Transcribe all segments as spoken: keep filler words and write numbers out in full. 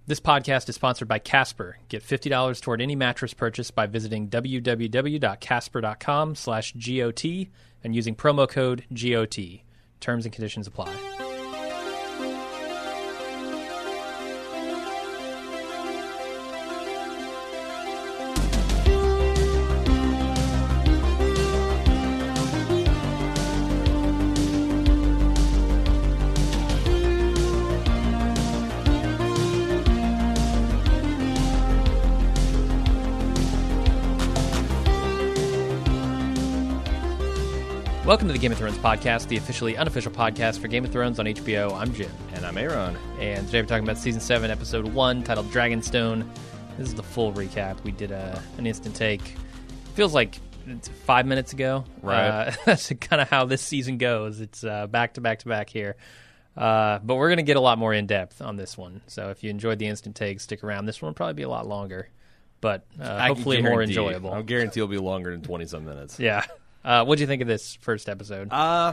This podcast is sponsored by Casper. Get fifty dollars toward any mattress purchase by visiting www.casper.com slash GOT and using promo code G O T. Terms and conditions apply. Welcome to the Game of Thrones podcast, the officially unofficial podcast for Game of Thrones on H B O. I'm Jim. And I'm Aaron. And today we're talking about Season seven, Episode one, titled Dragonstone. This is the full recap. We did a, an instant take. Feels like it's five minutes ago. Right. Uh, that's kind of how this season goes. It's uh, back to back to back here. Uh, but we're going to get a lot more in-depth on this one. So if you enjoyed the instant take, stick around. This one will probably be a lot longer, but uh, hopefully more enjoyable. I guarantee it'll be longer than twenty-some minutes. Yeah. Uh, what do you think of this first episode? Uh,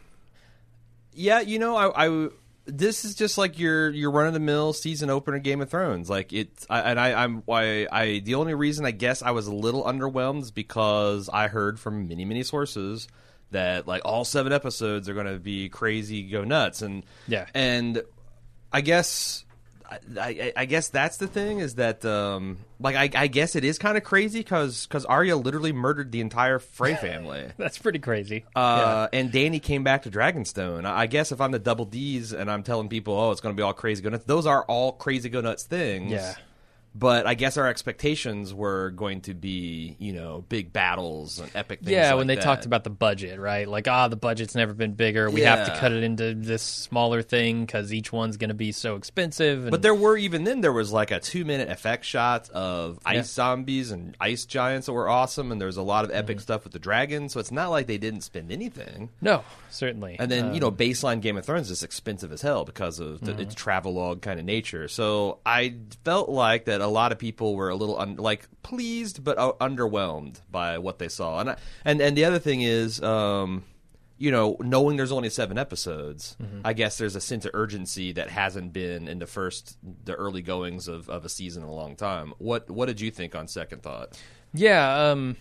yeah, you know, I, I this is just like your your run of the mill season opener Game of Thrones. Like it's, I, and I, I'm why I the only reason I guess I was a little underwhelmed is because I heard from many many sources that like all seven episodes are going to be crazy, go nuts, and yeah, and I guess. I, I guess that's the thing is that um, like I, I guess it is kind of crazy because because Arya literally murdered the entire Frey family. That's pretty crazy. Uh, yeah. And Dany came back to Dragonstone. I guess if I'm the Double D's and I'm telling people, oh, it's going to be all crazy go nuts, those are all crazy go nuts things. Yeah. But I guess our expectations were going to be, you know, big battles and epic things. Yeah, like when they that. talked about the budget, right? Like, ah, the budget's never been bigger. We yeah. have to cut it into this smaller thing because each one's going to be so expensive. And... But there were, even then, there was like a two-minute effect shot of ice yeah. zombies and ice giants that were awesome, and there was a lot of epic mm-hmm. stuff with the dragons, so it's not like they didn't spend anything. No, certainly. And then, um, you know, baseline Game of Thrones is expensive as hell because of the, mm-hmm. its travelogue kind of nature. So I felt like that a lot of people were a little un- like pleased but uh, underwhelmed by what they saw, and I, and and the other thing is, um, you know, knowing there's only seven episodes, mm-hmm. I guess there's a sense of urgency that hasn't been in the first the early goings of, of a season in a long time. What what did you think on second thought? Yeah, um,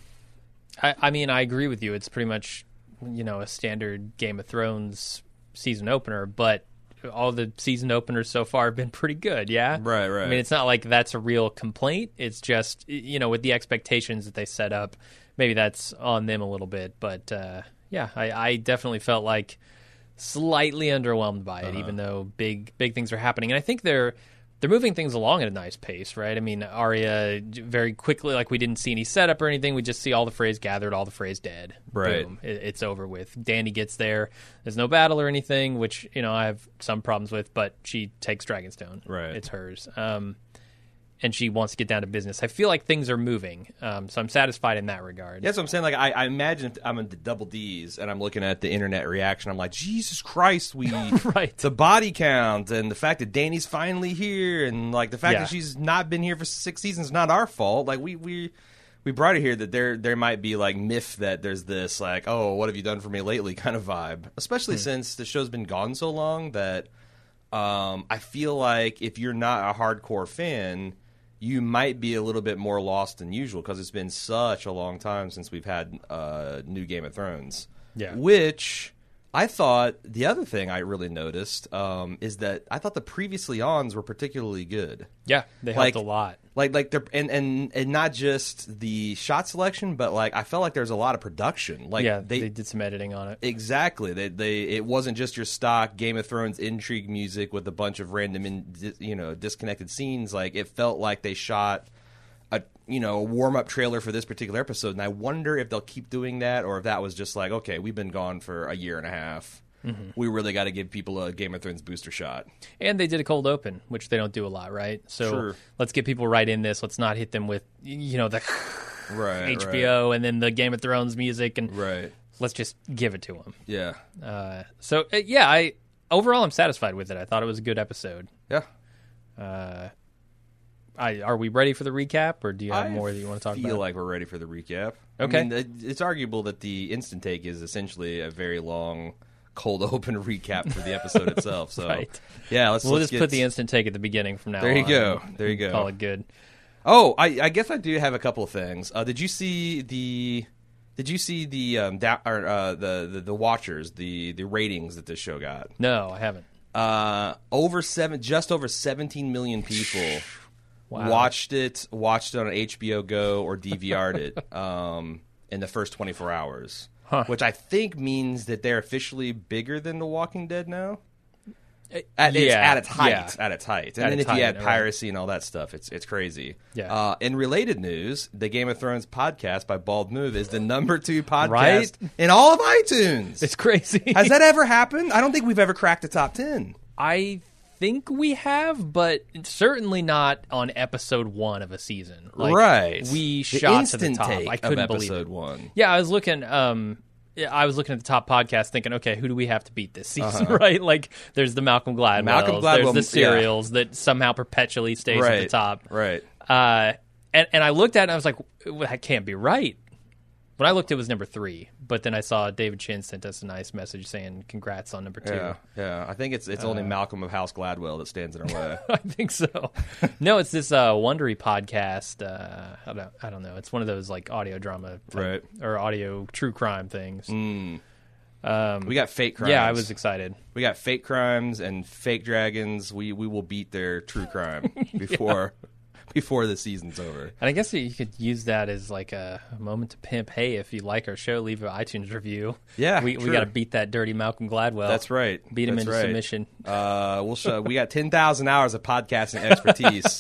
I, I mean, I agree with you. It's pretty much, you know, a standard Game of Thrones season opener, but all the season openers so far have been pretty good, yeah? Right, right. I mean, it's not like that's a real complaint. It's just, you know, with the expectations that they set up, maybe that's on them a little bit. But, uh, yeah, I, I definitely felt like slightly underwhelmed by it, uh-huh. even though big big things are happening. And I think they're they're moving things along at a nice pace, right? I mean, Arya very quickly, like we didn't see any setup or anything. We just see all the Freys gathered, all the Freys dead. Right. Boom. It, it's over with. Dany gets there. There's no battle or anything, which, you know, I have some problems with, but she takes Dragonstone. Right. It's hers. Um, and she wants to get down to business. I feel like things are moving, um, so I'm satisfied in that regard. Yeah, that's what I'm saying. Like, I, I imagine if I'm in the Double D's and I'm looking at the internet reaction, I'm like, Jesus Christ, we right. the body count and the fact that Dany's finally here and like the fact yeah. that she's not been here for six seasons is not our fault. Like we we we brought it here that there there might be like myth that there's this like, oh, what have you done for me lately kind of vibe, especially hmm. since the show's been gone so long that um, I feel like if you're not a hardcore fan, you might be a little bit more lost than usual because it's been such a long time since we've had uh, new Game of Thrones. Yeah. Which I thought the other thing I really noticed um, is that I thought the previously ons were particularly good. Yeah, they helped like, a lot. Like, like they're and, and and not just the shot selection, but like I felt like there's a lot of production. Like yeah, they, they did some editing on it. Exactly. They they it wasn't just your stock Game of Thrones intrigue music with a bunch of random in, you know disconnected scenes. Like it felt like they shot a you know warm up trailer for this particular episode, and I wonder if they'll keep doing that or if that was just like, okay, we've been gone for a year and a half. Mm-hmm. We really got to give people a Game of Thrones booster shot. And they did a cold open, which they don't do a lot, right? So sure. Let's get people right in this. Let's not hit them with, you know, the right, H B O right. and then the Game of Thrones music, and right. let's just give it to them. Yeah. Uh, so, uh, yeah, I overall I'm satisfied with it. I thought it was a good episode. Yeah. Uh, I, are we ready for the recap, or do you have I more that you want to talk about? I feel like we're ready for the recap. Okay. I mean, it's arguable that the instant take is essentially a very long cold open recap for the episode itself. So right. yeah, let's we'll let's just get... put the instant take at the beginning from now on. There you go. There you go. Call it good. Oh, I, I guess I do have a couple of things. Uh, did you see the? Did you see the um da- or, uh, the, the the watchers the the ratings that this show got? No, I haven't. Uh, over seven, just over seventeen million people wow. watched it. Watched it on H B O Go or D V R'd it um, in the first twenty-four hours, huh. which I think means that they're officially bigger than The Walking Dead now. At, yeah, its, at its height, yeah. at its height, and At then its if you height, add right. piracy and all that stuff, it's it's crazy. Yeah. Uh, in related news, the Game of Thrones podcast by Bald Move is the number two podcast Right? in all of iTunes. It's crazy. Has that ever happened? I don't think we've ever cracked the top ten. I think we have, but certainly not on episode one of a season. Like, right. We The shot to the instant top. take I couldn't of believe episode it. one. Yeah, I was looking. Um, yeah, I was looking at the top podcast, thinking, okay, who do we have to beat this season? Uh-huh. Right? Like, there's the Malcolm Gladwell. Malcolm Gladwell, There's the yeah. serials that somehow perpetually stays Right. at the top. Right. Uh, and and I looked at it and I was like, well, that can't be right. When I looked, it was number three. But then I saw David Chin sent us a nice message saying, congrats on number two. Yeah. Yeah. I think it's it's only Malcolm of House Gladwell that stands in our way. I think so. No, it's this uh, Wondery podcast. Uh, I don't, I don't know. It's one of those like audio drama type, Right. or audio true crime things. Mm. Um, We got fake crimes. yeah, I was excited. We got fake crimes and fake dragons. We we will beat their true crime before before the season's over. And I guess you could use that as like a moment to pimp. Hey, if you like our show, leave an iTunes review. Yeah, we we sure. got to beat that dirty Malcolm Gladwell. That's right. Beat him That's into right. submission. Uh, we'll show. We got ten thousand hours of podcasting expertise.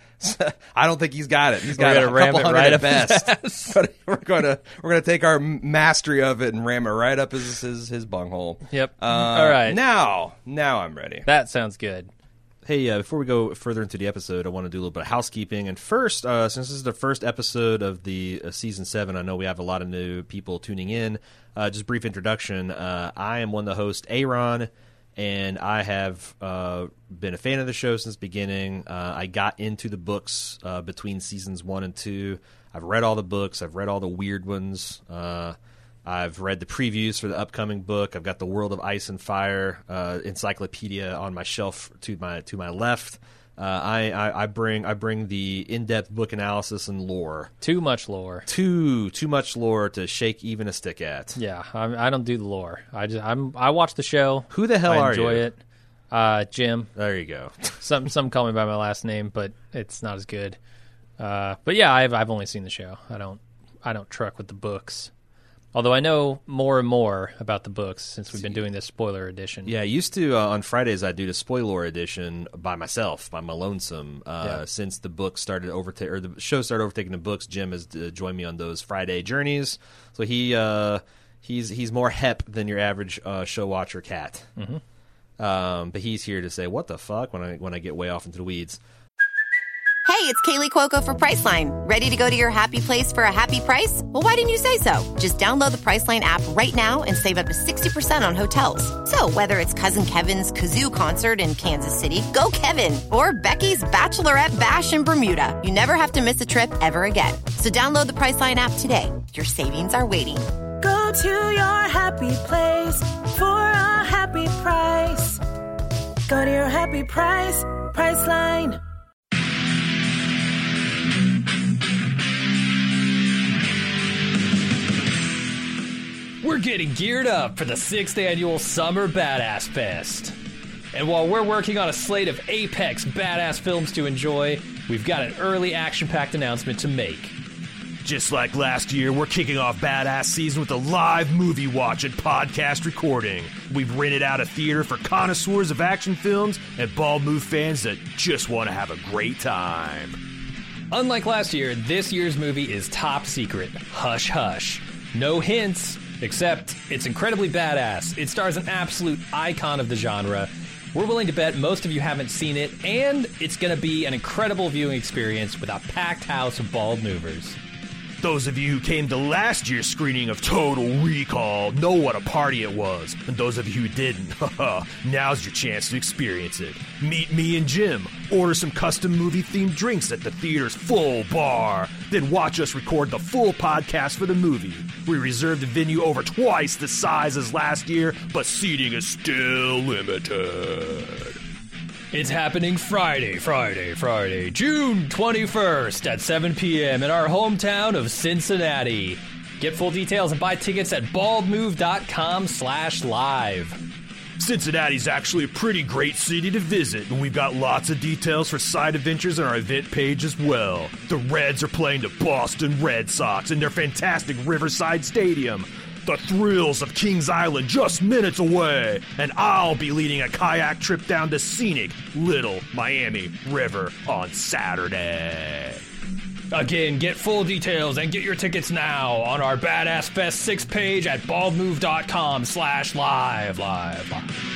I don't think he's got it. He's got We're a gonna ram couple it hundred right at up his best. ass. But we're gonna we're gonna take our mastery of it and ram it right up his his, his bunghole. Yep. Uh, All right. Now, now I'm ready. That sounds good. Hey, uh, before we go further into the episode, I want to do a little bit of housekeeping. And first, uh, since this is the first episode of the uh, season seven, I know we have a lot of new people tuning in. Uh, just brief introduction. Uh, I am one of the hosts, Aaron, and I have uh, been a fan of the show since the beginning. Uh, I got into the books uh, between seasons one and two. I've read all the books. I've read all the weird ones. Uh, I've read the previews for the upcoming book. I've got the World of Ice and Fire uh, encyclopedia on my shelf to my to my left. Uh, I, I, I bring I bring the in-depth book analysis and lore. Too much lore. Too too much lore to shake even a stick at. Yeah, I'm, I don't do the lore. I just I'm I watch the show. Who the hell I are enjoy you? it. Uh, Jim. There you go. Some some call me by my last name, but it's not as good. Uh, but yeah, I've I've only seen the show. I don't I don't truck with the books. Although I know more and more about the books since we've been doing this spoiler edition. Yeah, I used to uh, on Fridays I do the spoiler edition by myself, by my lonesome. Uh, Yeah. Since the book started overta- or the show started overtaking the books, Jim has uh, joined me on those Friday journeys. So he uh, he's he's more hep than your average uh, show watcher cat. Mm-hmm. Um, but he's here to say what the fuck when I when I get way off into the weeds. Hey, it's Kaylee Cuoco for Priceline. Ready to go to your happy place for a happy price? Well, why didn't you say so? Just download the Priceline app right now and save up to sixty percent on hotels. So whether it's Cousin Kevin's Kazoo Concert in Kansas City, go Kevin, or Becky's Bachelorette Bash in Bermuda, you never have to miss a trip ever again. So download the Priceline app today. Your savings are waiting. Go to your happy place for a happy price. Go to your happy price, Priceline. We're getting geared up for the sixth annual Summer Badass Fest. And while we're working on a slate of apex badass films to enjoy, we've got an early action-packed announcement to make. Just like last year, we're kicking off Badass Season with a live movie watch and podcast recording. We've rented out a theater for connoisseurs of action films and Bald Move fans that just want to have a great time. Unlike last year, this year's movie is top secret. Hush hush. No hints, except it's incredibly badass. It stars an absolute icon of the genre. We're willing to bet most of you haven't seen it, and it's going to be an incredible viewing experience with a packed house of bald movers. Those of you who came to last year's screening of Total Recall know what a party it was. And those of you who didn't, haha, now's your chance to experience it. Meet me and Jim, order some custom movie-themed drinks at the theater's full bar, then watch us record the full podcast for the movie. We reserved the venue over twice the size as last year, but seating is still limited. It's happening Friday, Friday, Friday, June twenty-first at seven p.m. in our hometown of Cincinnati. Get full details and buy tickets at baldmove.com slash live. Cincinnati's actually a pretty great city to visit, and we've got lots of details for side adventures on our event page as well. The Reds are playing the Boston Red Sox in their fantastic Riverside Stadium. The thrills of Kings Island just minutes away, and I'll be leading a kayak trip down to scenic Little Miami River on Saturday. Again, get full details and get your tickets now on our Badass Fest six page at baldmove.com slash live, live, live.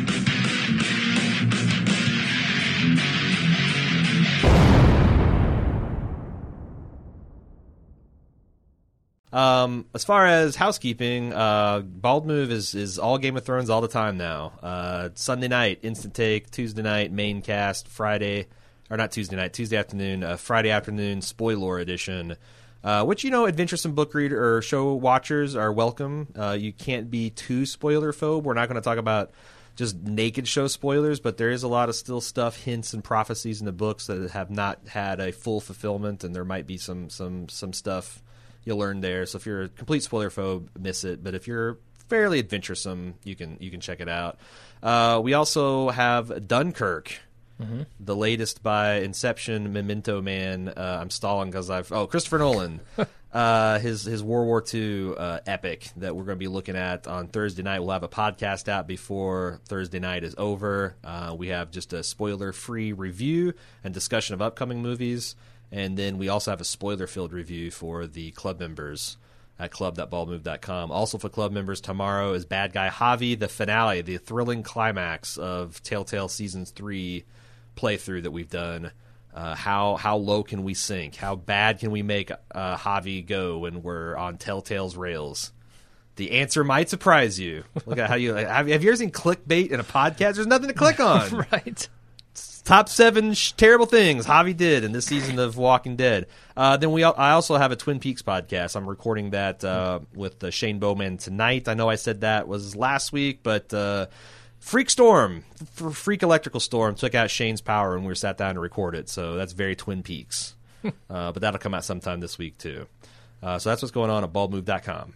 Um, as far as housekeeping, uh, Bald Move is, is all Game of Thrones all the time now. Uh, Sunday night, Instant Take. Tuesday night, Main Cast. Friday, or not Tuesday night, Tuesday afternoon. Uh, Friday afternoon, Spoiler Edition. Uh, which, you know, adventuresome book reader or show watchers are welcome. Uh, you can't be too spoiler phobe. We're not going to talk about just naked show spoilers, but there is a lot of still stuff, hints and prophecies in the books that have not had a full fulfillment, and there might be some some some stuff you'll learn there. So if you're a complete spoiler phobe, miss it. But if you're fairly adventuresome, you can you can check it out. Uh, we also have Dunkirk, mm-hmm. the latest by Inception, Memento Man. Uh, I'm stalling because I've oh Christopher Nolan, uh, his his World War Two uh, epic that we're going to be looking at on Thursday night. We'll have a podcast out before Thursday night is over. Uh, we have just a spoiler free review and discussion of upcoming movies. And then we also have a spoiler-filled review for the club members at club dot bald move dot com. Also for club members, tomorrow is Bad Guy Javi, the finale, the thrilling climax of Telltale Season three playthrough that we've done. Uh, how how low can we sink? How bad can we make uh, Javi go when we're on Telltale's rails? The answer might surprise you. Look at how you have, have you ever seen clickbait in a podcast? There's nothing to click on. Right. Top seven sh- terrible things Javi did in this season of Walking Dead. Uh, then we, al- I also have a Twin Peaks podcast. I'm recording that uh, with uh, Shane Bowman tonight. I know I said that was last week, but uh, Freak Storm, F- Freak Electrical Storm took out Shane's power, and we were sat down to record it. So that's very Twin Peaks. uh, but that'll come out sometime this week too. Uh, so that's what's going on at bald move dot com.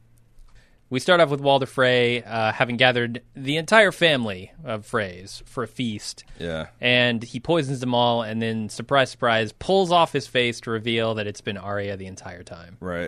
We start off with Walder Frey uh, having gathered the entire family of Freys for a feast. Yeah. And he poisons them all and then, surprise, surprise, pulls off his face to reveal that it's been Arya the entire time. Right.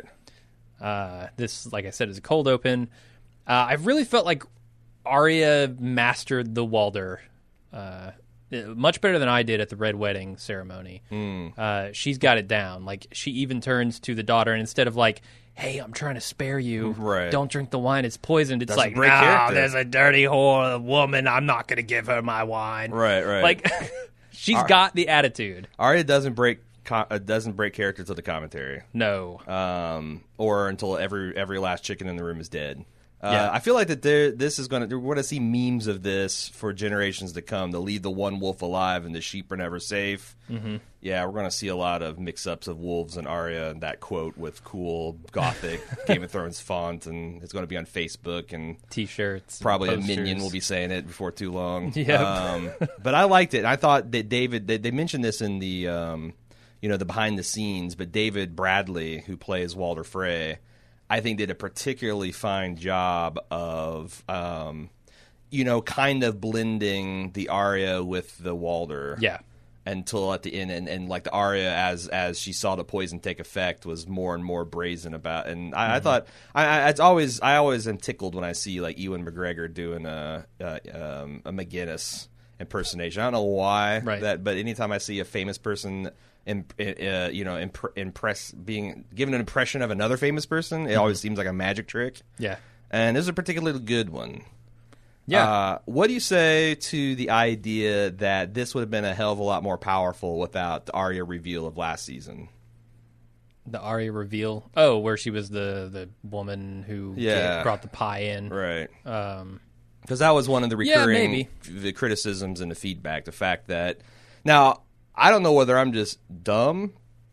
Uh, this, like I said, is a cold open. Uh, I really felt like Arya mastered the Walder uh, much better than I did at the Red Wedding ceremony. Mm. Uh, she's got it down. Like, she even turns to the daughter, and instead of like, hey, I'm trying to spare you. Right. Don't drink the wine. It's poisoned. It's Doesn't like, break no, character. there's a dirty whore woman. I'm not going to give her my wine. Right, right. Like, she's Ar- got the attitude. Arya doesn't break co- uh, doesn't break character to the commentary, No. um, or until every every last chicken in the room is dead. Uh, Yeah. I feel like that there, this is going to we're going to see memes of this for generations to come. To leave the one wolf alive and the sheep are never safe. Mm-hmm. Yeah, we're going to see a lot of mix-ups of wolves and Arya and that quote with cool gothic Game of Thrones font, and it's going to be on Facebook and T-shirts. probably a posters. minion will be saying it before too long. Yep. Um, but I liked it. I thought that David, they, they mentioned this in the, um, you know, the behind the scenes, but David Bradley, who plays Walder Frey, I think did a particularly fine job of, um, you know, kind of blending the Arya with the Walder. Yeah. Until at the end, and, and like the Arya, as as she saw the poison take effect, was more and more brazen about. And I, mm-hmm. I thought, I, I it's always, I always am tickled when I see like Ewan McGregor doing a a, um, a McGinnis impersonation. I don't know why right. that, but anytime I see a famous person, in, uh, you know, imp- impress being given an impression of another famous person, it mm-hmm. always seems like a magic trick. Yeah, and this is a particularly good one. Yeah. Uh, what do you say to the idea that this would have been a hell of a lot more powerful without the Arya reveal of last season? The Arya reveal. Oh, where she was the, the woman who Yeah. gave- brought the pie in. Right. Um, Because that was one of the Yeah, recurring maybe. the criticisms and the feedback. The fact that now I don't know whether I'm just dumb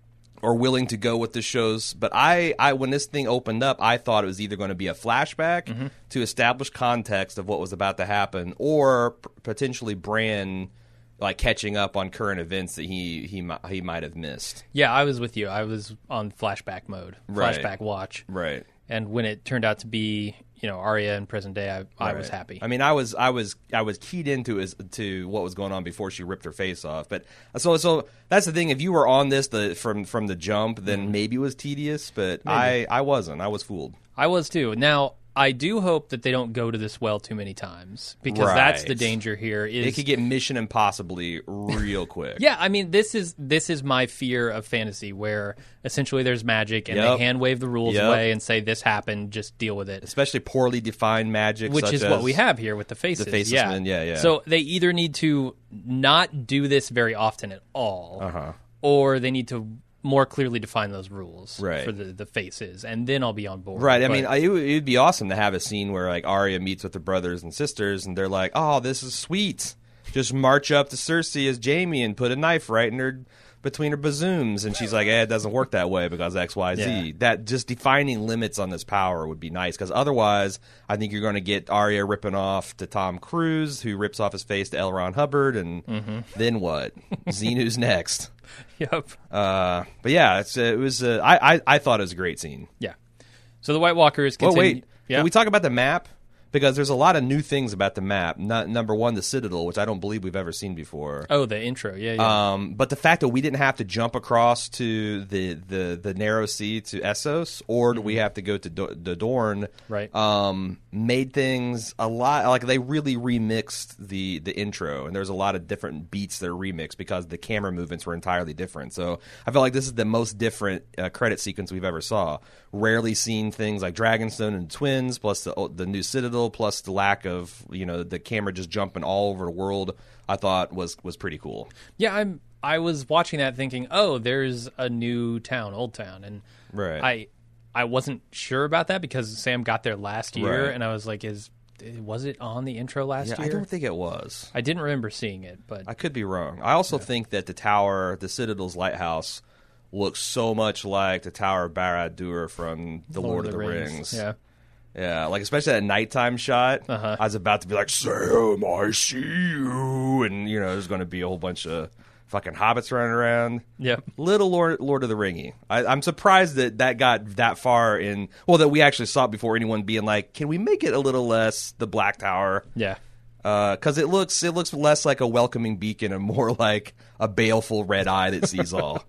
or willing to go with the shows, but I, I when this thing opened up, I thought it was either going to be a flashback Mm-hmm. to establish context of what was about to happen, or p- potentially Bran like catching up on current events that he he mi- he might have missed. yeah, I was with you. I was on flashback mode, Right. flashback watch. Right. And when it turned out to be, you know, Arya in present day, I, I was Right. happy. I mean, I was, I was, I was keyed into as to what was going on before she ripped her face off. But so, so that's the thing. If you were on this the from from the jump, then Mm-hmm. maybe it was tedious. But I, I wasn't. I was fooled. I was too. Now, I do hope that they don't go to this well too many times, because that's the Right. danger here. Is It could get Mission Impossibly real quick. Yeah, I mean, this is this is my fear of fantasy, where essentially there's magic and Yep. they hand wave the rules Yep. away and say this happened, just deal with it. Especially poorly defined magic, Which such is as what we have here with the faces. the faceless yeah. men, yeah, yeah. So they either need to not do this very often at all, Uh-huh. or they need to more clearly define those rules Right. for the, the faces, and then I'll be on board. Right. I But- mean, I, it would it'd be awesome to have a scene where like Arya meets with her brothers and sisters, and they're like, "Oh, this is sweet. Just march up to Cersei as Jaime and put a knife right in her between her bazooms." And she's like, "Eh, it doesn't work that way because X, Y, Z." Yeah. That just defining limits on this power would be nice, because otherwise, I think you're going to get Arya ripping off to Tom Cruise, who rips off his face to L. Ron Hubbard, and Mm-hmm. then what? Xenu's next. Yep. Uh, but yeah, it's, uh, it was. Uh, I, I I thought it was a great scene. Yeah. So the White Walkers Oh, continue. wait. Yeah. Can we talk about the map? Because there's a lot of new things about the map. Not, number one, the Citadel, which I don't believe we've ever seen before. oh, the intro. Yeah, yeah. Um, but the fact that we didn't have to jump across to the, the, the narrow sea to Essos, or do we have to go to Do- the Dorne? Right. Um, made things a lot like they really remixed the the intro, and there's a lot of different beats that are remixed because the camera movements were entirely different. So I feel like this is the most different uh, credit sequence we've ever saw. Rarely seen things like Dragonstone and Twins, plus the the new Citadel, plus the lack of you know the camera just jumping all over the world. I thought was was pretty cool. Yeah, I'm. I was watching that thinking, oh, there's a new town, Old Town, and Right. I, I wasn't sure about that because Sam got there last year, Right. and I was like, is was it on the intro last Yeah, year? I don't think it was. I didn't remember seeing it, but I could be wrong. I also think that the tower, the Citadel's lighthouse, looks so much like the Tower of Barad-dûr from The Lord, of the, Rings. Yeah, Yeah, like especially that nighttime shot. Uh-huh. I was about to be like, "Sam, I see you," and you know, there's going to be a whole bunch of fucking hobbits running around. Yep. Little Lord, Lord of the Ringy. I, I'm surprised that that got that far in. Well, that we actually saw it before anyone being like, "Can we make it a little less the Black Tower?" yeah. Because it looks it looks less like a welcoming beacon and more like a baleful red eye that sees all.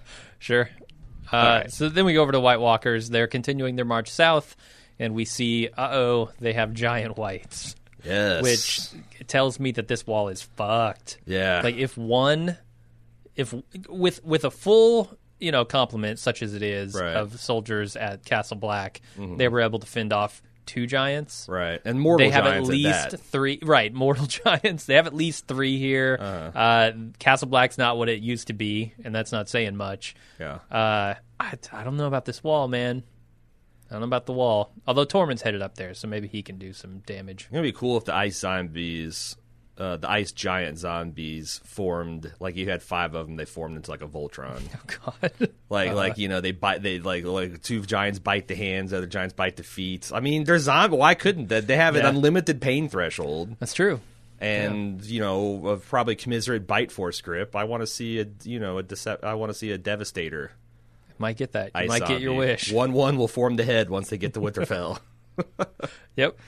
Sure. Uh, right. So then we go over to White Walkers. They're continuing their march south, and we see, uh-oh, they have giant whites, Yes. which tells me that this wall is fucked. Yeah. Like, if one, if with with a full, you know, complement, such as it is, Right. of soldiers at Castle Black, they were able to fend off two giants. Right. And mortal They have at giants least that. three, right? Mortal giants. They have at least three here. Uh-huh. Uh, Castle Black's not what it used to be, and that's not saying much. Yeah. Uh, I, I don't know about this wall, man. I don't know about the wall. Although Tormund's headed up there, so maybe he can do some damage. It's gonna be cool if the ice zombies, uh, the ice giant zombies, formed like you had five of them. They formed into like a Voltron. Oh, God. Like, like you know, they bite. They like like two giants bite the hands, other giants bite the feet. I mean, they're zombie. Why couldn't they? They have an Yeah. unlimited pain threshold, That's true. and you know, of probably commiserate bite force grip. I want to see a you know a dece- I want to see a devastator. Might get that. You Ice might get your zombie. wish. One one will form the head once they get to Winterfell. Yep.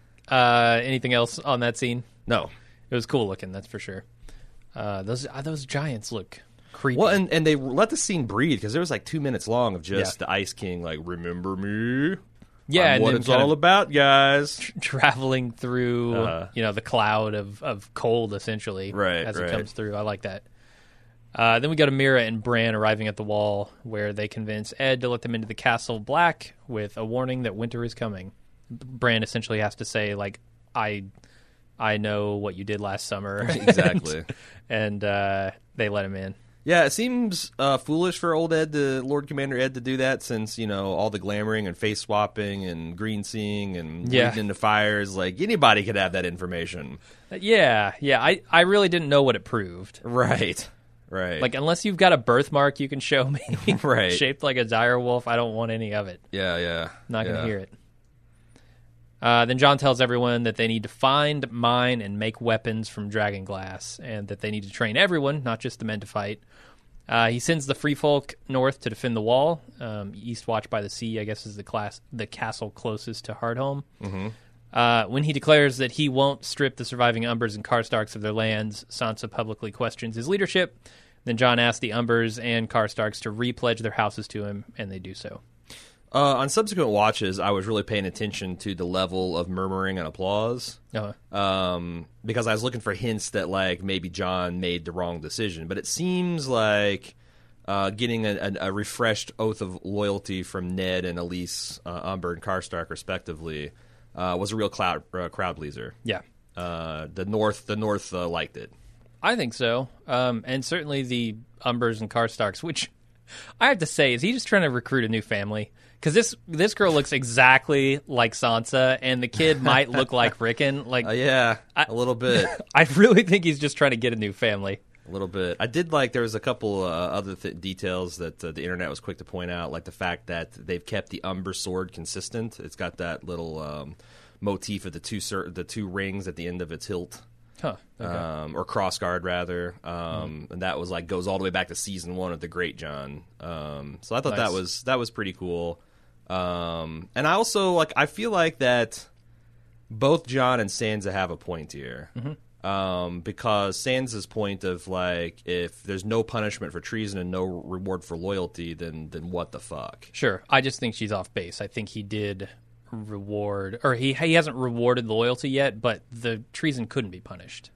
Uh, anything else on that scene? No. It was cool looking, that's for sure. Uh, those uh, those giants look creepy. Well, and, and they let the scene breathe because there was like two minutes long of just Yeah. the Ice King like, remember me? yeah, I'm and what then it's kind all of about, guys. traveling through, Uh-huh. you know, the cloud of, of cold, essentially, Right, as right. it comes through. I like that. Uh, then we go to Mira and Bran arriving at the wall, where they convince Ed to let them into the Castle Black with a warning that winter is coming. Bran essentially has to say, like, I I know what you did last summer. Exactly. and uh, they let him in. Yeah, it seems uh, foolish for old Ed, to, Lord Commander Ed, to do that since, you know, all the glamoring and face swapping and green seeing and Yeah. leading into fires. Like, anybody could have that information. Yeah, yeah. I, I really didn't know what it proved. Right, right. Like, unless you've got a birthmark you can show me Right. shaped like a dire wolf, I don't want any of it. yeah, yeah. Not going to yeah. hear it. Uh, then John tells everyone that they need to find, mine, and make weapons from dragon glass, and that they need to train everyone, not just the men, to fight. Uh, he sends the free folk north to defend the wall. Um, Eastwatch by the Sea, I guess, is the class, the castle closest to Hardhome. Mm-hmm. Uh, when he declares that he won't strip the surviving Umbers and Karstarks of their lands, Sansa publicly questions his leadership. Then John asks the Umbers and Karstarks to repledge their houses to him, and they do so. Uh, on subsequent watches, I was really paying attention to the level of murmuring and applause. Uh-huh. Um, because I was looking for hints that, like, maybe John made the wrong decision. But it seems like uh, getting a, a, a refreshed oath of loyalty from Ned and Elise, uh, Umber and Karstark, respectively, uh, was a real cloud, uh, crowd pleaser. Yeah. Uh, the North, the North uh, liked it. I think so. Um, and certainly the Umbers and Karstarks, which I have to say, is he just trying to recruit a new family? Because this this girl looks exactly like Sansa, and the kid might look like Rickon. Like, Uh, yeah, a little bit. I really think he's just trying to get a new family. A little bit. I did like there was a couple uh, other th- details that uh, the internet was quick to point out, like the fact that they've kept the Umber sword consistent. It's got that little um, motif of the two cir- the two rings at the end of its hilt. Huh. Okay. Um, or crossguard rather, um, mm. and that was like goes all the way back to season one of the Great John. Um, so I thought Nice. that was that was pretty cool. Um, and I also like I feel like that both John and Sansa have a point here, mm-hmm. um, because Sansa's point of like if there's no punishment for treason and no reward for loyalty, then then what the fuck? Sure. I just think she's off base. I think he did reward, or he he hasn't rewarded loyalty yet, but the treason couldn't be punished.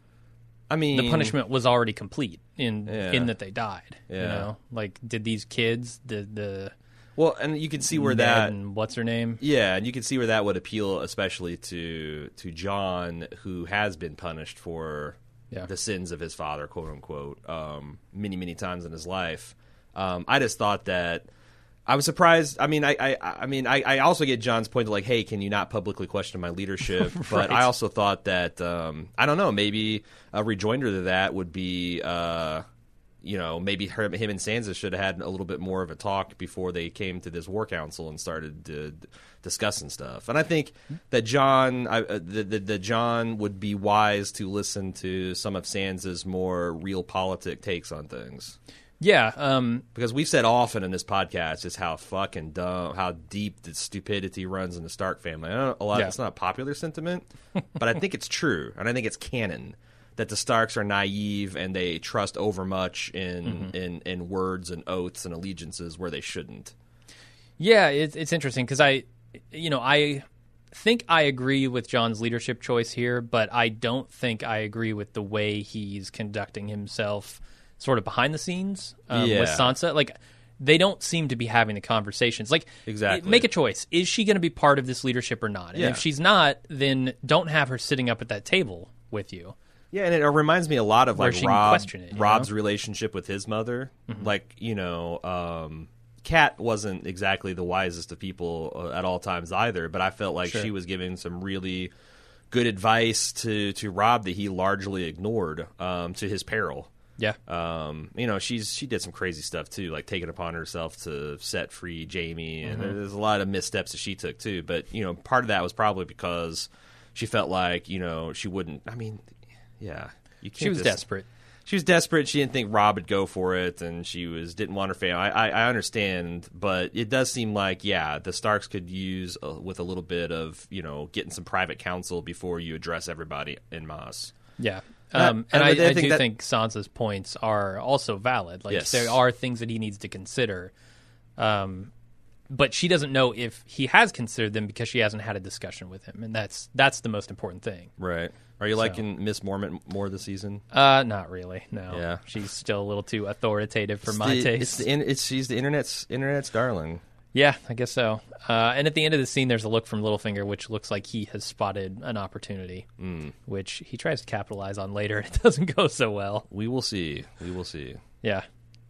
I mean, The punishment was already complete in Yeah. in that they died. Yeah. You know, like did these kids the the well, and you can see where Ned that and what's her name? Yeah, and you can see where that would appeal, especially to to John, who has been punished for Yeah. the sins of his father, quote unquote, um, many many times in his life. Um, I just thought that I was surprised. I mean, I I, I mean, I, I also get John's point of like, hey, can you not publicly question my leadership? Right. But I also thought that um, I don't know, maybe a rejoinder to that would be. Uh, You know, maybe her, him and Sansa should have had a little bit more of a talk before they came to this war council and started uh, discussing stuff. And I think that John, I, uh, that, that, that John would be wise to listen to some of Sansa's more real politic takes on things. Yeah, um, Because we've said often in this podcast just how fucking dumb, how deep the stupidity runs in the Stark family. I know a lot. Yeah. It's not a popular sentiment, but I think it's true, and I think it's canon. That the Starks are naive and they trust overmuch in, mm-hmm. in in words and oaths and allegiances where they shouldn't. yeah, it's it's interesting because I, you know, I think I agree with John's leadership choice here, but I don't think I agree with the way he's conducting himself, sort of behind the scenes um, Yeah. with Sansa. Like, they don't seem to be having the conversations. Like, Exactly. make a choice: is she going to be part of this leadership or not? And Yeah. if she's not, then don't have her sitting up at that table with you. Yeah, and it reminds me a lot of Where like she can Rob, question it, you Rob's know? relationship with his mother. Mm-hmm. Like, you know, um, Kat wasn't exactly the wisest of people uh, at all times either, but I felt like Sure. she was giving some really good advice to, to Rob that he largely ignored um, to his peril. Yeah. Um, you know, she's she did some crazy stuff too, like taking upon herself to set free Jamie, and Mm-hmm. there's a lot of missteps that she took too. But you know, part of that was probably because she felt like you know she wouldn't. I mean, yeah, you can't She was just- desperate. She was desperate. She didn't think Rob would go for it, and she was didn't want her family. I, I, I understand, but it does seem like yeah, the Starks could use uh, with a little bit of you know getting some private counsel before you address everybody en masse. Yeah. Uh, Um, and and I, I I, think do that- think Sansa's points are also valid. Like, Yes. there are things that he needs to consider. Um, but she doesn't know if he has considered them because she hasn't had a discussion with him. And that's that's the most important thing. Right? Are you liking Miss Mormont more this season? Uh, not really. No. Yeah. She's still a little too authoritative for It's my the- taste. It's, the, in- it's she's the internet's internet's darling. Yeah, I guess so. Uh, and at the end of the scene, there's a look from Littlefinger, which looks like he has spotted an opportunity, Mm. which he tries to capitalize on later. It doesn't go so well. We will see. We will see. Yeah.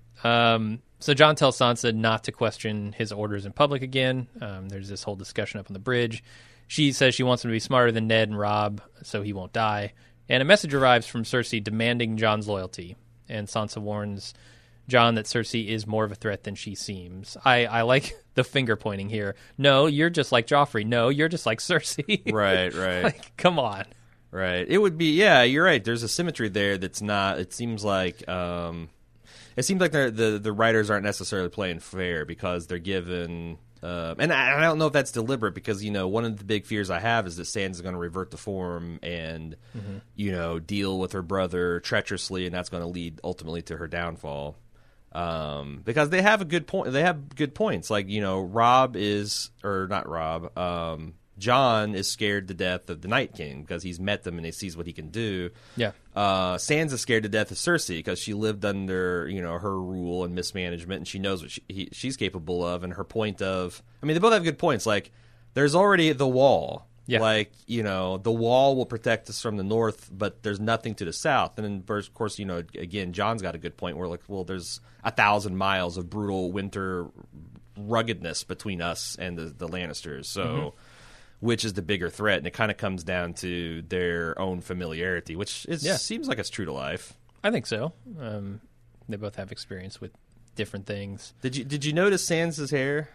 Um, so Jon tells Sansa not to question his orders in public again. Um, there's this whole discussion up on the bridge. She says she wants him to be smarter than Ned and Robb so he won't die. And a message arrives from Cersei demanding Jon's loyalty. And Sansa warns Jon that Cersei is more of a threat than she seems. I, I like the finger pointing here. No, you're just like Joffrey. No, you're just like Cersei. Right, right. Like, come on. Right. It would be, yeah, you're right. There's a symmetry there that's not, it seems like, um, it seems like the, the the writers aren't necessarily playing fair because they're given, uh, and I, I don't know if that's deliberate because, you know, one of the big fears I have is that Sansa's going to revert to form and, mm-hmm. you know, deal with her brother treacherously, and that's going to lead ultimately to her downfall. Um, because they have a good point. They have good points. Like, you know, Robb is, or not Robb, um, Jon is scared to death of the Night King because he's met them and he sees what he can do. Yeah. Uh, Sansa's scared to death of Cersei because she lived under, you know, her rule and mismanagement, and she knows what she, he, she's capable of. And her point of, I mean, they both have good points. Like, there's already the wall. Yeah. Like, you know, the wall will protect us from the north, but there's nothing to the south. And then, of course, you know, again, Jon's got a good point where, like, well, there's a thousand miles of brutal winter ruggedness between us and the, the Lannisters. So. Mm-hmm. Which is the bigger threat, and it kind of comes down to their own familiarity, which is, yeah. seems like it's true to life. I think so. Um, they both have experience with different things. Did you did you notice Sansa's hair?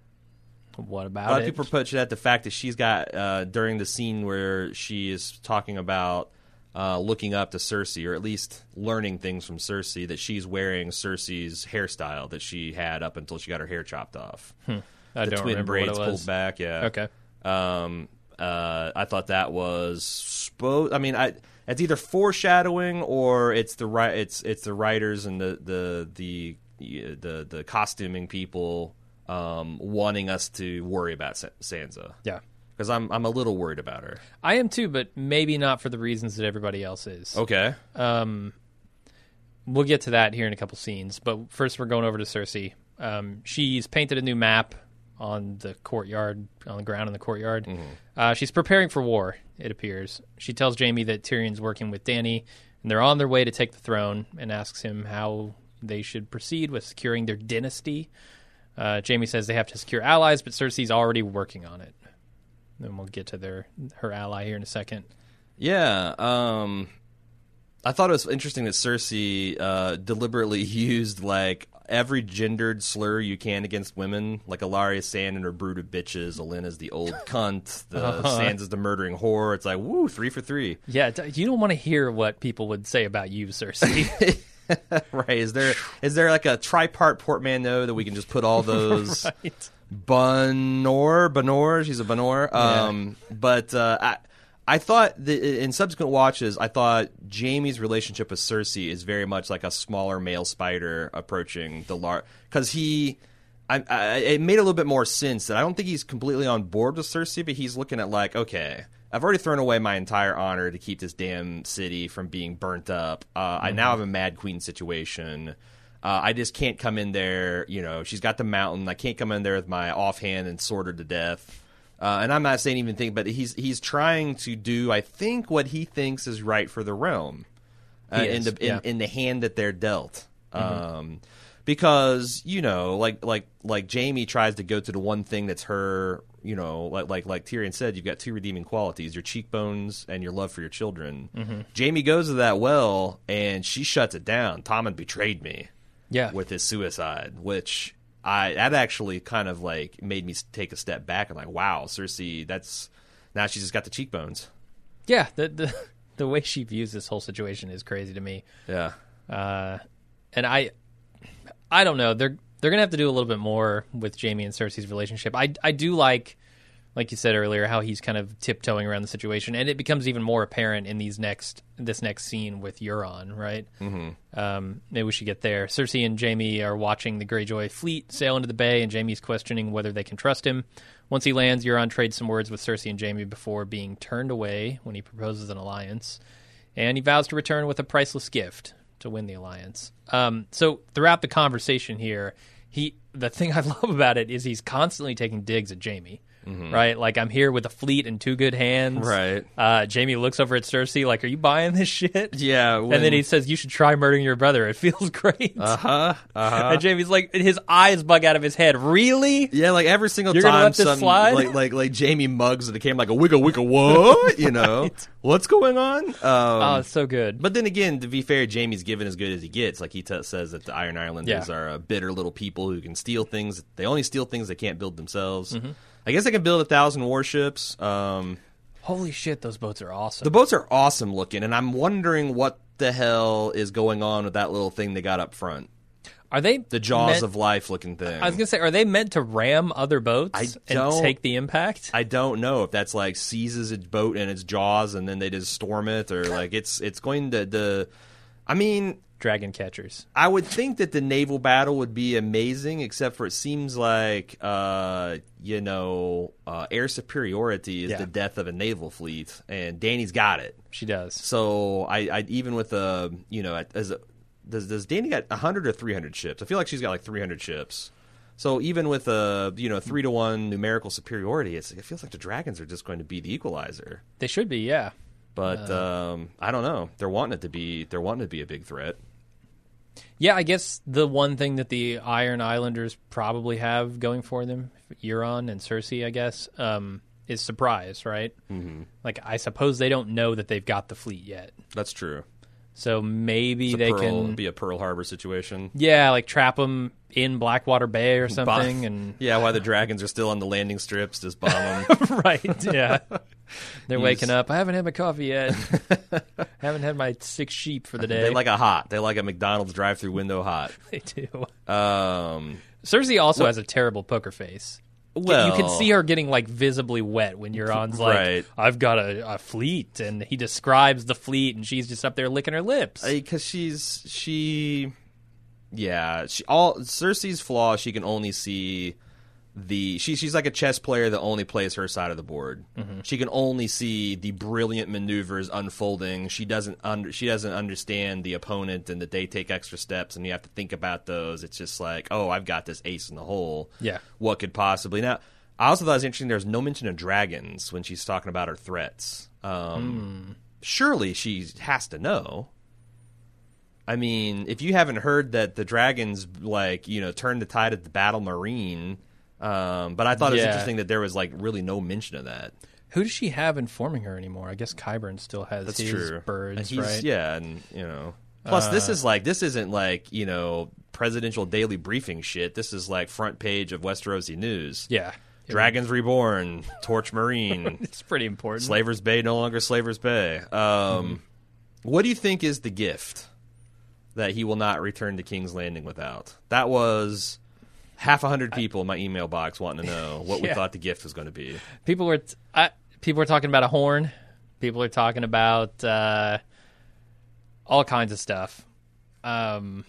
What about it? A lot of people put at the fact that she's got, uh, during the scene where she is talking about uh, looking up to Cersei, or at least learning things from Cersei, that she's wearing Cersei's hairstyle that she had up until she got her hair chopped off. Hmm. I the don't twin remember braids what it was. pulled back, yeah. Okay. Um, uh, I thought that was supposed. I mean, I it's either foreshadowing or it's the right. It's it's the writers and the the the the, the costuming people um, wanting us to worry about Sa- Sansa. Yeah, because I'm I'm a little worried about her. I am too, but maybe not for the reasons that everybody else is. Okay. Um, we'll get to that here in a couple scenes, but first we're going over to Cersei. Um, she's painted a new map on the courtyard, on the ground in the courtyard. Mm-hmm. Uh, she's preparing for war, it appears. She tells Jaime that Tyrion's working with Dany, and they're on their way to take the throne, and asks him how they should proceed with securing their dynasty. Uh, Jaime says they have to secure allies, but Cersei's already working on it. And we'll get to their her ally here in a second. Yeah, um, I thought it was interesting that Cersei uh, deliberately used, like, every gendered slur you can against women, like Ilaria Sand and her brood of bitches, Olenna's the old cunt, the uh-huh. Sansa's the murdering whore. It's like, woo, three for three. Yeah, you don't want to hear what people would say about you, Cersei. Right. Is there is there like a tripart portmanteau that we can just put all those? Right. Banor, Banor, she's a Banor. Um, yeah. But uh, I, I thought that in subsequent watches, I thought Jaime's relationship with Cersei is very much like a smaller male spider approaching the large, because he, I, I, it made a little bit more sense that I don't think he's completely on board with Cersei, but he's looking at like, okay, I've already thrown away my entire honor to keep this damn city from being burnt up. Uh, mm-hmm. I now have a Mad Queen situation. Uh, I just can't come in there. You know, she's got the mountain. I can't come in there with my offhand and sword her to death. Uh, and I'm not saying even think, but he's he's trying to do, I think, what he thinks is right for the realm, uh, in the in, yeah. in the hand that they're dealt. Mm-hmm. Um, because you know, like like like Jaime tries to go to the one thing that's her. You know, like like like Tyrion said, you've got two redeeming qualities: your cheekbones and your love for your children. Mm-hmm. Jaime goes to that well, and she shuts it down. Tommen betrayed me. Yeah, with his suicide, which. I that actually kind of like made me take a step back and like, wow, Cersei, that's now she's just got the cheekbones. Yeah, the the the way she views this whole situation is crazy to me. Yeah, uh, and I I don't know. They're they're gonna have to do a little bit more with Jaime and Cersei's relationship. I I do like, like you said earlier, how he's kind of tiptoeing around the situation, and it becomes even more apparent in these next this next scene with Euron, right? Mm-hmm. Um, maybe we should get there. Cersei and Jaime are watching the Greyjoy fleet sail into the bay, and Jaime's questioning whether they can trust him. Once he lands, Euron trades some words with Cersei and Jaime before being turned away when he proposes an alliance, and he vows to return with a priceless gift to win the alliance. Um, so throughout the conversation here, he the thing I love about it is he's constantly taking digs at Jaime. Mm-hmm. right? Like, I'm here with a fleet in two good hands. Right. Uh, Jaime looks over at Cersei like, are you buying this shit? Yeah. And then he says, you should try murdering your brother. It feels great. Uh-huh. Uh-huh. And Jaime's like, his eyes bug out of his head. Really? Yeah, like every single You're gonna time let this some slide? like like like Jaime mugs the camera like a wiggle wiggle what? You know. Right. What's going on? Um, Oh, it's so good. But then again, to be fair, Jaime's given as good as he gets. Like he t- says that the Iron Islanders Yeah. are uh, bitter little people who can steal things. They only steal things they can't build themselves. Mm-hmm. I guess they can build a thousand warships. Um, Holy shit, those boats are awesome. the boats are awesome looking, and I'm wondering what the hell is going on with that little thing they got up front. Are they The Jaws meant- of Life looking thing. I was gonna say, are they meant to ram other boats I and don't- take the impact? I don't know if that's like seizes a boat in its jaws and then they just storm it, or like it's it's going to the. I mean, Dragon catchers. I would think that the naval battle would be amazing, except for it seems like uh, you know uh, air superiority is Yeah. the death of a naval fleet, and Dany's got it. She does. So I, I even with a you know as a, does does Dany got a hundred or three hundred ships? I feel like she's got like three hundred ships. So even with a you know three to one numerical superiority, it's, it feels like the dragons are just going to be the equalizer. They should be, yeah. But um, I don't know. They're wanting it to be. They're wanting it to be a big threat. Yeah, I guess the one thing that the Iron Islanders probably have going for them, Euron and Cersei, I guess, um, is surprise, right? Mm-hmm. Like, I suppose they don't know that they've got the fleet yet. That's true. So maybe It's a they Pearl, can, it'd be a Pearl Harbor situation. yeah, like trap them in Blackwater Bay or something, and Yeah, while the dragons are still on the landing strips, just bomb them. right, yeah. They're He's- waking up. I haven't had my coffee yet. Haven't had my six sheep for the day. They like a hot. They like a McDonald's drive-through window hot. They do. Um, Cersei also has a terrible poker face. well, you can see her getting like visibly wet when Euron's like, Right. "I've got a, a fleet," and he describes the fleet, and she's just up there licking her lips. because she's she, yeah. She all Cersei's flaw. She can only see the she she's like a chess player that only plays her side of the board. Mm-hmm. She can only see the brilliant maneuvers unfolding. She doesn't under she doesn't understand the opponent and that they take extra steps and you have to think about those. It's just like, oh, I've got this ace in the hole. Yeah. What could possibly now? I also thought it was interesting. There's no mention of dragons when she's talking about her threats. Um, Surely she has to know. I mean, if you haven't heard that the dragons, like, you know, turned the tide at the Battle Marine, um, but I thought it was Yeah. interesting that there was, like, really no mention of that. Who does she have informing her anymore? I guess Qyburn still has That's his true. birds, And he's- right? Yeah, and, you know. Plus, this is, like, this isn't, like, you know, presidential daily briefing shit. This is, like, front page of Westerosi News. Yeah. Dragons Reborn, Torch Marine, It's pretty important. Slaver's Bay no longer Slaver's Bay. Um, What do you think is the gift that he will not return to King's Landing without? That was half a hundred people in my email box wanting to know what we Yeah. thought the gift was going to be. People were t- I, people were talking about a horn. People are talking about uh, all kinds of stuff. Um,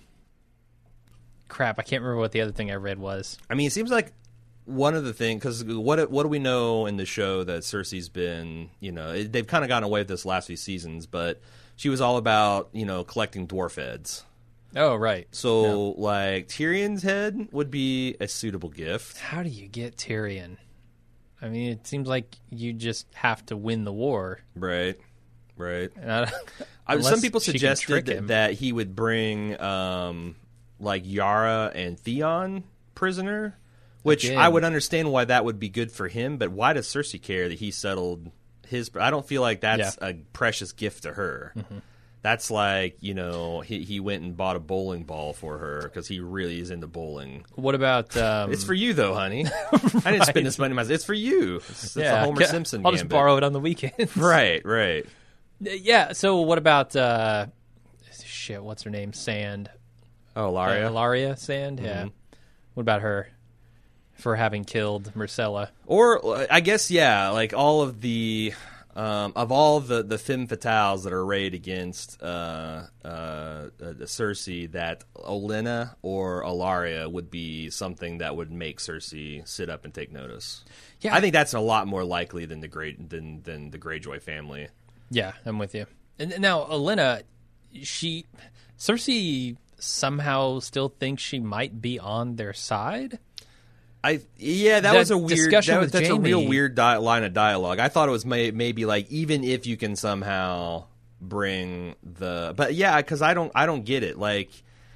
crap, I can't remember what the other thing I read was. I mean, it seems like one of the things, because what what do we know in the show that Cersei's been, you know, it, they've kind of gotten away with this last few seasons, but she was all about, you know, collecting dwarf heads. Oh, right. So, like, Tyrion's head would be a suitable gift. How do you get Tyrion? I mean, it seems like you just have to win the war. Right, right. And I- I, unless some people she can suggested trick that, him. that he would bring, um, like, Yara and Theon prisoner, which Again. I would understand why that would be good for him, but why does Cersei care that he settled his... I don't feel like that's Yeah. a precious gift to her. Mm-hmm. That's like, you know, he, he went and bought a bowling ball for her because he really is into bowling. What about... Um, It's for you, though, honey. I didn't spend this money myself. It's for you. It's, it's yeah, a Homer yeah, Simpson I'll just gambit. borrow it on the weekends. Right, right. Yeah, so what about... Uh, shit, what's her name? Sand. Oh, Uh, Laria. Ilaria Sand? Yeah. Mm-hmm. What about her? For having killed Myrcella. Or I guess yeah, like all of the um, of all the the femme fatales that are arrayed against uh, uh, uh, Cersei, that Olenna or Ilaria would be something that would make Cersei sit up and take notice. Yeah. I think that's a lot more likely than the great than than the Greyjoy family. Yeah, I'm with you. And and now, Olenna, she... Cersei somehow still thinks she might be on their side? I yeah, that, That was a weird. discussion That, with that's a real Jamie- weird di- line of dialogue. I thought it was may- maybe like even if you can somehow bring the, but yeah, because I don't, I don't get it. Like,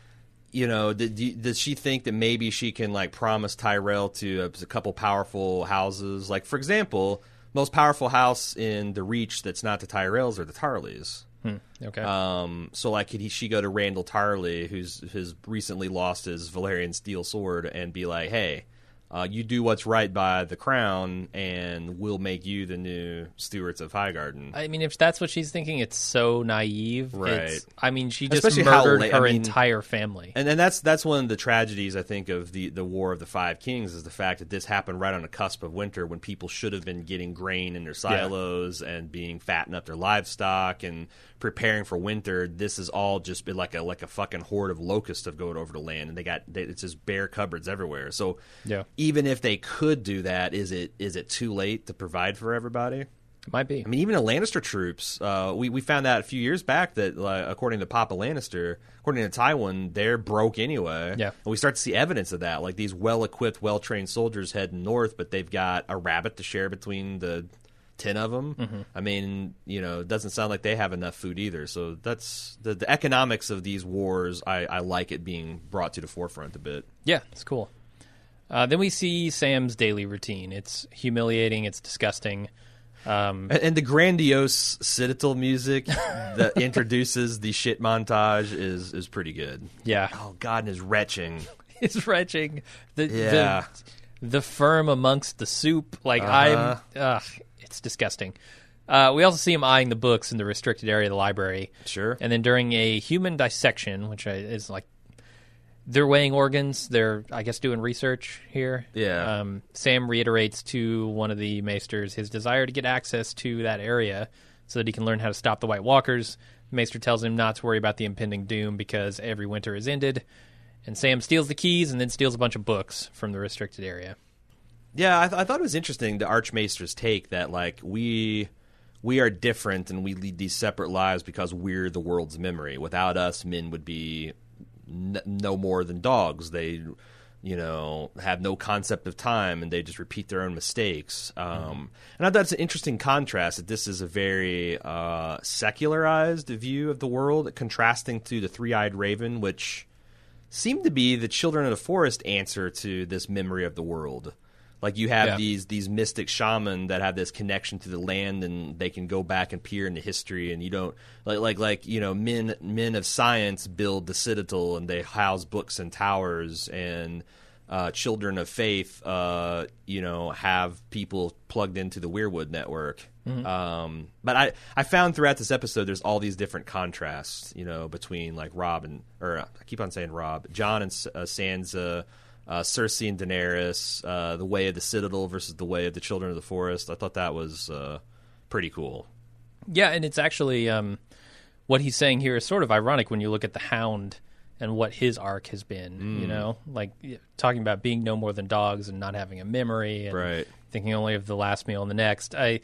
you know, did, does she think that maybe she can like promise Tyrell to a, a couple powerful houses? Like, for example, most powerful house in the Reach that's not the Tyrells are the Tarleys. Hmm. Okay. Um, so like, could he, she go to Randall Tarley, who's has recently lost his Valerian steel sword, and be like, "Hey, uh, you do what's right by the crown, and we'll make you the new stewards of Highgarden." I mean, if that's what she's thinking, it's so naive. Right. It's, I mean, she just Especially how murdered late- her I mean- entire family. And and that's that's one of the tragedies, I think, of the, the War of the Five Kings is the fact that this happened right on the cusp of winter when people should have been getting grain in their silos and being fattening up their livestock and preparing for winter. This has all just been like a like a fucking horde of locusts have gone over the land, and they got they, it's just bare cupboards everywhere. So Yeah. even if they could do that, is it is it too late to provide for everybody? Might be. I mean, even the Lannister troops, uh, we, we found out a few years back that, uh, according to Papa Lannister, according to Tywin, they're broke anyway. Yeah. And we start to see evidence of that. Like, these well-equipped, well-trained soldiers heading north, but they've got a rabbit to share between the ten of them. Mm-hmm. I mean, you know, it doesn't sound like they have enough food either. So that's the, the economics of these wars. I, I like it being brought to the forefront a bit. Yeah, it's cool. Uh, then we see Sam's daily routine. It's humiliating. It's disgusting. Um, And, and the grandiose Citadel music that introduces the shit montage is is pretty good. yeah. Oh, God, and his retching. It's retching. The, Yeah. the the firm amongst the soup. Like Uh-huh. I'm, ugh, it's disgusting. Uh, we also see him eyeing the books in the restricted area of the library. Sure. And then during a human dissection, which I, is like they're weighing organs, they're I guess doing research here. Yeah. Um, Sam reiterates to one of the maesters his desire to get access to that area so that he can learn how to stop the White Walkers. The maester tells him not to worry about the impending doom because every winter is ended. And Sam steals the keys and then steals a bunch of books from the restricted area. Yeah, I, th- I thought it was interesting, the Archmaester's take that, like, we we are different and we lead these separate lives because we're the world's memory. Without us, men would be n- no more than dogs. They, you know, have no concept of time and they just repeat their own mistakes. Um, mm-hmm. And I thought it's an interesting contrast that this is a very uh, secularized view of the world, contrasting to the Three-Eyed Raven, which seemed to be the Children of the Forest answer to this memory of the world. Like, you have Yeah. these these mystic shaman that have this connection to the land, and they can go back and peer into history. And you don't like like like you know men men of science build the Citadel, and they house books and towers. And uh, children of faith, uh, you know, have people plugged into the Weirwood network. Mm-hmm. Um, but I I found throughout this episode, there's all these different contrasts, you know, between like Rob and or uh, I keep on saying Rob, Jon and uh, Sansa. Uh, Cersei and Daenerys, uh, the way of the Citadel versus the way of the Children of the Forest. I thought that was uh, pretty cool. Yeah, and it's actually um, what he's saying here is sort of ironic when you look at the Hound and what his arc has been. Mm. You know, like talking about being no more than dogs and not having a memory, and Right. thinking only of the last meal and the next. I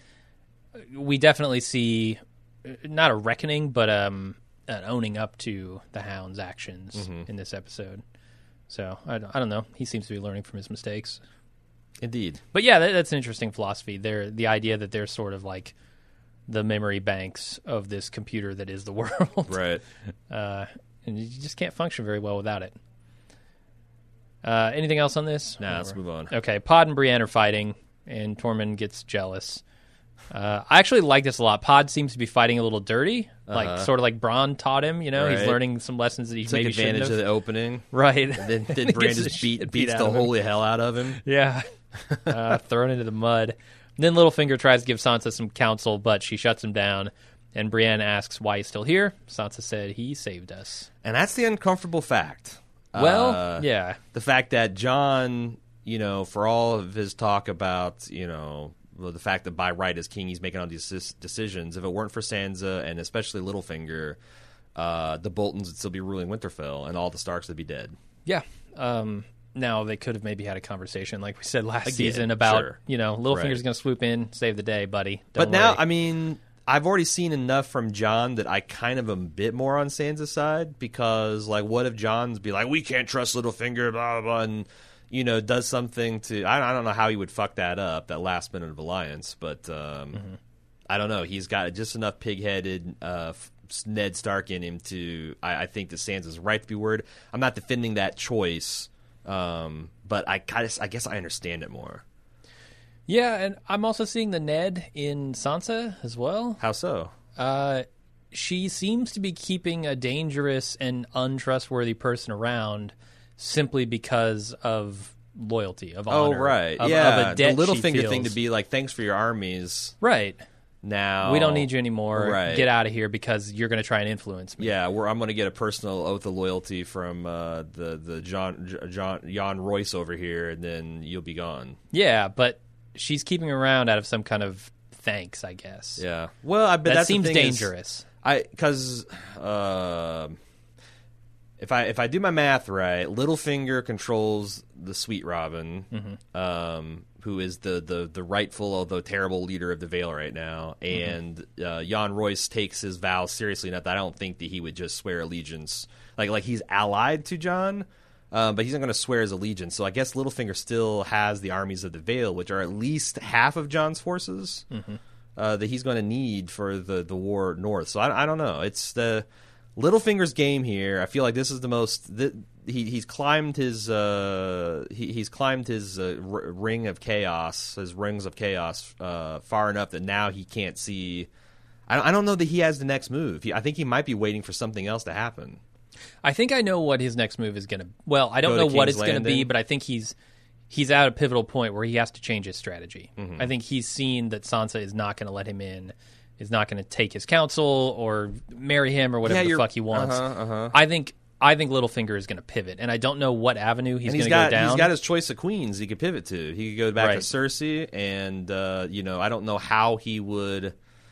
we definitely see not a reckoning, but um, an owning up to the Hound's actions Mm-hmm. in this episode. So I don't, I don't know. He seems to be learning from his mistakes. Indeed. But yeah, that, that's an interesting philosophy. They're, the idea that they're sort of like the memory banks of this computer that is the world. Right. Uh, and you just can't function very well without it. Uh, anything else on this? Nah, let's move on. Okay, Pod and Brienne are fighting, and Tormund gets jealous. Uh, I actually like this a lot. Pod seems to be fighting a little dirty, like Uh-huh. sort of like Bronn taught him. You know, he's Right. learning some lessons that he Took maybe shouldn't advantage have. of the opening. Right. Then, then He Bran gets the just beat, shit beats out the of him. holy hell out of him. Yeah. uh, thrown into the mud. Then Littlefinger tries to give Sansa some counsel, but she shuts him down. And Brienne asks why he's still here. Sansa said he saved us. And that's the uncomfortable fact. Well, Uh, yeah. The fact that Jon, you know, for all of his talk about, you know, well, the fact that by right as king he's making all these dis- decisions, if it weren't for Sansa and especially Littlefinger, uh, the Boltons would still be ruling Winterfell and all the Starks would be dead. Yeah. Um, now, they could have maybe had a conversation, like we said last Again, season, about, sure. you know, Littlefinger's Right. going to swoop in, save the day, buddy. Don't But now, worry. I mean, I've already seen enough from Jon that I kind of am a bit more on Sansa's side because, like, what if Jon's be like, we can't trust Littlefinger, blah, blah, blah, and, you know, does something to. I, I don't know how he would fuck that up, that last minute of alliance, but um, Mm-hmm. I don't know. He's got just enough pig-headed uh, Ned Stark in him to. I, I think that Sansa's right to be worried. I'm not defending that choice, um, but I kind of, I guess I understand it more. Yeah, and I'm also seeing the Ned in Sansa as well. How so? Uh, she seems to be keeping a dangerous and untrustworthy person around simply because of loyalty, of Oh, honor. right. Of, yeah. of a debt the she Littlefinger feels. thing to be like, thanks for your armies. Right. Now We don't need you anymore. Right. Get out of here because you're going to try and influence me. Yeah, where I'm going to get a personal oath of loyalty from uh, the the John John Jan Royce over here, and then you'll be gone. Yeah, but she's keeping around out of some kind of thanks, I guess. Yeah. Well, I bet That that's the seems thing is- dangerous. I because uh, if I if I do my math right, Littlefinger controls the Sweet Robin, Mm-hmm. um, who is the, the the rightful although terrible leader of the Vale right now, Mm-hmm. and uh, Jan Royce takes his vows seriously enough that I don't think that he would just swear allegiance. Like like he's allied to Jon. Um, but he's not going to swear his allegiance. So I guess Littlefinger still has the armies of the Vale, which are at least half of Jon's forces. Mm-hmm. Uh, that he's going to need for the, the war north. So I, I don't know. It's the Littlefinger's game here. I feel like this is the most th- he he's climbed his uh, he, he's climbed his uh, r- ring of chaos, his rings of chaos uh, far enough that now he can't see. I, I don't know that he has the next move. He, I think he might be waiting for something else to happen. I think I know what his next move is going to. Well, I don't Go to know what King's it's going to be, Landing? but I think he's he's at a pivotal point where he has to change his strategy. Mm-hmm. I think he's seen that Sansa is not going to let him in, is not going to take his counsel or marry him or whatever Yeah, the you're- fuck he wants. uh-huh, uh-huh. I think I think Littlefinger is going to pivot, and I don't know what avenue he's And going he's to got go down. he's got his choice of queens he could pivot to. He could go back Right. to Cersei, and uh, you know I don't know how he would.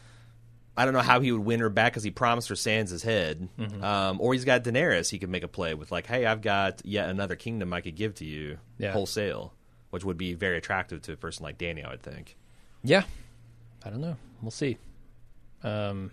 I don't know how he would win her back because he promised her Sansa's head. Mm-hmm. Um, or he's got Daenerys. He could make a play with like, hey, I've got yet another kingdom I could give to you Yeah. wholesale, which would be very attractive to a person like Dany, I would think. Yeah, I don't know. We'll see. Um,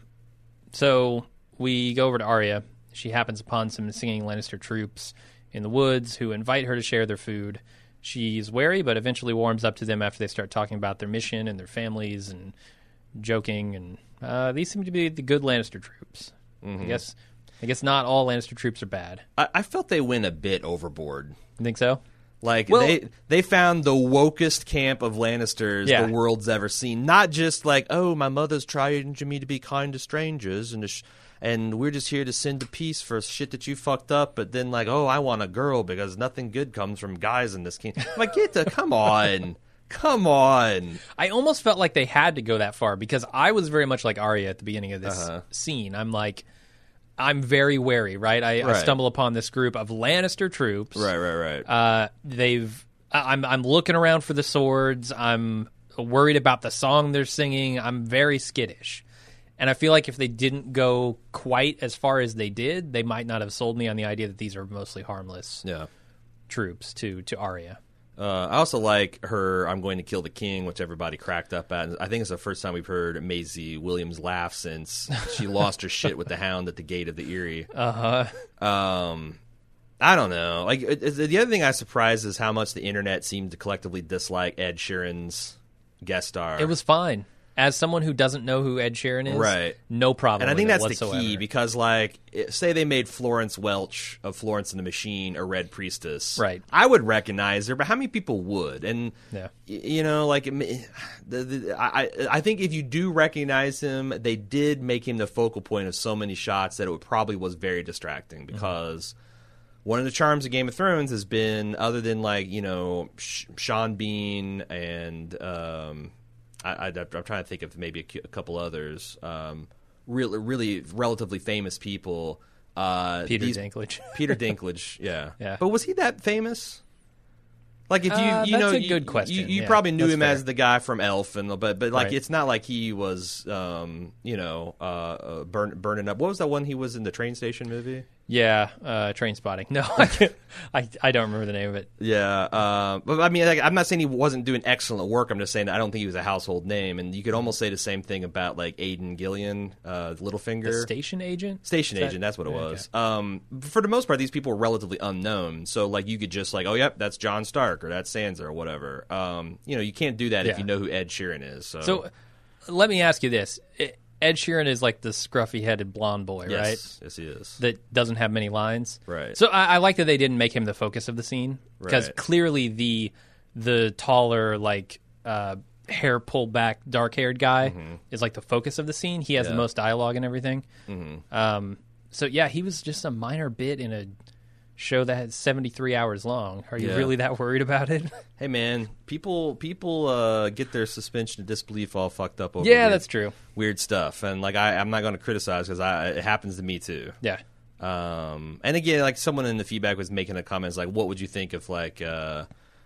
so we go over to Arya. She happens upon some singing Lannister troops in the woods who invite her to share their food. She's wary, but eventually warms up to them after they start talking about their mission and their families and joking. And uh, these seem to be the good Lannister troops. I guess. I guess not all Lannister troops are bad. I, I felt they went a bit overboard. You think so? Like Well- they they found the wokest camp of Lannisters Yeah. the world's ever seen. Not just like, oh, my mother's trying me to be kind to strangers, and to sh- and we're just here to send to peace for shit that you fucked up. But then like, oh, I want a girl because nothing good comes from guys in this kingdom. Like, get the come on, come on. I almost felt like they had to go that far because I was very much like Arya at the beginning of this Uh-huh. scene. I'm like, I'm very wary, right? I, I Right. stumble upon this group of Lannister troops. Right, right, right. Uh, they've. I- I'm. I'm looking around for the swords. I'm worried about the song they're singing. I'm very skittish, and I feel like if they didn't go quite as far as they did, they might not have sold me on the idea that these are mostly harmless yeah. troops to to Arya. Uh, I also like her "I'm going to kill the king," which everybody cracked up at. I think it's the first time we've heard Maisie Williams laugh since she lost her shit with the Hound at the gate of the Eyrie. Uh huh. Um, I don't know. Like it, it- the other thing I was surprised is how much the internet seemed to collectively dislike Ed Sheeran's guest star. It was fine. As someone who doesn't know who Ed Sheeran is, Right. no problem. and I think with that's it the whatsoever. key because, like, it- say they made Florence Welch of Florence and the Machine a Red Priestess, Right. I would recognize her, but how many people would? And Yeah. y- you know, like, it may- the, the, I I think if you do recognize him, they did make him the focal point of so many shots that it would probably was very distracting because. One of the charms of Game of Thrones has been, other than like you know Sh- Sean Bean and um, I, I, I'm trying to think of maybe a, cu- a couple others, um, really, really relatively famous people. Uh, Peter these- Dinklage. Peter Dinklage, yeah, Yeah. But was he that famous? Like if you, Uh, you that's know, a you- good question. You, you Yeah, probably knew that's him fair. as the guy from Elf, and but but like Right. it's not like he was, um, you know, uh, uh, burn, burning up. What was that one he was in the train station movie? Yeah, uh, Train Spotting. No, I, can't, I I don't remember the name of it. Yeah, uh, but I mean, like, I'm not saying he wasn't doing excellent work. I'm just saying I don't think he was a household name, and you could almost say the same thing about like Aidan Gillian, uh, Littlefinger, The station agent. station Is agent. that- That's what it Yeah, was. okay. Um, for the most part, these people were relatively unknown, so like you could just like, oh, yep, that's John Stark or that's Sansa or whatever. Um, you know, you can't do that if Yeah. you know who Ed Sheeran is. So, So, let me ask you this: I- Ed Sheeran is like the scruffy-headed blonde boy, yes, right? yes, he is. That doesn't have many lines. Right. So I, I like that they didn't make him the focus of the scene because Right. clearly the the taller, like uh, hair pulled back, dark haired guy Mm-hmm. is like the focus of the scene. He has the Yeah. most dialogue and everything. Mm-hmm. Um, so yeah, he was just a minor bit in a show that had seventy-three hours long. Are you Yeah. really that worried about it? Hey man, people people uh, get their suspension of disbelief all fucked up over Yeah, weird, that's true. weird stuff, and like I, I'm not going to criticize because I it happens to me too. Yeah. Um, and again, like someone in the feedback was making a comment like, "What would you think if like uh,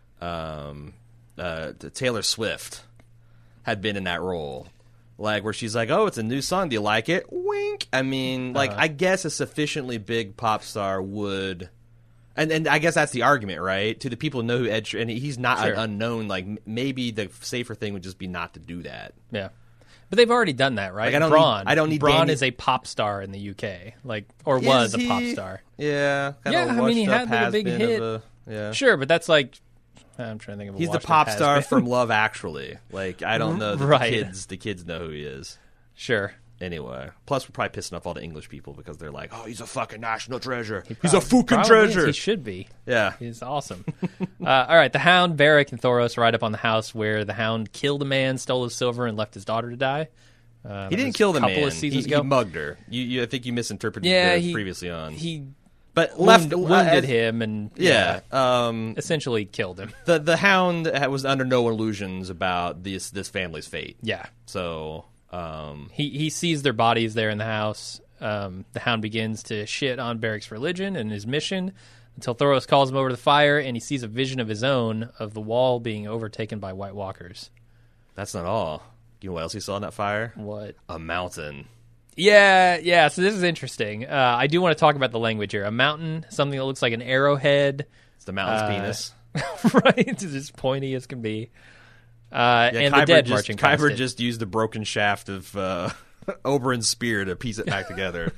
um, uh, Taylor Swift had been in that role?" Like where she's like, "Oh, it's a new song. Do you like it?" Wink. I mean, like I guess a sufficiently big pop star would. And and I guess that's the argument, right? To the people who know who Ed Sheeran, and he's not Sure. an unknown. Like m- maybe the safer thing would just be not to do that. Yeah. But they've already done that, right? Like, I don't Braun. need- I don't need Braun Danny- is a pop star in the U K, like or was Is a pop he? star. Yeah, kinda Yeah, I mean, he washed-up had the big has-been hit. of a- yeah, Sure, but that's like I'm trying to think of. A he's the washed-up pop star has-been. from Love Actually. Like I don't know that Right. the kids the kids know who he is. Sure. Anyway, plus we're probably pissing off all the English people because they're like, "Oh, he's a fucking national treasure. He's a fucking Probably is. treasure." He should be. Yeah, He's awesome. uh, all right, the Hound, Varric, and Thoros ride up on the house where the Hound killed a man, stole his silver, and left his daughter to die. Uh, he that didn't was kill a the couple man. of seasons he, ago. he mugged her. You, you, I think you misinterpreted yeah, the he previously on. he but left wound, uh, wounded as- him and Yeah. Um, essentially killed him. the the Hound was under no illusions about this this family's fate. Yeah. So, um, He he sees their bodies there in the house. Um, the Hound begins to shit on Barrick's religion and his mission until Thoros calls him over to the fire and he sees a vision of his own of the wall being overtaken by White Walkers. that's not all. You know what else he saw in that fire? What? A mountain. Yeah, yeah. So this is interesting. Uh, I do want to talk about the language here. A mountain, something that looks like an arrowhead, It's the mountain's Uh, penis. right? It's as pointy as can be. Uh, Yeah, and Kyber the dead just, marching Kyber constant. just used the broken shaft of uh, Oberyn's spear to piece it back together.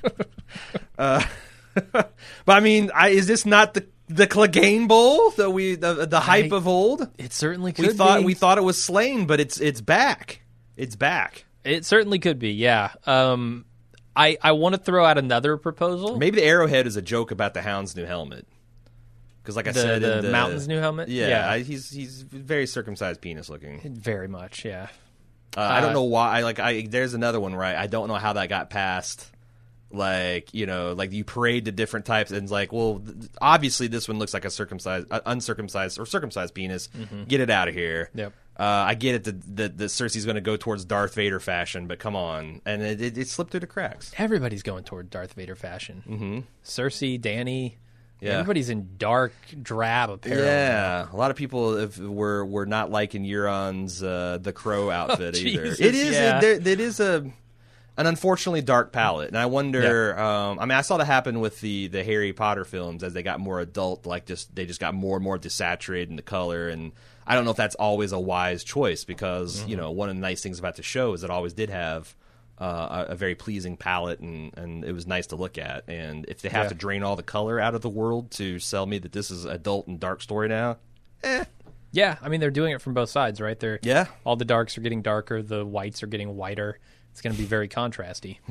uh, but I mean, I, is this not the the Clegane Bowl that we the, the hype I- of old? It certainly could We thought be. we thought it was slain, but it's it's back. It's back. It certainly could be. Yeah. Um, I I want to throw out another proposal. Maybe the arrowhead is a joke about the Hound's new helmet. Because, like I The- said, the in the Mountain's new helmet? Yeah, Yeah. I, he's he's very circumcised penis looking. Very much. Yeah. Uh, I don't Uh, know why. I, like, I there's another one, right? I don't know how that got past. Like, you know, like you parade the different types, and it's like, well, th- obviously this one looks like a circumcised, uh, uncircumcised, or circumcised penis. Get it out of here. Yep. Uh, I get it that that, that Cersei's going to go towards Darth Vader fashion, but come on, and it, it, it slipped through the cracks. Everybody's going toward Darth Vader fashion. Mm-hmm. Cersei, Dany. Yeah. Everybody's in dark, drab apparel. Yeah, a lot of people have, were were not liking Euron's uh, the Crow outfit either. Jesus, It is yeah. it, there, it is a an unfortunately dark palette, and I wonder. Um, I mean, I saw that happen with the the Harry Potter films as they got more adult. Like, just they just got more and more desaturated in the color, and I don't know if that's always a wise choice because Mm-hmm. you know one of the nice things about the show is it always did have. Uh, a, a very pleasing palette, and, and it was nice to look at. And if they have Yeah. to drain all the color out of the world to sell me that this is adult and dark story now, eh. Yeah, I mean they're doing it from both sides, right? They're Yeah. all the darks are getting darker, the whites are getting whiter. It's going to be very contrasty.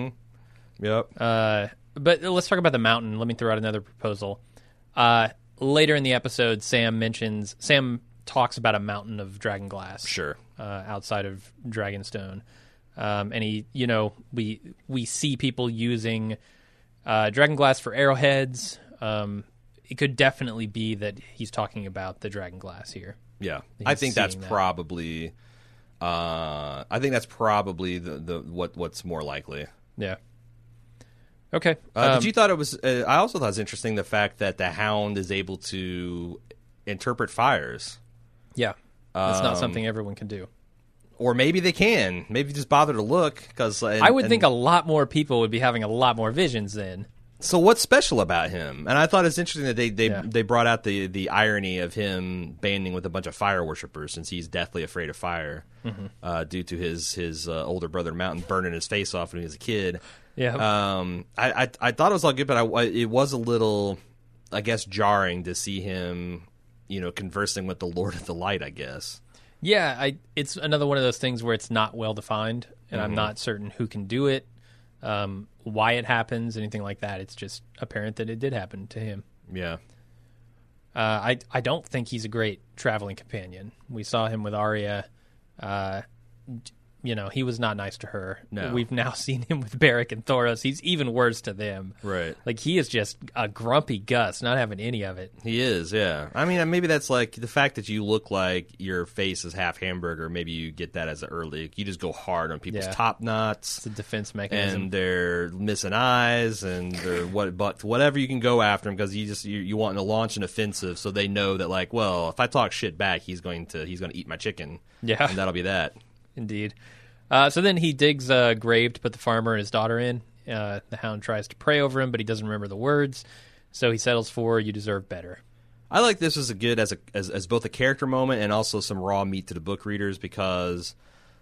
Yep. Uh, but let's talk about the mountain. Let me throw out another proposal. Uh, later in the episode, Sam mentions Sam talks about a mountain of dragon glass. Sure. Uh, outside of Dragonstone, um, and he, you know, we we see people using uh, dragon glass for arrowheads. Um, it could definitely be that he's talking about the dragon glass here. Yeah. He's I think that's seeing that. probably. Uh, I think that's probably the, the what what's more likely. Yeah. Okay. Uh, Um, but you thought it was. Uh, I also thought it was interesting the fact that the Hound is able to interpret fires. yeah. That's not um, something everyone can do. Or maybe they can. Maybe just bother to look because I would think a lot more people would be having a lot more visions then. So what's special about him? And I thought it's interesting that they they, Yeah. they brought out the, the irony of him banding with a bunch of fire worshippers, since he's deathly afraid of fire Mm-hmm. uh, due to his his uh, older brother Mountain burning his face off when he was a kid. Yeah. Um, I, I I thought it was all good, but I, it was a little, I guess, jarring to see him, you know, conversing with the Lord of the Light, I guess. Yeah, I it's another one of those things where it's not well defined, and I'm not certain who can do it, um, why it happens, anything like that. It's just apparent that it did happen to him. Yeah. Uh, I I don't think he's a great traveling companion. We saw him with Arya. Uh, d- you know, he was not nice to her. No. We've now seen him with Beric and Thoros. He's even worse to them. Right. Like, he is just a grumpy Gus, not having any of it. He is, yeah. I mean, maybe that's like the fact that you look like your face is half hamburger. Maybe you get that as an early. You just go hard on people's Yeah. top knots. It's a defense mechanism. And they're missing eyes, and they're what, but whatever you can go after him, because you just you, you want to launch an offensive, so they know that, like, well, if I talk shit back, he's going to he's going to eat my chicken. Yeah. And that'll be that. Indeed. Uh, so then he digs a grave to put the farmer and his daughter in. Uh, the Hound tries to pray over him, but he doesn't remember the words. So he settles for, "You deserve better." I like this as a good as a as, as both a character moment and also some raw meat to the book readers, because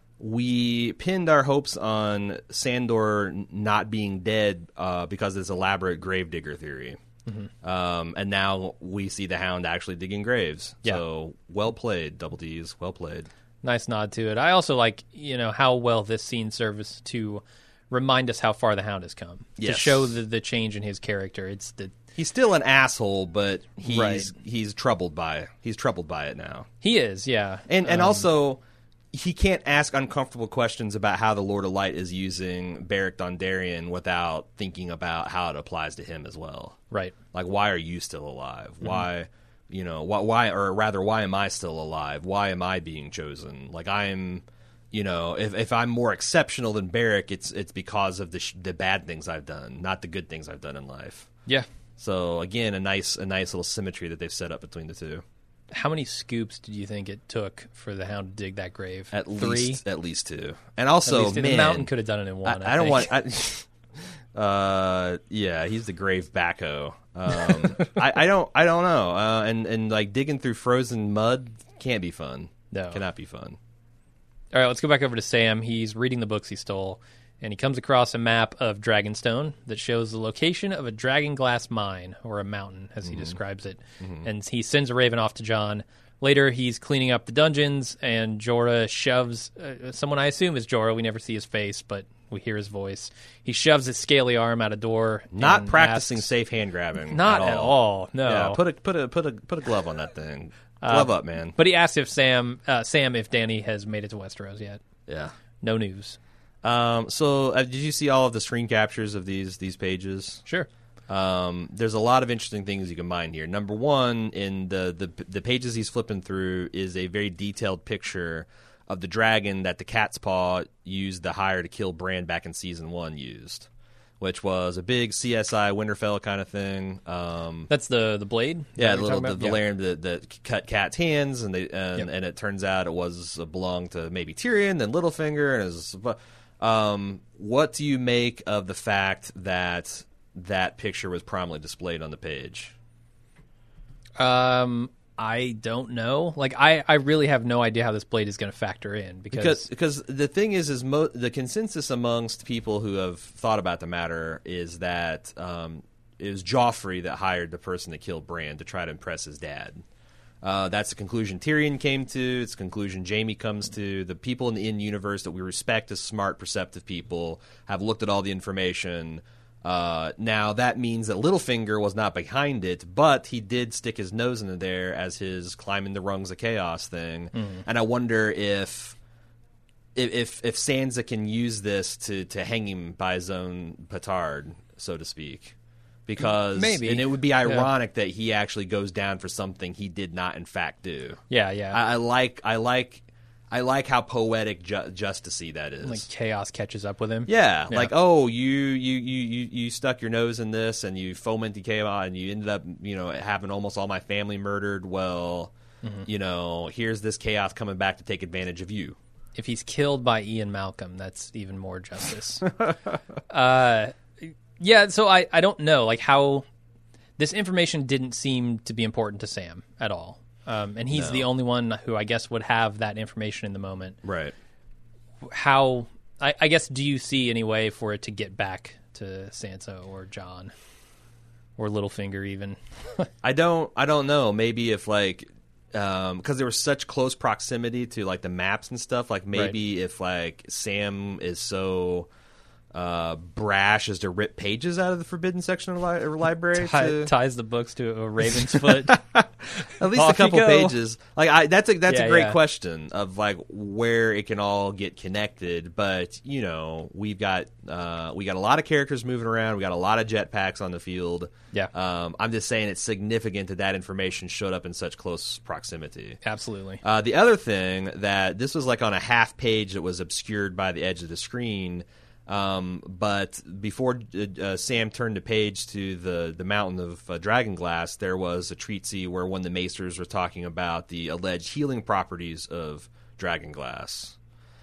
we pinned our hopes on Sandor not being dead uh, because of this elaborate gravedigger theory. Mm-hmm. Um, and now we see the Hound actually digging graves. Yeah. So well played, Double D's. Well played. Nice nod to it. I also like, you know, how well this scene serves to remind us how far the Hound has come. Yes. To show the, the change in his character. It's the He's still an asshole, but he's Right. he's troubled by it. He's troubled by it now. he is, yeah. And and Um, also, he can't ask uncomfortable questions about how the Lord of Light is using Beric Dondarrion without thinking about how it applies to him as well. Right. Like, why are you still alive? Mm-hmm. Why, you know, why, why, or rather, why am I still alive? Why am I being chosen? Like, I'm, you know, if if I'm more exceptional than Beric, it's it's because of the sh- the bad things I've done, not the good things I've done in life. Yeah. So again, a nice a nice little symmetry that they've set up between the two. How many scoops did you think it took for the Hound to dig that grave? At Three? least at least two, and also At least, man, the Mountain could have done it in one. I, I, I don't think. want. I, uh, yeah, he's the grave backhoe. Um, I, I don't. I don't know. Uh, and and like digging through frozen mud can't be fun. No. Cannot be fun. All right, let's go back over to Sam. He's reading the books he stole, and he comes across a map of Dragonstone that shows the location of a dragon glass mine, or a mountain, as he Mm-hmm. describes it. And he sends a raven off to John. Later, he's cleaning up the dungeons, and Jorah shoves uh, someone I assume is Jorah. We never see his face, but we hear his voice. He shoves his scaly arm out a door. Not and practicing asks- safe hand grabbing. Not at at all. all. No. Yeah, put a put a put a put a glove on that thing. Glove up, man. But he asks if Sam, uh, Sam, if Dany has made it to Westeros yet. Yeah. No news. Um. So, uh, did you see all of the screen captures of these these pages? Sure. Um, there's a lot of interesting things you can mine here. Number one, in the, the the pages he's flipping through is a very detailed picture of the dragon that the Cat's Paw used the hire to kill Bran back in season one used, which was a big C S I Winterfell kind of thing. Um, That's the the blade? yeah, Is the that what little you're the talking about? Valerian that, that cut Cat's hands, and they and, Yep. and it turns out it was it belonged to maybe Tyrion, then Littlefinger, and it was, um, what do you make of the fact that that picture was prominently displayed on the page? Um, I don't know. Like, I, I really have no idea how this blade is going to factor in because, Because because the thing is is mo- the consensus amongst people who have thought about the matter is that um, it was Joffrey that hired the person that killed Bran to try to impress his dad. Uh, that's the conclusion Tyrion came to. It's the conclusion Jaime comes to. The people in the in-universe that we respect as smart, perceptive people have looked at all the information. Uh, now, that means that Littlefinger was not behind it, but he did stick his nose into there as his climbing the rungs of chaos thing. Mm-hmm. And I wonder if if if, if Sansa can use this to, to hang him by his own petard, so to speak. Because Maybe. and it would be Yeah. ironic that he actually goes down for something he did not in fact do. yeah, yeah, I, I like I like I like how poetic ju- justicey that is. like chaos catches up with him. Yeah, Yeah. like oh, you, you you you you stuck your nose in this, and you fomented chaos, and you ended up, you know, having almost all my family murdered. Well, Mm-hmm. you know, here's this chaos coming back to take advantage of you. If he's killed by Ian Malcolm, that's even more justice. uh, Yeah, so I, I don't know, like, how this information didn't seem to be important to Sam at all. Um, and he's No. the only one who I guess would have that information in the moment. Right. How, I, I guess, do you see any way for it to get back to Sansa or Jon or Littlefinger even? I don't. I don't know. Maybe if like, um, because there was such close proximity to like the maps and stuff. Like maybe Right. if like Sam is so uh, brash as to rip pages out of the forbidden section of the li- library, Tie, to, ties the books to a raven's foot. at least Off a you couple go. pages. Like I, that's a that's Yeah, a great yeah. question of like where it can all get connected. But you know, we've got uh, we got a lot of characters moving around. We got a lot of jetpacks on the field. Yeah. Um, I'm just saying it's significant that that information showed up in such close proximity. Absolutely. Uh, the other thing that this was like on a half page that was obscured by the edge of the screen. Um, but before uh, uh, Sam turned the page to the, the mountain of uh, Dragonglass, there was a treatise where one of the Maesters were talking about the alleged healing properties of Dragonglass.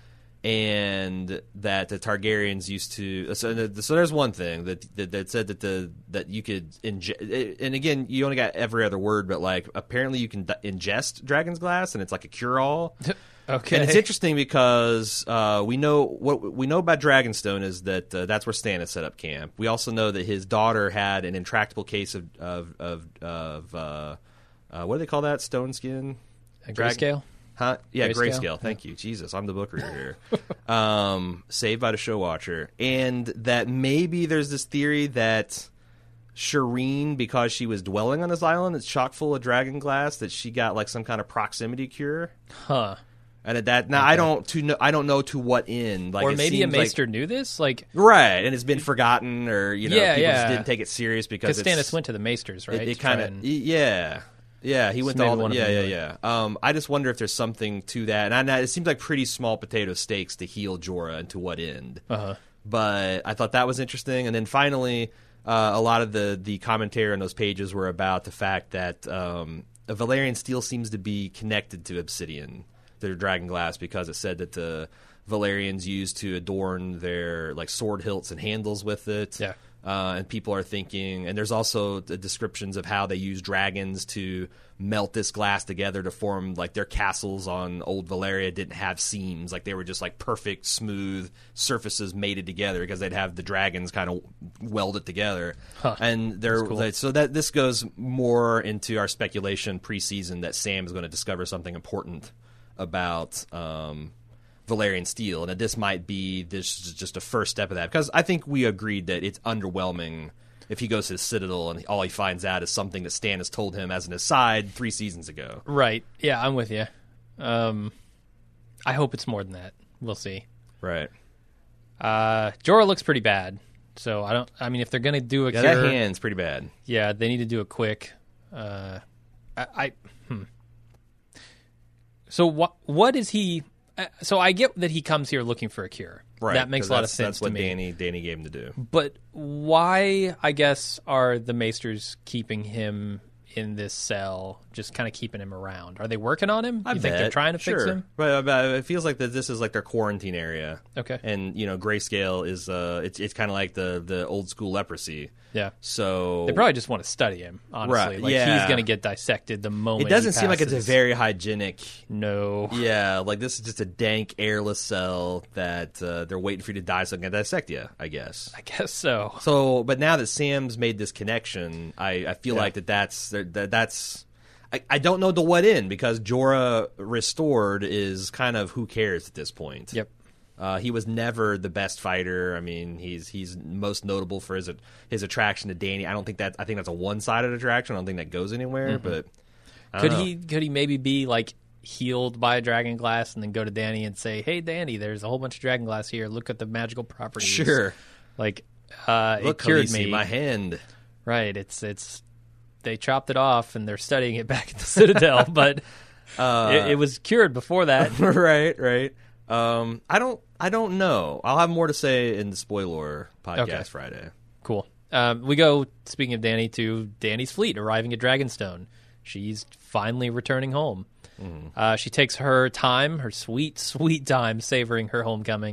And that the Targaryens used to. So, so there's one thing that, that that said that the that you could ingest. And again, you only got every other word, but like apparently you can ingest Dragon's Glass, and it's like a cure-all. Okay. And it's interesting because uh, we know what we know about Dragonstone is that uh, that's where Stannis set up camp. We also know that his daughter had an intractable case of of of, of uh, uh, what do they call that? Stone skin? A Drag- grayscale? Huh? Yeah, Grayscale? grayscale. Thank you, Jesus. I'm the book reader here. um, saved by the show watcher, and that maybe there's this theory that Shireen, because she was dwelling on this island that's chock full of dragon glass, that she got like some kind of proximity cure. Huh. And at that now, I don't to know, I don't know to what end. Like, Or it maybe a seems like- Maester knew this? Like, right? And it's been forgotten, or you know, Yeah, people yeah. just didn't take it serious because because it's, Stannis went to the Maesters, right? It, it to try kind of, and- yeah, yeah. He went to maybe all the, one of yeah, them yeah, knew yeah. Um, I just wonder if there's something to that, and I, know it seems like pretty small potato stakes to heal Jorah, and to what end. Uh-huh. But I thought that was interesting, and then finally, uh, a lot of the the commentary on those pages were about the fact that um, a Valyrian steel seems to be connected to obsidian, their dragon glass, because it said that the Valyrians used to adorn their like sword hilts and handles with it. Yeah. Uh, and people are thinking, and there's also the descriptions of how they use dragons to melt this glass together to form like their castles on old Valyria didn't have seams, like they were just like perfect smooth surfaces mated together because they'd have the dragons kind of weld it together. Huh. And they're cool. they- so that this goes more into our speculation preseason that Sam is going to discover something important about um, Valerian steel, and that this might be this is just a first step of that, because I think we agreed that it's underwhelming if he goes to the Citadel and all he finds out is something that Stannis told him as an aside three seasons ago. Right. Yeah, I'm with you. Um, I hope it's more than that. We'll see. Right. Uh, Jorah looks pretty bad. So I don't. I mean, if they're gonna do a Yeah, cure, that hand's pretty bad. yeah, they need to do it quick. Uh, I, I hmm. So what? What is he? Uh, so I get that he comes here looking for a cure. Right. That makes 'cause a lot of that's- sense That's to what me. Danny Danny gave him to do. But why? I guess are the Maesters keeping him in this cell, just kind of keeping him around? Are they working on him? I you think they're bet. trying to fix Sure. him? But, but it feels like that this is like their quarantine area. Okay. And you know, grayscale is uh, it's it's kind of like the the old school leprosy. Yeah. So They probably just want to study him, honestly. Right, Like, yeah. he's going to get dissected the moment it doesn't he seem like it's a passes. very hygienic. No. Yeah, like this is just a dank, airless cell that uh, they're waiting for you to die so they can dissect you, I guess. I guess so. So, but now that Sam's made this connection, I, I feel Yeah. like that that's that, that's. I, I don't know to what end, because Jorah restored is kind of who cares at this point. Yep. Uh, he was never the best fighter. I mean, he's he's most notable for his his attraction to Dany. I don't think that I think that's a one sided attraction. I don't think that goes anywhere. Mm-hmm. But I Could don't know. he could he maybe be like healed by a dragon glass and then go to Danny and say, "Hey, Danny, there's a whole bunch of dragon glass here. Look at the magical properties." Sure. Like, uh, Look, it cured Khaleesi, me. my hand. Right. It's it's they chopped it off and they're studying it back at the Citadel, but Uh, it, it was cured before that. right, right. Um, I don't, I don't know. I'll have more to say in the spoiler podcast Okay. Friday. Cool. Um, we go, speaking of Danny, to Danny's fleet arriving at Dragonstone. She's finally returning home. Uh, she takes her time, her sweet, sweet time, savoring her homecoming,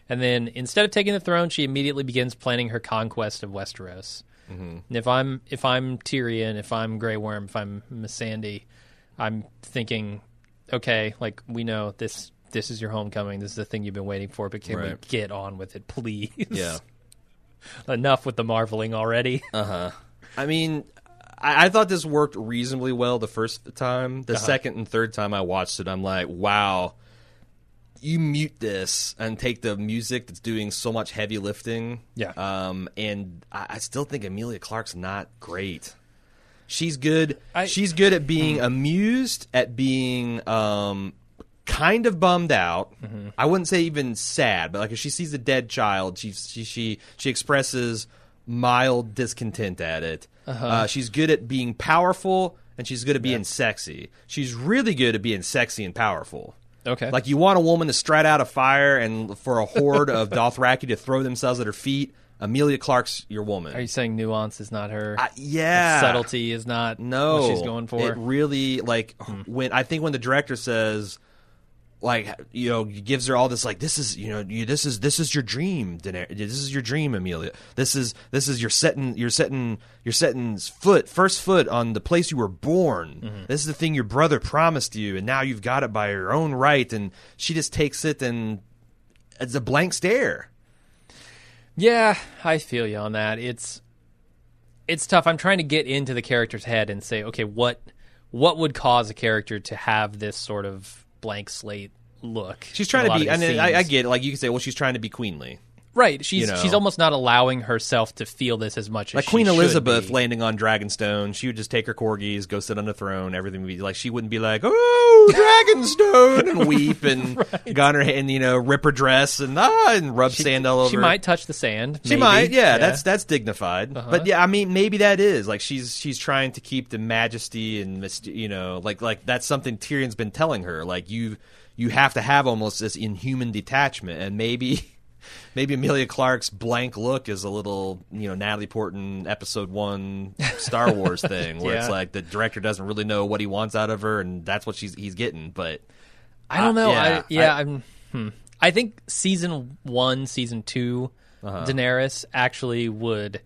And then instead of taking the throne, she immediately begins planning her conquest of Westeros. Mm-hmm. And if I'm if I'm Tyrion, if I'm Grey Worm, if I'm Missandei, I'm thinking, okay, like we know this this is your homecoming. This is the thing you've been waiting for, but can Right. we get on with it, please? Yeah. Enough with the marveling already. Uh-huh. I mean, I, I thought this worked reasonably well the first time. The Uh-huh. second and third time I watched it, I'm like, wow, you mute this and take the music that's doing so much heavy lifting. Yeah. Um, and I, I still think Emilia Clarke's not great. She's good. I- She's good at being amused, at being um, kind of bummed out. Mm-hmm. I wouldn't say even sad, but like if she sees a dead child, she she she, she expresses mild discontent at it. Uh-huh. Uh, she's good at being powerful, and she's good at being sexy. She's really good at being sexy and powerful. Okay. Like you want a woman to strut out a fire and for a horde of Dothraki to throw themselves at her feet. Emilia Clarke's your woman. Are you saying nuance is not her? Uh, yeah. Subtlety is not No, what she's going for? It really like when I think when the director says, like, you know, gives her all this like this is you know you, this is this is your dream, Daener- this is your dream, Emilia. This is this is you're setting you're setting you're setting foot first foot on the place you were born. Mm-hmm. This is the thing your brother promised you, and now you've got it by your own right. And she just takes it and it's a blank stare. Yeah, I feel you on that. It's it's tough. I'm trying to get into the character's head and say, okay, what what would cause a character to have this sort of blank slate look? She's trying in a to lot be. of I these mean, I, I scenes? get it. Like you could say, well, she's trying to be queenly. Right. She's you know. she's almost not allowing herself to feel this as much as Like she Queen should Elizabeth be. landing on Dragonstone, she would just take her corgis, go sit on the throne, everything would be like she wouldn't be like, "Oh, Dragonstone," and weep and Right. go on her and you know rip her dress and ah and rub She- sand all over. She her. might touch the sand. She maybe. might, yeah, That's that's dignified. Uh-huh. But yeah, I mean, maybe that is like she's she's trying to keep the majesty and myst- you know, like like that's something Tyrion's been telling her. Like you you have to have almost this inhuman detachment, and maybe. Maybe Emilia Clarke's blank look is a little, you know, Natalie Portman episode one Star Wars thing, where it's Yeah. like the director doesn't really know what he wants out of her, and that's what she's he's getting. But I don't know. yeah, I, yeah, I- I, am Hmm. I think season one, season two, Uh-huh. Daenerys actually would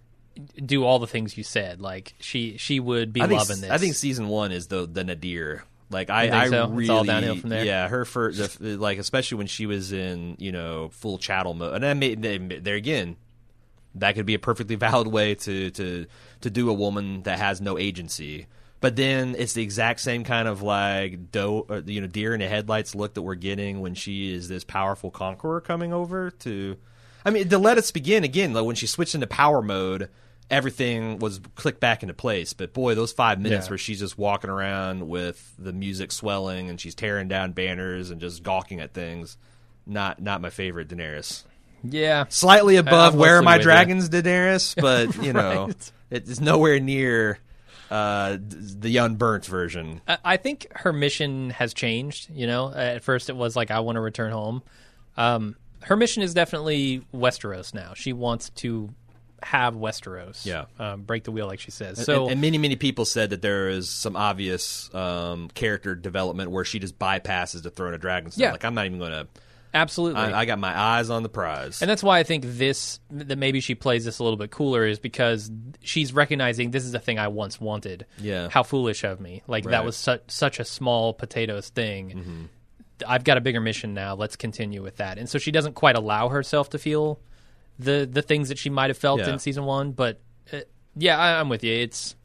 do all the things you said. Like she, she would be I think loving this. I think season one is the the nadir. Like I, You think I so? really, It's all downhill from there? Yeah, her for the, like especially when she was in you know full chattel mode, and I made there again. That could be a perfectly valid way to to to do a woman that has no agency. But then it's the exact same kind of like doe, or, you know, deer in the headlights look that we're getting when she is this powerful conqueror coming over to. I mean, to let us begin again, like when she switched into power mode, everything was clicked back into place. But boy, those five minutes Yeah. where she's just walking around with the music swelling and she's tearing down banners and just gawking at things, not not my favorite Daenerys. Yeah, Slightly above I'm Where Are mostly My with you. Dragons, Daenerys, but you know, Right. it's nowhere near uh, the unburnt version. I- I think her mission has changed. You know, at first it was like I want to return home. Um, her mission is definitely Westeros now. She wants to have Westeros. Yeah. um, break the wheel, like she says. So and, and many, many people said that there is some obvious um, character development where she just bypasses the throne of Dragonstone. Yeah. Like, I'm not even going to. absolutely, I, I got my eyes on the prize. and that's why I think this that maybe she plays this a little bit cooler is because she's recognizing this is the thing I once wanted. Yeah. How foolish of me! Like Right. that was such such a small potatoes thing. Mm-hmm. I've got a bigger mission now. Let's continue with that. And so she doesn't quite allow herself to feel the the things that she might have felt Yeah. in season one. But uh, yeah, I, I'm with you. It's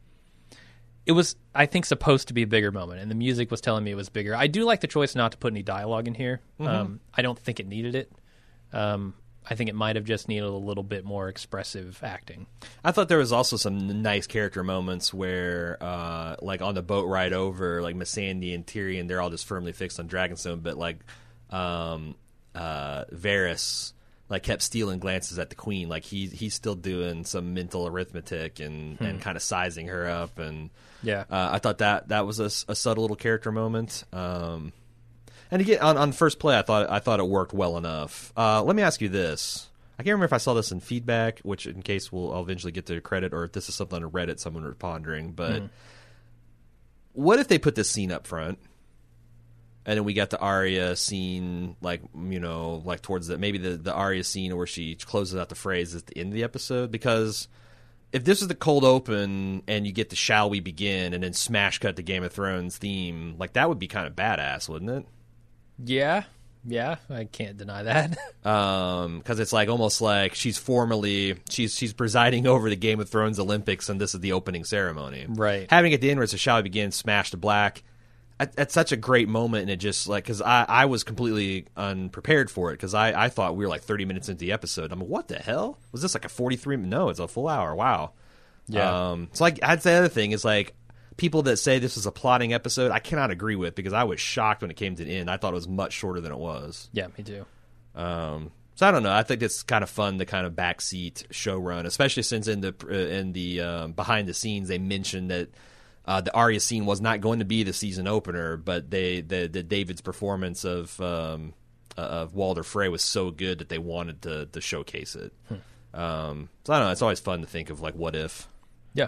it was I think supposed to be a bigger moment, and the music was telling me it was bigger. I do like the choice not to put any dialogue in here. Mm-hmm. Um, I don't think it needed it. Um, I think it might have just needed a little bit more expressive acting. I thought there was also some nice character moments where, uh, like on the boat ride over, like Missandei and Tyrion, they're all just firmly fixed on Dragonstone, but like um, uh, Varys, like kept stealing glances at the Queen, like he he's still doing some mental arithmetic and, and kind of sizing her up, and Yeah. uh, I thought that that was a, s- a subtle little character moment. Um, and again, on, on first play, I thought I thought it worked well enough. Uh, let me ask you this: I can't remember if I saw this in feedback, which in case we'll I'll eventually get to credit, or if this is something on Reddit someone was pondering. But what if they put this scene up front, And then we got the Arya scene, like, you know, like towards the, maybe the, the Arya scene where she closes out the phrase at the end of the episode. Because if this is the cold open and you get the shall we begin and then smash cut the Game of Thrones theme, like that would be kind of badass, wouldn't it? Yeah. Yeah, I can't deny that. Um, because it's like almost like she's formally she's she's presiding over the Game of Thrones Olympics, and this is the opening ceremony. Right. Having at the end where it's a shall we begin, smash to black. That's such a great moment, and it just like because I, I was completely unprepared for it because I, I thought we were like thirty minutes into the episode. I'm like, what the hell was this, like a forty-three? No, it's a full hour. Wow. Yeah. Um. So like I'd say the other thing is like. People that say this is a plotting episode, I cannot agree with because I was shocked when it came to the end. I thought it was much shorter than it was. Yeah, me too. Um, so I don't know. I think it's kind of fun to kind of backseat show run, especially since in the uh, in the um, behind the scenes they mentioned that uh, the Arya scene was not going to be the season opener, but they the, the David's performance of um, uh, of Walder Frey was so good that they wanted to to showcase it. Hmm. Um, so I don't know. It's always fun to think of like what if. Yeah.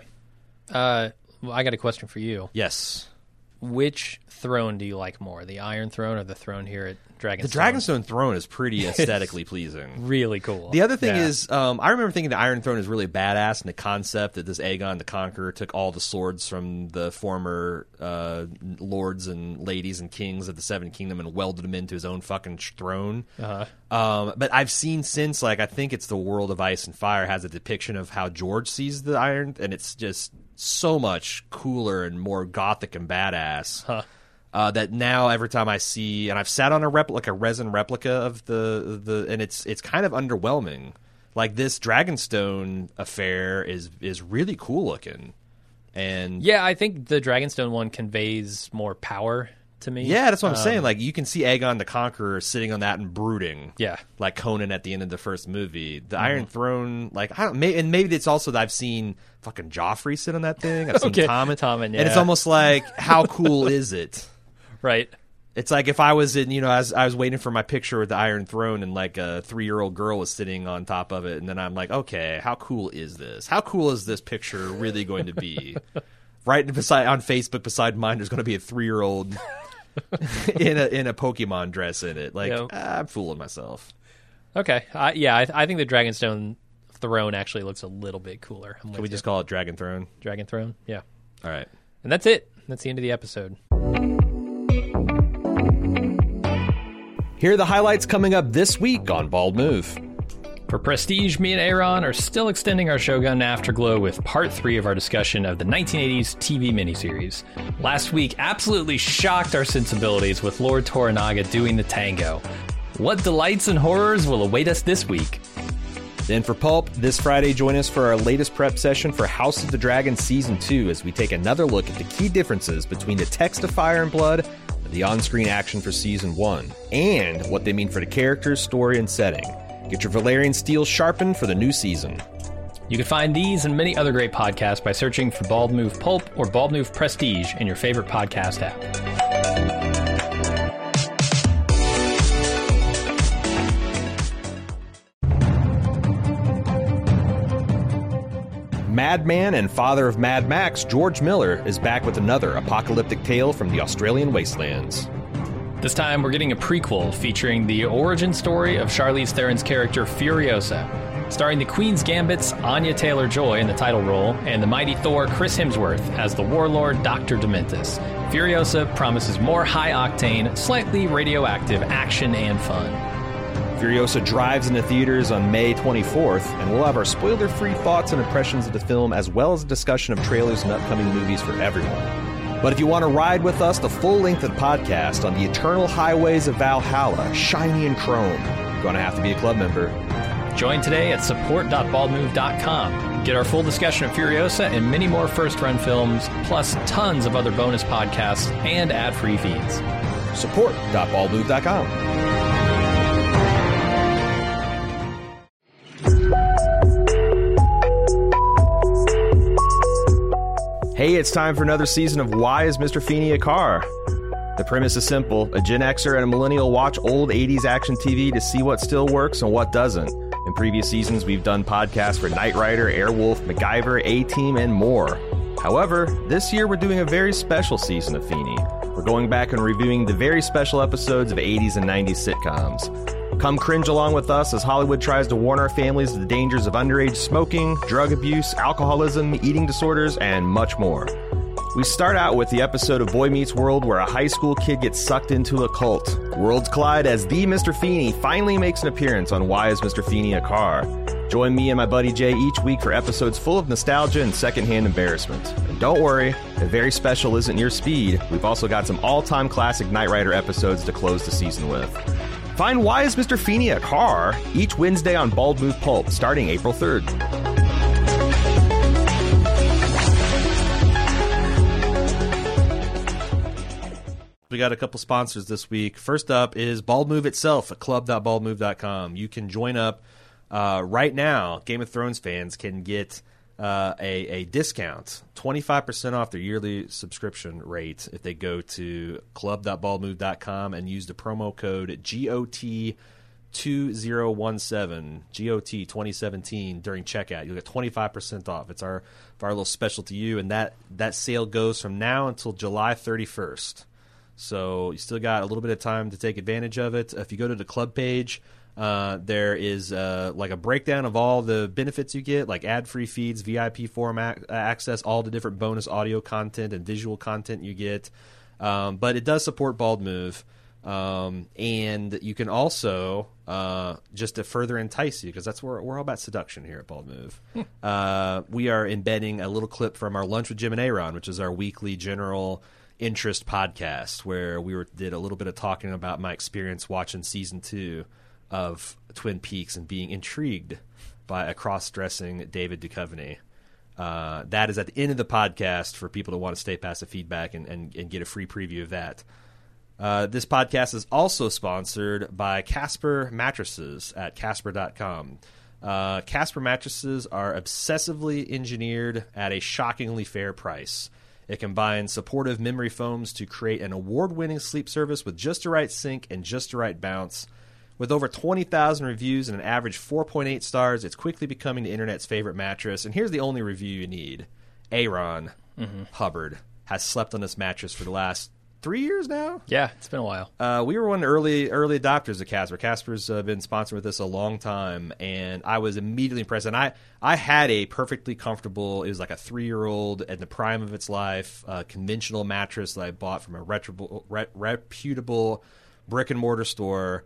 Uh. Well, I got a question for you. Yes. Which throne do you like more, the Iron Throne or the throne here at Dragonstone? The Dragonstone throne is pretty aesthetically pleasing. Really cool. The other thing yeah. is, um, I remember thinking the Iron Throne is really badass in the concept that this Aegon the Conqueror took all the swords from the former uh, lords and ladies and kings of the Seven Kingdom and welded them into his own fucking throne. Uh-huh. Um, but I've seen since, like, I think it's the World of Ice and Fire has a depiction of how George sees the Iron, and it's just so much cooler and more gothic and badass. Huh. Uh, that now every time I see, and I've sat on a rep like a resin replica of the the, and it's it's kind of underwhelming. Like this Dragonstone affair is is really cool looking, and yeah, I think the Dragonstone one conveys more power to me. Yeah, that's what I'm um, saying. Like you can see Aegon the Conqueror sitting on that and brooding. Yeah, like Conan at the end of the first movie. The mm-hmm. Iron Throne, like I don't, may, and maybe it's also that I've seen fucking Joffrey sit on that thing. I've seen okay. Tommen, Tommen, yeah. and it's almost like how cool is it? Right. It's like if I was in, you know, as I was waiting for my picture with the Iron Throne and like a three-year-old girl was sitting on top of it, and then I'm like, okay, how cool is this? How cool is this picture really going to be? Right beside on Facebook, beside mine, there's going to be a three-year-old in a in a Pokemon dress in it. Like, yep. ah, I'm fooling myself. Okay, uh, yeah, I, I think the Dragonstone throne actually looks a little bit cooler. I'm Can we just call it Dragon Throne? Dragon Throne, yeah. All right, and that's it. That's the end of the episode. Here are the highlights coming up this week on Bald Move. For Prestige, me and Aaron are still extending our Shogun Afterglow with part three of our discussion of the nineteen eighties T V miniseries. Last week absolutely shocked our sensibilities with Lord Toranaga doing the tango. What delights and horrors will await us this week? Then for Pulp, this Friday join us for our latest prep session for House of the Dragon Season two as we take another look at the key differences between the text of Fire and Blood the on-screen action for Season one, and what they mean for the characters, story, and setting. Get your Valyrian steel sharpened for the new season. You can find these and many other great podcasts by searching for Bald Move Pulp or Bald Move Prestige in your favorite podcast app. Madman and father of Mad Max, George Miller, is back with another apocalyptic tale from the Australian wastelands. This time, we're getting a prequel featuring the origin story of Charlize Theron's character Furiosa, starring the Queen's Gambit's Anya Taylor-Joy in the title role and the mighty Thor Chris Hemsworth as the warlord Doctor Dementus. Furiosa promises more high-octane, slightly radioactive action and fun. Furiosa drives into theaters on May twenty-fourth, and we'll have our spoiler-free thoughts and impressions of the film, as well as a discussion of trailers and upcoming movies for everyone. But if you want to ride with us the full length of the podcast on the eternal highways of Valhalla, shiny and chrome, you're going to have to be a club member. Join today at support dot bald move dot com. Get our full discussion of Furiosa and many more first-run films, plus tons of other bonus podcasts and ad-free feeds. support dot bald move dot com. Hey, it's time for another season of Why is Mister Feeney a Car? The premise is simple. A Gen Xer and a millennial watch old eighties action T V to see what still works and what doesn't. In previous seasons, we've done podcasts for Knight Rider, Airwolf, MacGyver, A-Team, and more. However, this year we're doing a very special season of Feeney. We're going back and reviewing the very special episodes of eighties and nineties sitcoms. Come cringe along with us as Hollywood tries to warn our families of the dangers of underage smoking, drug abuse, alcoholism, eating disorders, and much more. We start out with the episode of Boy Meets World where a high school kid gets sucked into a cult. Worlds collide as the Mister Feeney finally makes an appearance on Why Is Mister Feeney a Car? Join me and my buddy Jay each week for episodes full of nostalgia and secondhand embarrassment. And don't worry, if very special isn't your speed, we've also got some all-time classic Knight Rider episodes to close the season with. Find Why Is Mister Feeney a Car? Each Wednesday on Bald Move Pulp, starting April third. We got a couple sponsors this week. First up is Bald Move itself at club dot bald move dot com. You can join up uh, right now. Game of Thrones fans can get uh, a, a discount, twenty-five percent off their yearly subscription rate if they go to club dot bald move dot com and use the promo code G O T two zero one seven, G O T twenty seventeen during checkout. You'll get twenty-five percent off. It's our, our little special to you, and that, that sale goes from now until July thirty-first. So you still got a little bit of time to take advantage of it. If you go to the club page, uh, there is uh, like a breakdown of all the benefits you get, like ad-free feeds, V I P forum ac- access, all the different bonus audio content and visual content you get. Um, but it does support Bald Move. Um, and you can also, uh, just to further entice you, because that's where we're all about seduction here at Bald Move, uh, we are embedding a little clip from our Lunch with Jim and Aaron, which is our weekly general interest podcast where we were did a little bit of talking about my experience watching season two of Twin Peaks and being intrigued by a cross-dressing David Duchovny. Uh, that is at the end of the podcast for people that want to stay past the feedback and, and, and get a free preview of that. Uh, this podcast is also sponsored by Casper Mattresses at casper dot com. Uh, Casper Mattresses are obsessively engineered at a shockingly fair price. It combines supportive memory foams to create an award-winning sleep service with just the right sink and just the right bounce. With over twenty thousand reviews and an average four point eight stars, it's quickly becoming the internet's favorite mattress. And here's the only review you need. Aaron mm-hmm. Hubbard has slept on this mattress for the last three years now? Yeah, it's been a while. Uh, we were one of the early, early adopters of Casper. Casper's uh, been sponsored with us a long time, and I was immediately impressed. And I, I had a perfectly comfortable, it was like a three-year-old at the prime of its life, uh, conventional mattress that I bought from a reputable, re- reputable brick-and-mortar store,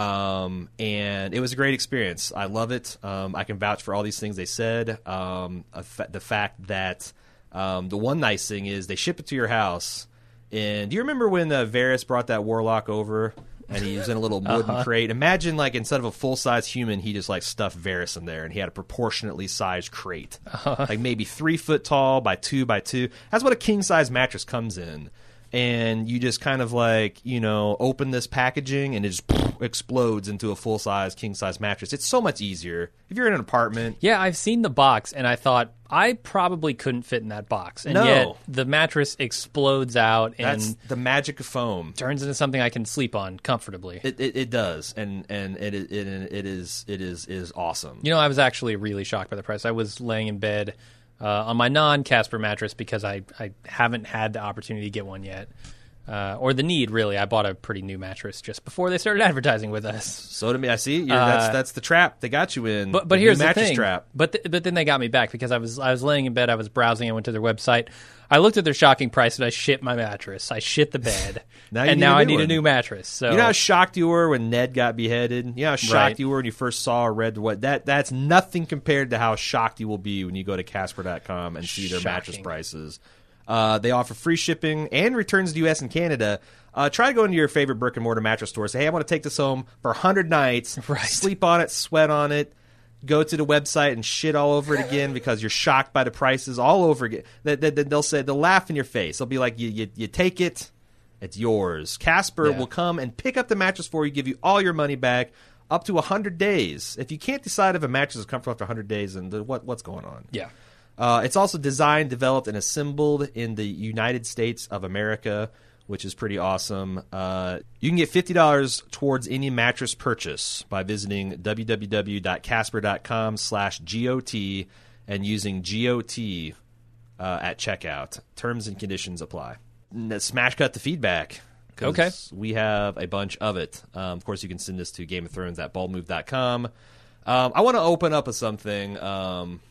um, and it was a great experience. I love it. Um, I can vouch for all these things they said. Um, fa- the fact that um, the one nice thing is they ship it to your house. And do you remember when uh, Varys brought that warlock over and he was in a little wooden uh-huh. crate? Imagine, like, instead of a full-size human, he just, like, stuffed Varys in there, and he had a proportionately sized crate. Uh-huh. Like, maybe three foot tall by two by two. That's what a king-size mattress comes in. And you just kind of, like, you know, open this packaging, and it just poof, explodes into a full-size, king-size mattress. It's so much easier. If you're in an apartment. Yeah, I've seen the box, and I thought, I probably couldn't fit in that box. And no. yet the mattress explodes out and That's the magic of foam. Turns into something I can sleep on comfortably. It it, it does, and and it it it is it is it is awesome. You know, I was actually really shocked by the price. I was laying in bed uh, on my non-Casper mattress because I I haven't had the opportunity to get one yet. Uh, or the need, really. I bought a pretty new mattress just before they started advertising with us. So to me, I see. You're, uh, that's that's the trap they got you in. But but the here's new the mattress thing. Trap. But th- but then they got me back because I was I was laying in bed. I was browsing. I went to their website. I looked at their shocking price and I shit my mattress. I shit the bed. now you and need now a I new need one. a new mattress. So you know how shocked you were when Ned got beheaded. You know how shocked Right. you were when you first saw or read what that. That's nothing compared to how shocked you will be when you go to Casper dot com and see their Shocking. mattress prices. Uh, they offer free shipping and returns to the U S and Canada. Uh, try going to your favorite brick and mortar mattress store. Say, hey, I want to take this home for one hundred nights. Right. Sleep on it, sweat on it. Go to the website and shit all over it again because you're shocked by the prices all over again. They, they, they'll say, they'll laugh in your face. They'll be like, you, you, you take it, it's yours. Casper Yeah. will come and pick up the mattress for you, give you all your money back up to one hundred days. If you can't decide if a mattress is comfortable after one hundred days, then the, what, what's going on? yeah. Uh, it's also designed, developed, and assembled in the United States of America, which is pretty awesome. Uh, you can get fifty dollars towards any mattress purchase by visiting w w w dot casper dot com slash G O T and using G O T uh, at checkout. Terms and conditions apply. smash cut the feedback. Okay. We have a bunch of it. Um, of course, you can send this to Game of Thrones at bald move dot com. Um, I want to open up with something. Um,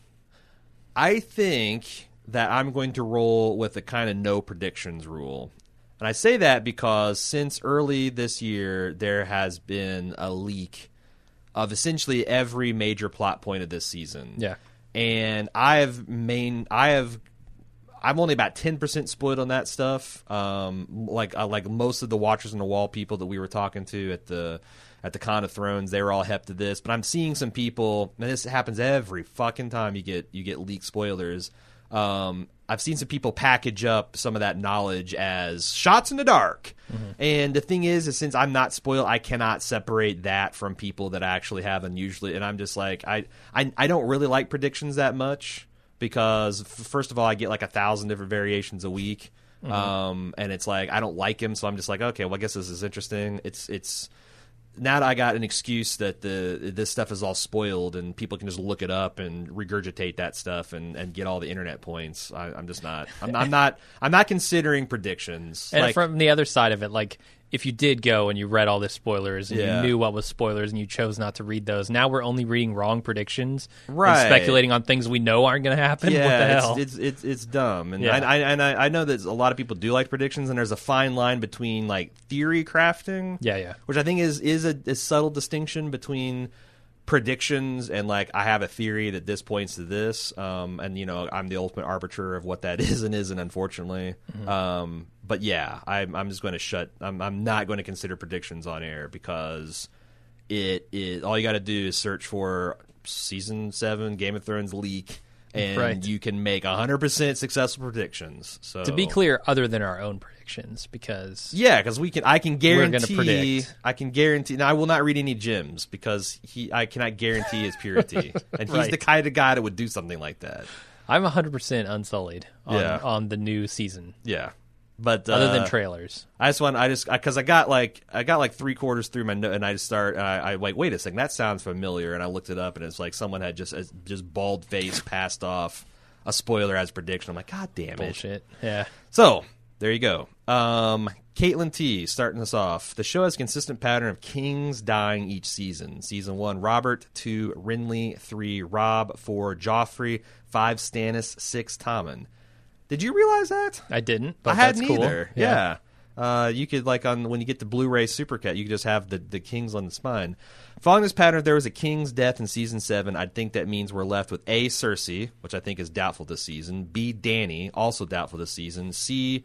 I think that I'm going to roll with a kind of no predictions rule. And I say that because since early this year, there has been a leak of essentially every major plot point of this season. Yeah. And I have main I have I'm only about ten percent spoiled on that stuff. Um, like uh, like most of the Watchers on the Wall people that we were talking to at the at the Con of Thrones, they were all hep to this. But I'm seeing some people, and this happens every fucking time you get you get leaked spoilers. Um, I've seen some people package up some of that knowledge as shots in the dark. Mm-hmm. And the thing is, is since I'm not spoiled, I cannot separate that from people that actually have unusually. And I'm just like, I, I, I don't really like predictions that much because, f- first of all, I get like a thousand different variations a week. Mm-hmm. Um, and it's like, I don't like him. So I'm just like, okay, well, I guess this is interesting. It's, it's, now that I got an excuse that the this stuff is all spoiled and people can just look it up and regurgitate that stuff and, and get all the internet points, I, I'm just not. I'm, I'm not. I'm not considering predictions. And like, from the other side of it, like if you did go and you read all the spoilers and Yeah. you knew what was spoilers and you chose not to read those, now we're only reading wrong predictions, Right. and speculating on things we know aren't going to happen. yeah, what the hell? It's, it's it's it's dumb, and Yeah. I, I and I, I know that a lot of people do like predictions, and there's a fine line between like theory crafting, Yeah, yeah. which I think is is a, a subtle distinction between predictions and like I have a theory that this points to this, um, and you know I'm the ultimate arbiter of what that is and isn't, unfortunately. Mm-hmm. Um, but yeah, I'm I'm just going to shut. I'm I'm not going to consider predictions on air because it is all you got to do is search for season seven Game of Thrones leak. And Right. you can make one hundred percent successful predictions. So To be clear, other than our own predictions, because yeah, because we can. I can guarantee. predict. I can guarantee. Now, I will not read any gems because he. I cannot guarantee his purity, and he's Right. the kind of guy that would do something like that. I'm one hundred percent unsullied on, Yeah. on the new season, Yeah, but uh, other than trailers. I just want. I just because I, I got like I got like three quarters through my note, and I just start. And I, I like wait a second, that sounds familiar, and I looked it up, and it's like someone had just just bald face passed off a spoiler as prediction. I'm like, God damn it, Bullshit. Yeah. So there you go. Um, Caitlin T starting us off. The show has a consistent pattern of kings dying each season. Season one, Robert. Two, Renly. Three, Robb. Four, Joffrey. Five, Stannis. Six, Tommen. Did you realize that? I didn't, but I hadn't that's cool. either. Yeah. Uh, you could like on when you get the Blu-ray Supercut, you could just have the, the kings on the spine. Following this pattern, if there was a king's death in season seven, I think that means we're left with A, Cersei, which I think is doubtful this season. B, Dany, also doubtful this season. C,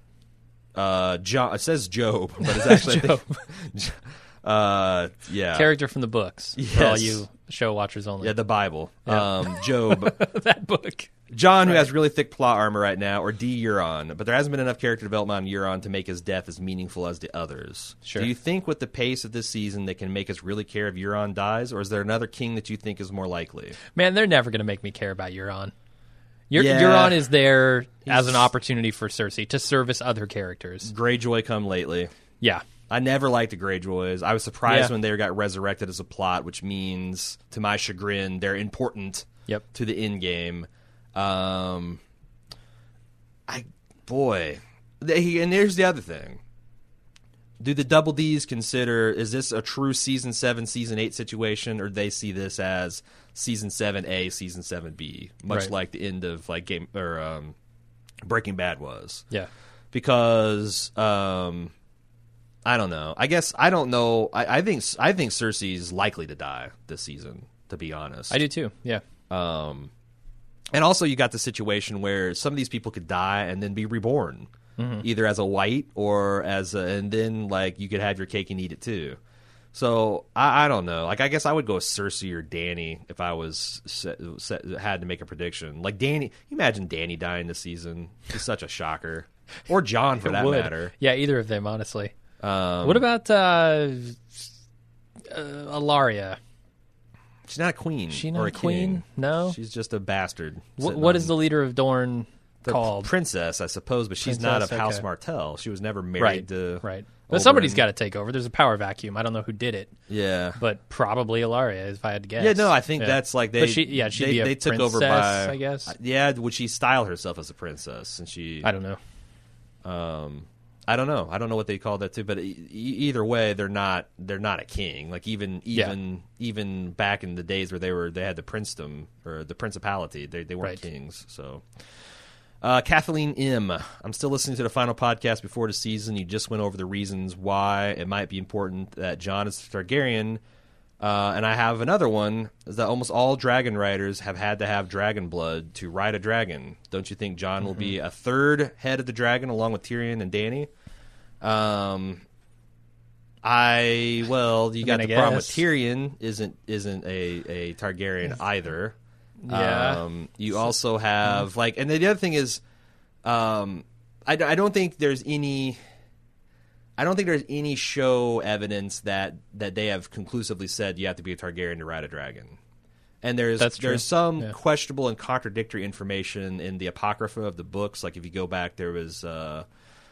uh, John. It says Job, but it's actually I think, uh, yeah, Character from the books for all Yes. you show watchers only. yeah, the Bible. Um, Job. that book. John, who has really thick plot armor right now, or D. Euron, but there hasn't been enough character development on Euron to make his death as meaningful as the others. Sure. Do you think with the pace of this season they can make us really care if Euron dies, or is there another king that you think is more likely? Man, they're never going to make me care about Euron. Eur- Yeah. Euron is there as He's- an opportunity for Cersei to service other characters. Greyjoy come lately. Yeah. I never liked the Greyjoys. I was surprised Yeah. when they got resurrected as a plot, which means, to my chagrin, they're important Yep. to the end game. Um, I boy, they, and here's the other thing: do the Double D's consider is this a true season seven, season eight situation, or do they see this as season seven A, season seven B, much Right. like the end of like Game or um, Breaking Bad was? Yeah. Because um, I don't know. I guess I don't know. I, I think I think Cersei's likely to die this season. To be honest, I do too. Yeah. Um, and also, you got the situation where some of these people could die and then be reborn, mm-hmm. either as a white or as a, and then like you could have your cake and eat it too. So I, I don't know. Like I guess I would go with Cersei or Dany if I was set, set, had to make a prediction. Like Dany, you imagine Dany dying this season? It's such a shocker. Or John, for It that would. matter. Yeah, either of them, honestly. Um, What about uh, uh, Alaria? She's not a queen. Is she or not a a queen? king. No. She's just a bastard. Wh- sitting what on- is the leader of Dorne the called? princess, I suppose, but she's not of Princess, House okay. Martell. She was never married right. to right. But somebody's Oberyn. got to take over. There's a power vacuum. I don't know who did it, Yeah. but probably Alaria, if I had to guess. Yeah, no, I think Yeah. that's like they. But she, yeah, she'd they, be a they took princess, over by. I guess. Yeah, would she style herself as a princess? And she. I don't know. Um, I don't know. I don't know what they call that too, but e- either way, they're not they're not a king. Like even even yeah. even back in the days where they were they had the princedom or the principality, they they weren't right. kings. So, uh, Kathleen M. I'm still listening to the final podcast before the season. You just went over the reasons why it might be important that Jon is Targaryen. Uh, and I have another one, is that almost all dragon riders have had to have dragon blood to ride a dragon. Don't you think Jon mm-hmm. will be a third head of the dragon along with Tyrion and Dany? Um, I, well, you got I mean, the problem with Tyrion isn't isn't a, a Targaryen either. Yeah. Um, you also have, like, and the other thing is, um, I, I don't think there's any... I don't think there's any show evidence that, that they have conclusively said you have to be a Targaryen to ride a dragon. And there's That's there's true. some yeah. questionable and contradictory information in the Apocrypha of the books. Like if you go back, there was uh,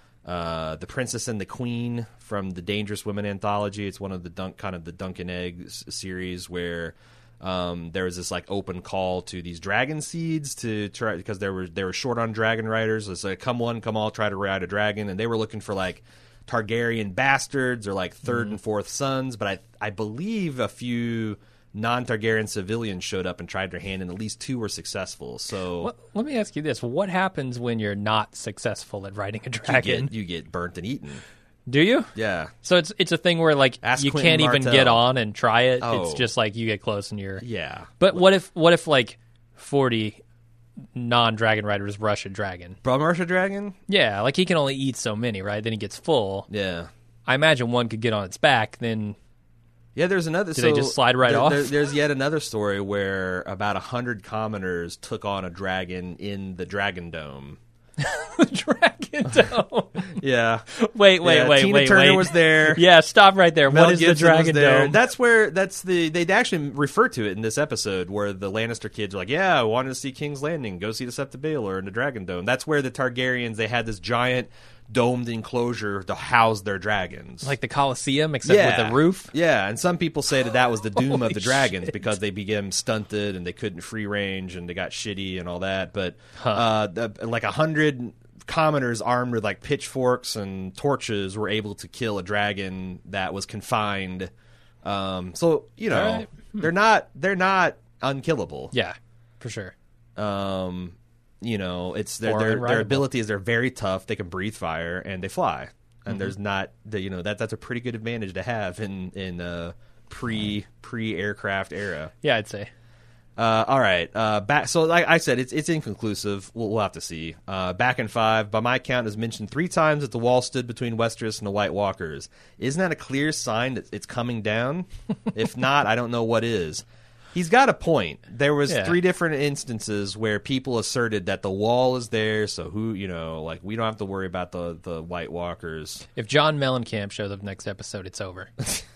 uh, The Princess and the Queen from the Dangerous Women anthology. It's one of the dunk, kind of the Duncan Eggs series where um, there was this like open call to these dragon seeds to try because they were they were short on dragon riders. It's like come one, come all, try to ride a dragon, and they were looking for like Targaryen bastards or like third mm-hmm. and fourth sons, but I I believe a few non-Targaryen civilians showed up and tried their hand, and at least two were successful. So well, let me ask you this: what happens when you're not successful at riding a dragon? You get, you get burnt and eaten. Do you? Yeah. So it's it's a thing where like Ask you Quentin can't even Martell. get on and try it. Oh. It's just like you get close and you're yeah. But what if what if like forty non-dragon riders rush a dragon? Brum rush a dragon? Yeah, like he can only eat so many, right? Then he gets full. Yeah. I imagine one could get on its back, then yeah, there's another. Do so they just slide right there, off? There, there's yet another story where about a hundred commoners took on a dragon in the Dragon Dome. Dragon Dome. Yeah. Wait, wait, yeah, wait, Tina wait, Turner wait. was there. Yeah, stop right there. Mel what is Gibson the Dragon was there. Dome? That's where that's the they actually refer to it in this episode where the Lannister kids are like, yeah, I wanted to see King's Landing, go see the Sept of Baelor and the Dragon Dome. That's where the Targaryens they had this giant domed enclosure to house their dragons, like the Colosseum, except yeah. with a roof. Yeah, and some people say that that was the doom of the dragons shit. because they became stunted and they couldn't free range and they got shitty and all that. But huh. uh, the, like a hundred commoners armed with like pitchforks and torches were able to kill a dragon that was confined. Um, so you know right. they're not they're not unkillable. Yeah, for sure. Um, you know, it's their Or their, unrideable. their ability is they're very tough. They can breathe fire and they fly. And Mm-hmm. there's not the you know that that's a pretty good advantage to have in in uh, pre pre aircraft era. Yeah, I'd say. Uh, all right, uh, back. So, like I said, it's it's inconclusive. We'll, we'll have to see. Uh, back in five, by my count, is mentioned three times that the wall stood between Westeros and the White Walkers. Isn't that a clear sign that it's coming down? If not, I don't know what is. He's got a point. There was Yeah. three different instances where people asserted that the wall is there, so who you know, like we don't have to worry about the the White Walkers. If John Mellencamp shows up next episode, it's over.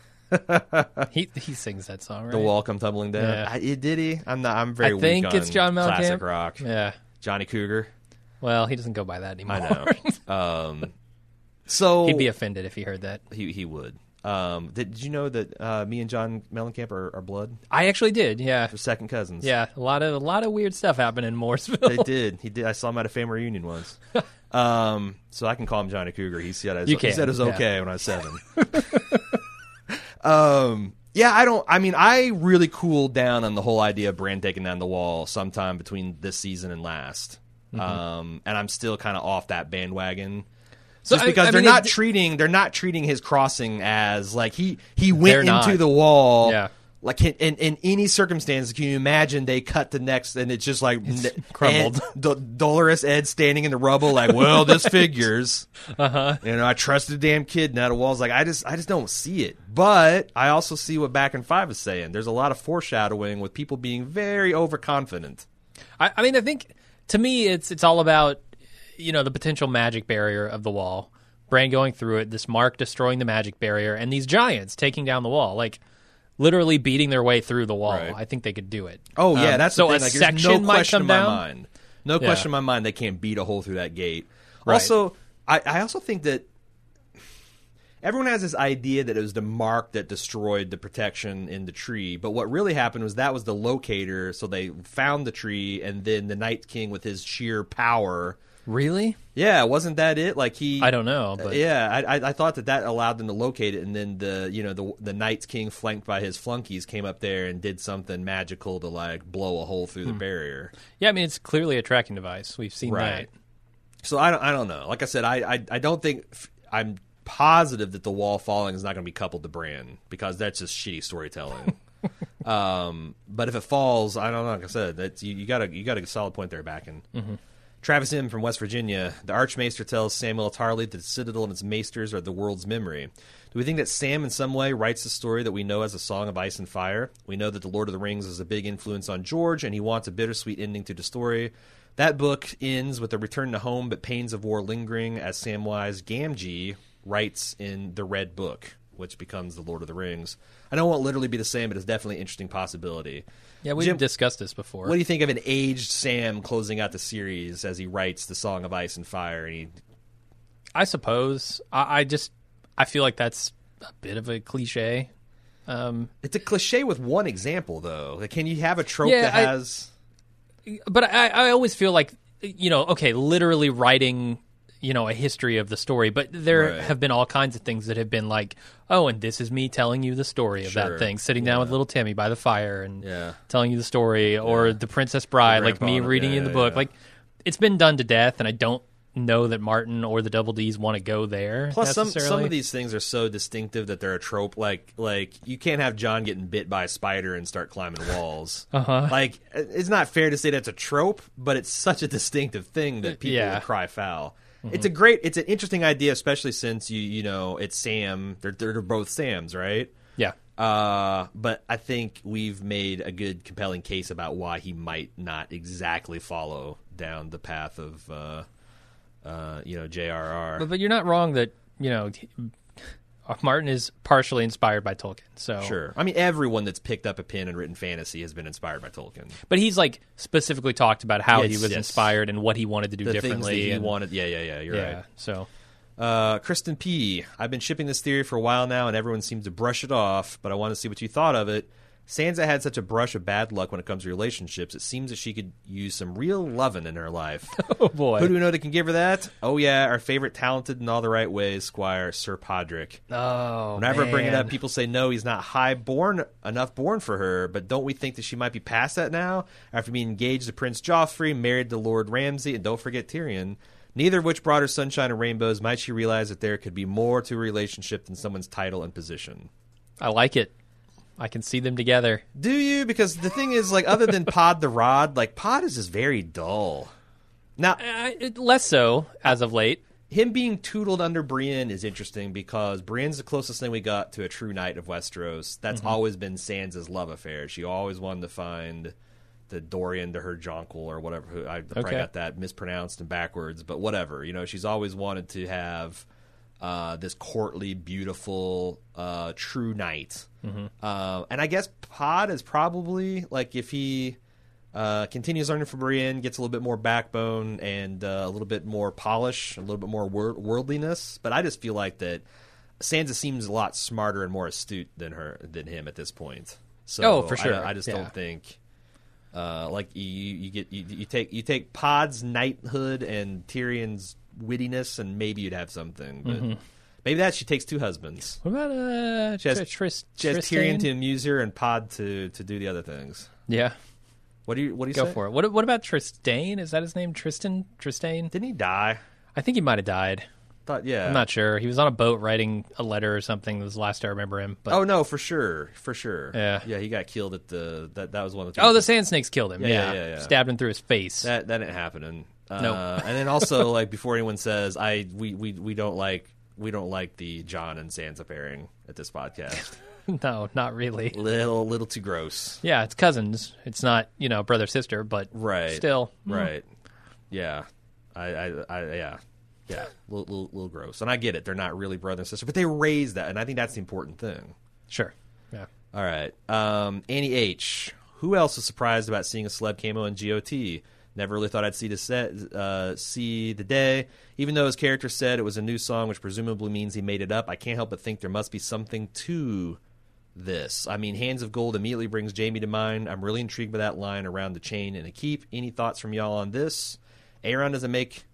he he sings that song, right? The wall come tumbling down. Yeah. I, did he? I'm not. I'm very. I think weak it's on John Mellencamp. Classic rock. Yeah. Johnny Cougar. Well, he doesn't go by that anymore. I know. um, so He'd be offended if he heard that. he he would. Um, did, did you know that uh, me and John Mellencamp are, are blood? I actually did. Yeah. We're second cousins. Yeah. A lot of a lot of weird stuff happened in Mooresville. They did. He did. I saw him at a family reunion once. um, so I can call him Johnny Cougar. He said You he can, said it was yeah. okay when I was seven. um, yeah, I don't. I mean, I really cooled down on the whole idea of Bran taking down the wall sometime between this season and last. Mm-hmm. Um, and I'm still kind of off that bandwagon. So, Just I- because I they're mean, not it- treating they're not treating his crossing as like he he They're went not. into the wall. Yeah. Like in, in, in any circumstance, can you imagine they cut the next and it's just like n- crumbled. Ed, D- Dolorous Ed standing in the rubble, like, well, this figures. Uh huh. You know, I trusted the damn kid, now the wall's like, I just I just don't see it. But I also see what Back in Five is saying. There's a lot of foreshadowing with people being very overconfident. I, I mean, I think to me, it's it's all about you know the potential magic barrier of the wall. Bran going through it, this mark destroying the magic barrier, and these giants taking down the wall, like literally beating their way through the wall. Right. I think they could do it. Oh yeah, Um, that's so the a thing. Like, section there's no might question come in my down. mind. No Yeah. question in my mind they can't beat a hole through that gate. Right. Also, I, I also think that everyone has this idea that it was the mark that destroyed the protection in the tree, but what really happened was that was the locator. So they found the tree, and then the Night King, with his sheer power, Really? Yeah, wasn't that it? Like he, I don't know. But... Yeah, I, I I thought that that allowed them to locate it, and then the you know the the Night's King flanked by his flunkies came up there and did something magical to like blow a hole through the barrier. Yeah, I mean it's clearly a tracking device. We've seen Right. that. So I don't I don't know. Like I said, I I, I don't think I'm positive that the wall falling is not going to be coupled to Bran because that's just shitty storytelling. um, but if it falls, I don't know. Like I said, that's you, you got a you got a solid point there, backing. Mm-hmm. Travis M. from West Virginia. The Archmaester tells Samuel Tarly that the Citadel and its maesters are the world's memory. Do we think that Sam in some way writes the story that we know as a Song of Ice and Fire? We know that The Lord of the Rings is a big influence on George, and he wants a bittersweet ending to the story. That book ends with a return to home, but pains of war lingering, as Samwise Gamgee writes in The Red Book, which becomes The Lord of the Rings. I know it won't literally be the same, but it's definitely an interesting possibility. Yeah, we've Jim, discussed this before. What do you think of an aged Sam closing out the series as he writes the Song of Ice and Fire? And he... I suppose. I, I just I feel like that's a bit of a cliche. Um, it's a cliche with one example, though. Like, can you have a trope yeah, that I, has... But I, I always feel like, you know, okay, literally writing... you know, a history of the story, but there right. have been all kinds of things that have been like, oh, and this is me telling you the story of sure. that thing, sitting yeah. down with little Timmy by the fire and yeah. telling you the story, or yeah. The Princess Bride, the like me grandpa, reading yeah, in the yeah, book. yeah. Like, it's been done to death, and I don't know that Martin or the Double D's want to go there. Plus, some necessarily. some of these things are so distinctive that they're a trope. Like, like you can't have John getting bit by a spider and start climbing walls. Uh-huh. Like, it's not fair to say that's a trope, but it's such a distinctive thing that people Yeah. will cry foul. Mm-hmm. It's a great, it's an interesting idea, especially since you you know it's Sam. They're they're both Sams, right? Yeah. Uh, but I think we've made a good, compelling case about why he might not exactly follow down the path of, uh, uh, you know, J R R. But, but you're not wrong that, you know, Martin is partially inspired by Tolkien. So Sure. I mean, everyone that's picked up a pen and written fantasy has been inspired by Tolkien. But he's like specifically talked about how Yes, he was yes. inspired and what he wanted to do The differently. things that he and, wanted. Yeah, yeah, yeah. You're yeah. right. So Uh, Kristen P. I've been shipping this theory for a while now, and everyone seems to brush it off, but I want to see what you thought of it. Sansa had such a brush of bad luck when it comes to relationships. It seems that she could use some real lovin' in her life. oh boy. Who do we know that can give her that? Oh, yeah, our favorite talented in all the right ways, Squire Sir Podrick. Oh, Whenever I bring it man. up, people say, no, he's not high born enough born for her, but don't we think that she might be past that now? After being engaged to Prince Joffrey, married to Lord Ramsay, and don't forget Tyrion, neither of which brought her sunshine and rainbows, might she realize that there could be more to a relationship than someone's title and position? I like it. I can see them together. Do you? Because the thing is, like, other than Pod the Rod, like, Pod is just very dull. Now, Uh, it- less so as of late. him being tootled under Brienne is interesting because Brienne's the closest thing we got to a true knight of Westeros. That's Mm-hmm. always been Sansa's love affair. She always wanted to find the Dorian to her jonquil or whatever. who- I probably Okay. got that mispronounced and backwards, but whatever. You know, she's always wanted to have uh, this courtly, beautiful, uh, true knight. Mm-hmm. Uh, and I guess Pod is probably, like, if he uh, continues learning from Brienne, gets a little bit more backbone and uh, a little bit more polish, a little bit more wor- worldliness. But I just feel like that Sansa seems a lot smarter and more astute than her than him at this point. So Oh, for I- sure. I, just Yeah. don't think. Uh, like you, you get you, you take you take Pod's knighthood and Tyrion's wittiness, and maybe you'd have something. But Mm-hmm. maybe that she takes two husbands. What about uh, She has, Tris- Tris- she has Tristane? Tyrion to amuse her and Pod to, to do the other things. Yeah, What do you what do you go say? for it. What What about Tristane? Is that his name? Tristan? Tristane? Didn't he die? I think he might have died. Thought yeah. I'm not sure. He was on a boat writing a letter or something. That was the last I remember him. But Oh no, for sure, for sure. Yeah. yeah. He got killed at the that. That was one of the. oh, the Sand Snakes killed him. Yeah, Yeah, yeah, yeah, yeah. stabbed him through his face. that that didn't happen. Uh, Nope. And then also, like, before anyone says, I we, we we don't like we don't like the Jon and Sansa pairing at this podcast. no, not really. little little too gross. Yeah, it's cousins. It's not you know brother sister, but Right. still mm. Right. Yeah. I, I, I yeah. Yeah. A little, little, little gross. And I get it. They're not really brother and sister, but they raised that. And I think that's the important thing. Sure. Yeah. All right. Um, Annie H. Who else was surprised about seeing a celeb camo in G O T? Never really thought I'd see the set, uh, see the day. Even though his character said it was a new song, which presumably means he made it up, I can't help but think there must be something to this. I mean, Hands of Gold immediately brings Jamie to mind. I'm really intrigued by that line around the chain and a keep. Any thoughts from y'all on this? Aaron doesn't make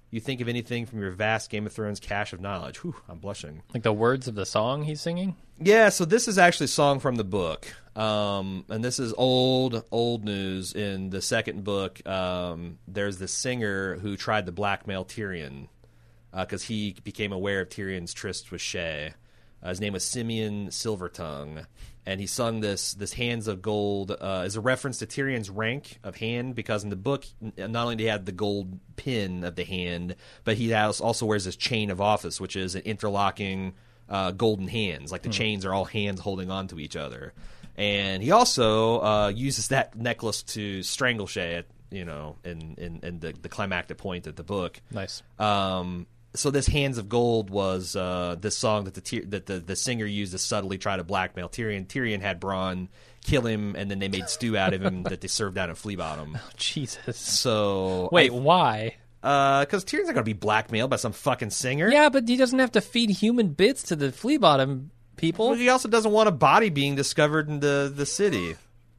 you think of anything from your vast Game of Thrones cache of knowledge. Whew, I'm blushing. Like the words of the song he's singing? Yeah, so this is actually a song from the book. Um, and this is old, old news. In the second book, um, there's this singer who tried to blackmail Tyrion because uh, he became aware of Tyrion's tryst with Shae. Uh, his name was Simeon Silvertongue. And he sung this this Hands of Gold uh, as a reference to Tyrion's rank of hand, because in the book, not only did he have the gold pin of the hand, but he has, also wears this chain of office, which is an interlocking uh, golden hands. Like the mm. chains are all hands holding on to each other. And he also uh, uses that necklace to strangle Shae, you know, in, in, in the, the climactic point of the book. Nice. Um So this Hands of Gold was uh, this song that the that the, the singer used to subtly try to blackmail Tyrion. Tyrion had Bronn kill him, and then they made stew out of him that they served out in Flea Bottom. Oh, Jesus. So wait, I, why? Because uh, Tyrion's not going to be blackmailed by some fucking singer. Yeah, but he doesn't have to feed human bits to the Flea Bottom people. But he also doesn't want a body being discovered in the, the city.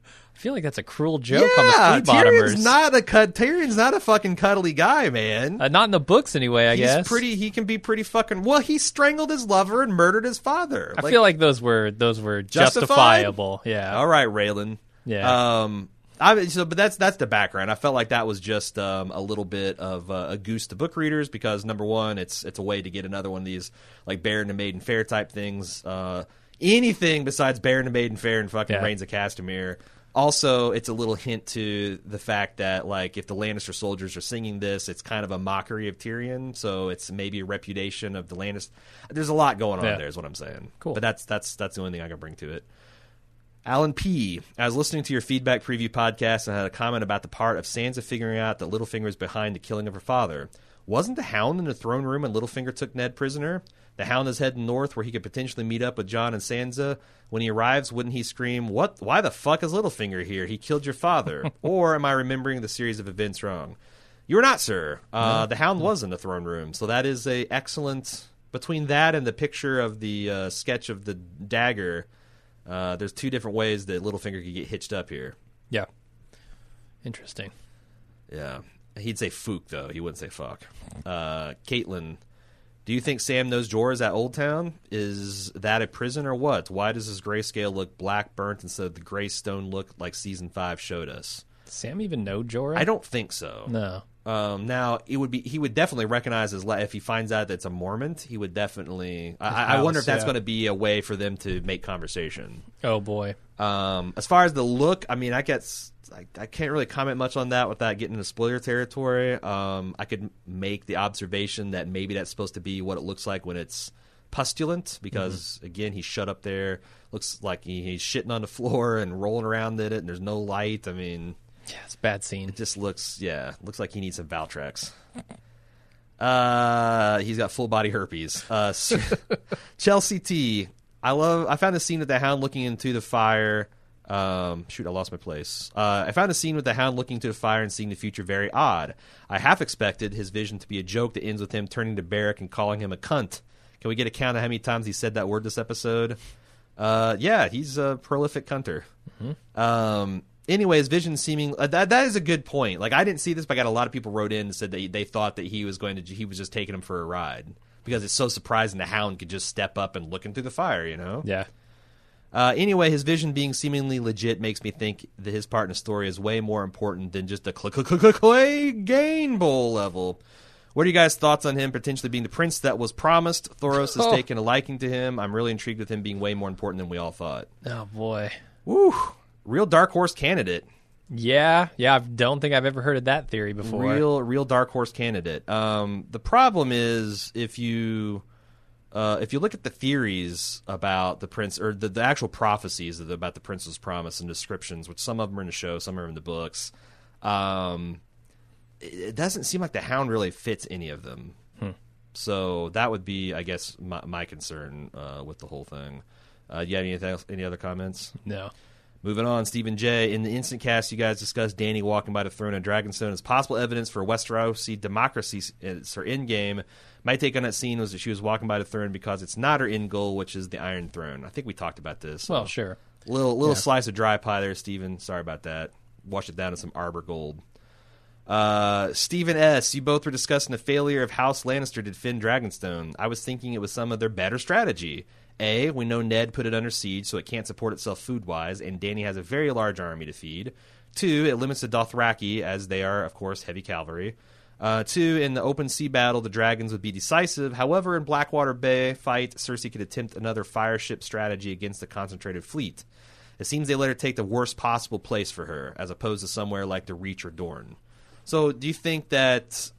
I feel like that's a cruel joke yeah, on the Flea Bottomers. Tyrion's not a cut. Tyrion's not a fucking cuddly guy, man. Uh, not in the books, anyway. I He's guess. pretty. He can be pretty fucking. Well, he strangled his lover and murdered his father. I like, feel like those were those were justified? justifiable. Yeah. All right, Raylan. Yeah. Um. I so, but that's that's the background. I felt like that was just um, a little bit of uh, a goose to book readers, because number one, it's it's a way to get another one of these like Baron and Maiden Fair type things. Uh, anything besides Baron and Maiden Fair and fucking Yeah. Reigns of Castamere. Also, it's a little hint to the fact that, like, if the Lannister soldiers are singing this, it's kind of a mockery of Tyrion, so it's maybe a repudiation of the Lannister. There's a lot going on Yeah. there, is what I'm saying. Cool. But that's that's that's the only thing I can bring to it. Alan P. I was listening to your feedback preview podcast and had a comment about the part of Sansa figuring out that Littlefinger is behind the killing of her father. Wasn't the Hound in the throne room when Littlefinger took Ned prisoner? The Hound is heading north where he could potentially meet up with Jon and Sansa. When he arrives, wouldn't he scream, "What? Why the fuck is Littlefinger here? He killed your father." Or am I remembering the series of events wrong? You are not, sir. Uh, no. The Hound was in the throne room, so that is a excellent... Between that and the picture of the uh, sketch of the dagger, uh, there's two different ways that Littlefinger could get hitched up here. Yeah. Interesting. Yeah. He'd say fook, though. He wouldn't say fuck. Uh, Caitlin... Do you think Sam knows Jorah's at Old Town? Is that a prison or what? Why does his grayscale look black burnt instead of the gray stone look like Season five showed us? Does Sam even know Jorah? I don't think so. No. Um, now, it would be he would definitely recognize his... If he finds out that it's a Mormon, he would definitely... I, house, I wonder if that's yeah. going to be a way for them to make conversation. Oh, boy. Um, as far as the look, I mean, I guess... I, I can't really comment much on that without getting into spoiler territory. Um, I could make the observation that maybe that's supposed to be what it looks like when it's pustulant, because, mm-hmm. again, he's shut up there. Looks like he, he's shitting on the floor and rolling around in it, and there's no light. I mean... Yeah, it's a bad scene. It just looks, yeah, looks like he needs some Valtrex. Uh, he's got full body herpes. Uh, Chelsea T. I love, I found a scene with the Hound looking into the fire... Um, shoot, I lost my place. Uh, I found a scene with the Hound looking to the fire and seeing the future very odd. I half expected his vision to be a joke that ends with him turning to Beric and calling him a cunt. Can we get a count of how many times he said that word this episode? Uh, yeah, he's a prolific cunter. Mm-hmm. Um, anyways, vision seeming uh, that that is a good point. Like, I didn't see this, but I got a lot of people wrote in and said that they thought that he was going to he was just taking him for a ride, because it's so surprising the Hound could just step up and look into the fire. You know? Yeah. Uh, anyway, his vision being seemingly legit makes me think that his part in the story is way more important than just the Clegane Bowl level. What are you guys' thoughts on him potentially being the prince that was promised? Thoros has oh. taken a liking to him. I'm really intrigued with him being way more important than we all thought. Oh, boy. Woo! Real dark horse candidate. Yeah, yeah. I don't think I've ever heard of that theory before. Real, real dark horse candidate. Um, the problem is if you... Uh, if you look at the theories about the prince, or the, the actual prophecies about the prince's promise and descriptions, which some of them are in the show, some are in the books, um, it, it doesn't seem like the Hound really fits any of them. Hmm. So that would be, I guess, my, my concern uh, with the whole thing. Uh, you have anything else, any other comments? No. Moving on, Stephen J. In the instant cast, you guys discussed Dany walking by the throne of Dragonstone as possible evidence for Westerosi democracy. It's her end game. My take on that scene was that she was walking by the throne because it's not her end goal, which is the Iron Throne. I think we talked about this. Well, so. Sure. Little little yeah. slice of dry pie there, Stephen. Sorry about that. Wash it down in some Arbor Gold. Uh, Stephen S., you both were discussing the failure of House Lannister to defend Dragonstone. I was thinking it was some of their better strategy. A, we know Ned put it under siege so it can't support itself food-wise, and Dany has a very large army to feed. Two, it limits the Dothraki, as they are, of course, heavy cavalry. Uh, two, in the open sea battle, the dragons would be decisive. However, in Blackwater Bay fight, Cersei could attempt another fire ship strategy against the concentrated fleet. It seems they let her take the worst possible place for her, as opposed to somewhere like the Reach or Dorne. So do you think that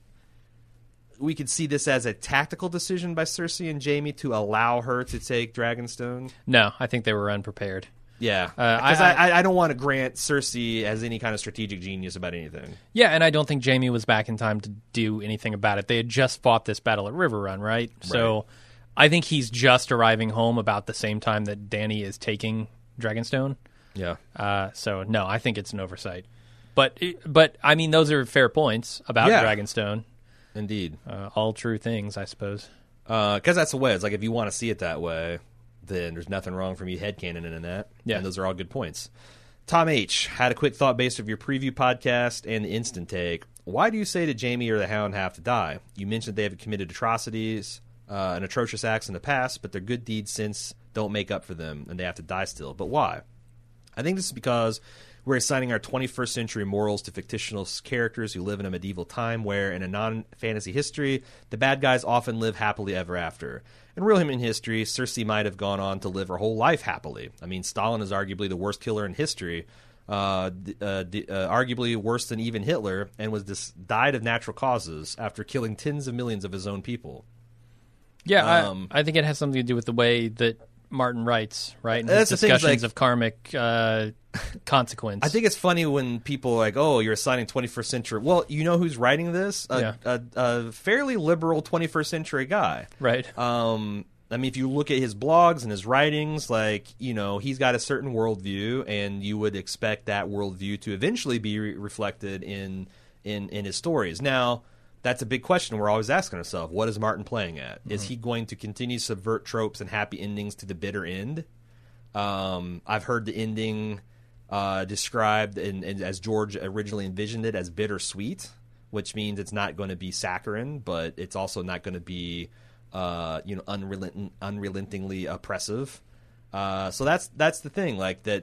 we could see this as a tactical decision by Cersei and Jaime to allow her to take Dragonstone? No, I think they were unprepared. Yeah, Uh, because I- I, I, I don't want to grant Cersei as any kind of strategic genius about anything. Yeah, and I don't think Jaime was back in time to do anything about it. They had just fought this battle at River Run, right? So I think he's just arriving home about the same time that Dany is taking Dragonstone. Yeah. Uh, so, no, I think it's an oversight. But, but I mean, those are fair points about Yeah. Dragonstone. Indeed. Uh, all true things, I suppose. Because uh, that's the way. It's like if you want to see it that way, then there's nothing wrong from you headcanoning in that. Yeah. And those are all good points. Tom H. had a quick thought based of your preview podcast and the instant take. Why do you say that Jaime or the Hound have to die? You mentioned they have committed atrocities uh, and atrocious acts in the past, but their good deeds since don't make up for them, and they have to die still. But why? I think this is because we're assigning our twenty-first century morals to fictional characters who live in a medieval time where, in a non-fantasy history, the bad guys often live happily ever after. In real human history, Cersei might have gone on to live her whole life happily. I mean, Stalin is arguably the worst killer in history, uh, uh, d- uh, arguably worse than even Hitler, and was dis- died of natural causes after killing tens of millions of his own people. Yeah, Um, I, I think it has something to do with the way that Martin writes, right? And his That's the thing, discussions like- of karmic uh, consequence. I think it's funny when people are like, oh, you're assigning twenty-first century. Well, you know who's writing this? A, Yeah. a, a fairly liberal twenty-first century guy. Right. Um, I mean, if you look at his blogs and his writings, like, you know, he's got a certain worldview, and you would expect that worldview to eventually be re- reflected in, in, in his stories. Now, that's a big question we're always asking ourselves. What is Martin playing at? Mm-hmm. Is he going to continue to subvert tropes and happy endings to the bitter end? Um, I've heard the ending uh, described in, in, as George originally envisioned it as bittersweet, which means it's not going to be saccharine, but it's also not going to be uh, you know unrelent- unrelentingly oppressive. Uh, so that's that's the thing, like that.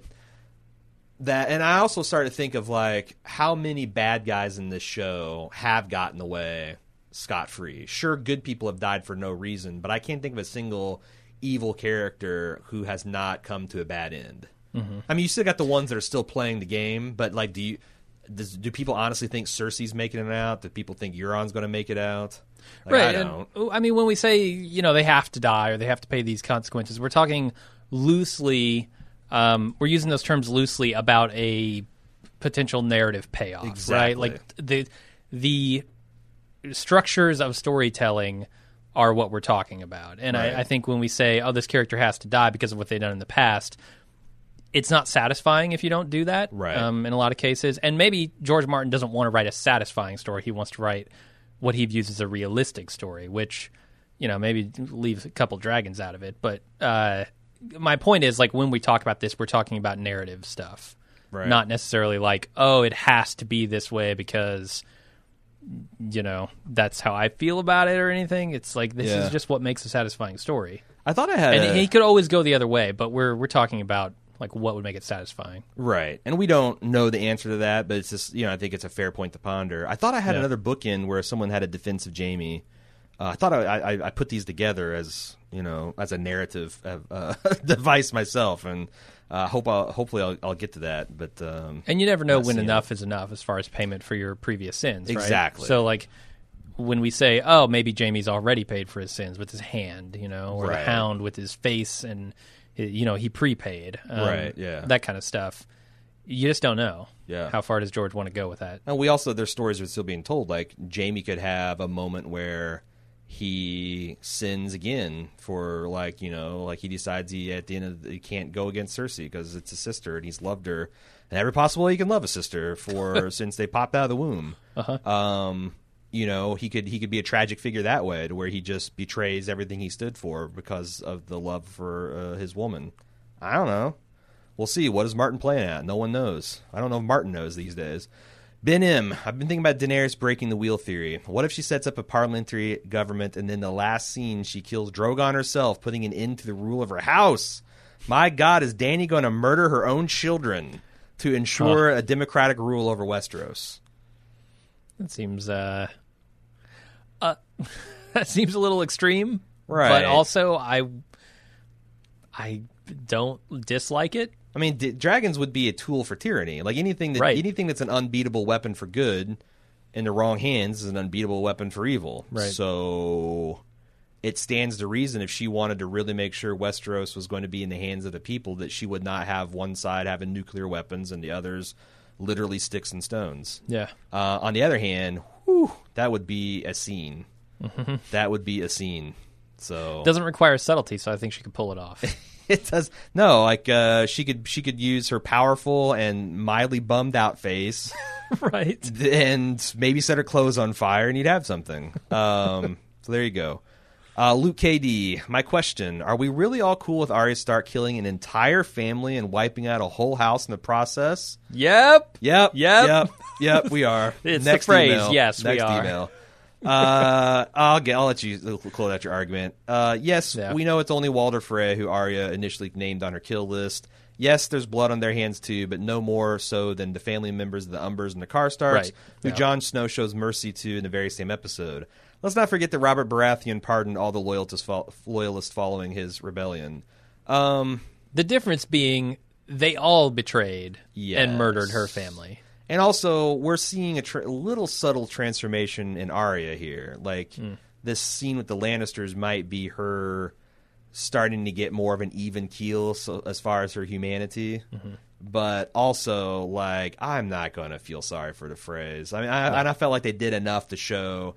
That and I also started to think of like how many bad guys in this show have gotten away scot-free. Sure, good people have died for no reason, but I can't think of a single evil character who has not come to a bad end. Mm-hmm. I mean, you still got the ones that are still playing the game, but like, do you does, do people honestly think Cersei's making it out? Do people think Euron's going to make it out? Like, right. I don't. And, I mean, when we say, you know, they have to die or they have to pay these consequences, we're talking loosely. Um, we're using those terms loosely about a potential narrative payoff, Exactly. right? Like the the structures of storytelling are what we're talking about. And Right. I, I think when we say, oh, this character has to die because of what they've done in the past, it's not satisfying if you don't do that, Right. um, in a lot of cases. And maybe George Martin doesn't want to write a satisfying story. He wants to write what he views as a realistic story, which, you know, maybe leaves a couple dragons out of it. But uh, my point is, like, when we talk about this, we're talking about narrative stuff. Right. Not necessarily like, oh, it has to be this way because, you know, that's how I feel about it or anything. It's like, this Yeah. is just what makes a satisfying story. I thought I had And a, he could always go the other way, but we're we're talking about like what would make it satisfying. Right. And we don't know the answer to that, but it's just, you know, I think it's a fair point to ponder. I thought I had Yeah. another book in where someone had a defense of Jaime. Uh, I thought I, I, I put these together as, you know, as a narrative uh, device myself, and uh, hope I'll, hopefully I'll, I'll get to that. But um, And you never know Not when seeing enough is enough as far as payment for your previous sins, right? Exactly. So, like, when we say, oh, maybe Jaime's already paid for his sins with his hand, you know, or Right. the Hound with his face and, you know, he prepaid. Um, Right, yeah. That kind of stuff. You just don't know. Yeah. How far does George want to go with that? And we also, there's stories that are still being told. Like, Jaime could have a moment where he sins again for, like, you know, like he decides he, at the end of the, he can't go against Cersei because it's his sister and he's loved her. And every possible way he can love a sister for since they popped out of the womb. Uh-huh. Um, you know, he could he could be a tragic figure that way, to where he just betrays everything he stood for because of the love for uh, his woman. I don't know. We'll see. What is Martin playing at? No one knows. I don't know if Martin knows these days. Ben M, I've been thinking about Daenerys breaking the wheel theory. What if she sets up a parliamentary government and then the last scene she kills Drogon herself, putting an end to the rule of her house? My God, is Dany going to murder her own children to ensure huh. a democratic rule over Westeros? That seems uh, uh that seems a little extreme, right? But also, I I don't dislike it. I mean, d- dragons would be a tool for tyranny. Like anything that right. anything that's an unbeatable weapon for good in the wrong hands is an unbeatable weapon for evil. Right. So it stands to reason if she wanted to really make sure Westeros was going to be in the hands of the people, that she would not have one side having nuclear weapons and the others literally sticks and stones. Yeah. Uh, on the other hand, whew, that would be a scene. Mm-hmm. That would be a scene. So doesn't require subtlety, so I think she could pull it off. It does. No, like uh, she could she could use her powerful and mildly bummed out face, right? And maybe set her clothes on fire, and you'd have something. Um, so there you go. Uh, Luke K D, my question: are we really all cool with Arya Stark killing an entire family and wiping out a whole house in the process? Yep. Yep. Yep. Yep. Yep. We are. It's Next the phrase. Email. Yes, Next we are. Email. uh, I'll get. I'll let you close out your argument. Uh, yes, yeah. we know it's only Walder Frey who Arya initially named on her kill list. Yes, there's blood on their hands too, but no more so than the family members of the Umbers and the Karstarks, right. who yeah. Jon Snow shows mercy to in the very same episode. Let's not forget that Robert Baratheon pardoned all the loyalists, fo- loyalists following his rebellion. Um, the difference being they all betrayed yes. and murdered her family. And also, we're seeing a tra- little subtle transformation in Arya here. Like, mm. this scene with the Lannisters might be her starting to get more of an even keel so, as far as her humanity. Mm-hmm. But also, like, I'm not going to feel sorry for the Freys. I mean, I, no. and I felt like they did enough to show,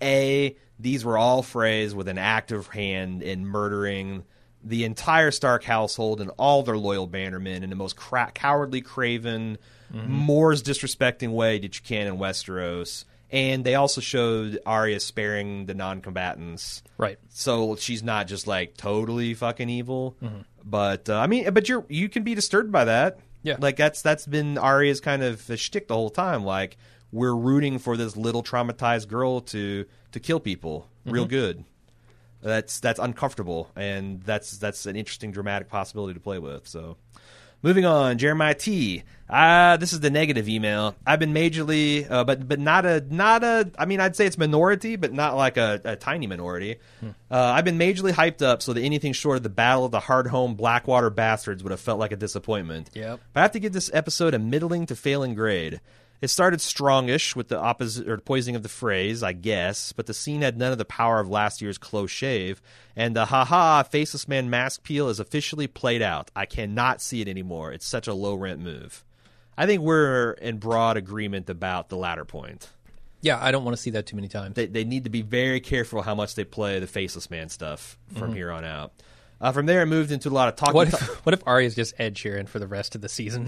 A, these were all Freys with an active hand in murdering the entire Stark household and all their loyal bannermen in the most cra- cowardly, craven, mm-hmm. Moors disrespecting way that you can in Westeros. And they also showed Arya sparing the non-combatants. Right. So she's not just like totally fucking evil. Mm-hmm. But uh, I mean, but you're you can be disturbed by that. Yeah. Like that's that's been Arya's kind of shtick the whole time. Like we're rooting for this little traumatized girl to to kill people real mm-hmm. good. That's that's uncomfortable, and that's that's an interesting dramatic possibility to play with. So, moving on, Jeremiah T. Uh, this is the negative email. I've been majorly, uh, but but not a not a. I mean, I'd say it's minority, but not like a, a tiny minority. Hmm. Uh, I've been majorly hyped up, so that anything short of the Battle of the Hardhome Blackwater Bastards would have felt like a disappointment. Yep. But I have to give this episode a middling to failing grade. It started strongish with the opposite or poisoning of the Freys, I guess, but the scene had none of the power of last year's close shave, and the haha faceless man mask peel is officially played out. I cannot see it anymore. It's such a low rent move. I think we're in broad agreement about the latter point. Yeah, I don't want to see that too many times. They, they need to be very careful how much they play the faceless man stuff from mm-hmm. here on out. Uh, from there, it moved into a lot of talking. What if, what if Arya's just Ed Sheeran for the rest of the season?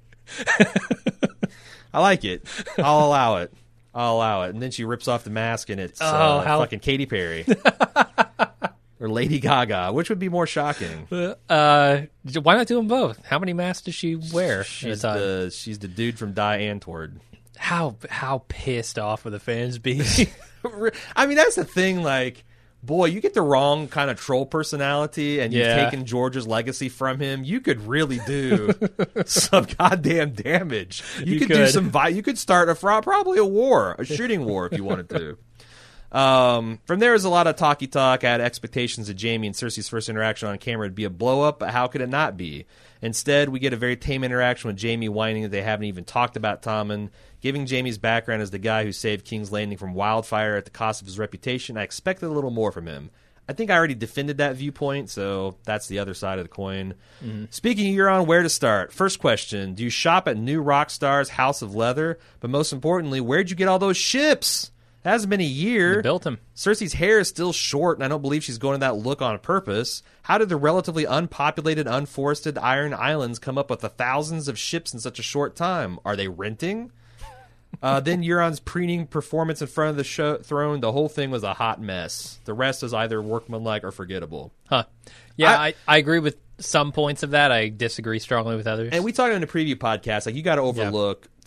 I like it. I'll allow it. I'll allow it. And then she rips off the mask and it's oh, uh, how... fucking Katy Perry. Or Lady Gaga. Which would be more shocking? Uh, why not do them both? How many masks does she wear she's at a time? The, she's the dude from Die Antwoord. How, how pissed off would the fans be? I mean, that's the thing, like... Boy, you get the wrong kind of troll personality and you've yeah. taken George's legacy from him, you could really do some goddamn damage. You, You could, could. do some vi- you could start a probably a war, a shooting war if you wanted to. Um, from there is a lot of talky talk. I had expectations that Jaime and Cersei's first interaction on camera would be a blow up, but how could it not be? Instead, we get a very tame interaction with Jaime whining that they haven't even talked about Tommen. Giving Jaime's background as the guy who saved King's Landing from wildfire at the cost of his reputation, I expected a little more from him. I think I already defended that viewpoint, so that's the other side of the coin. Mm-hmm. Speaking of Euron, where to start? First question, do you shop at New Rockstar's House of Leather? But most importantly, where'd you get all those ships? It hasn't been a year. They built them. Cersei's hair is still short, and I don't believe she's going to that look on purpose. How did the relatively unpopulated, unforested Iron Islands come up with the thousands of ships in such a short time? Are they renting? Uh, then Euron's preening performance in front of the show, throne, the whole thing was a hot mess. The rest is either workmanlike or forgettable. Huh. Yeah, I, I, I agree with some points of that. I disagree strongly with others. And we talked in the preview podcast, like you got to overlook yeah.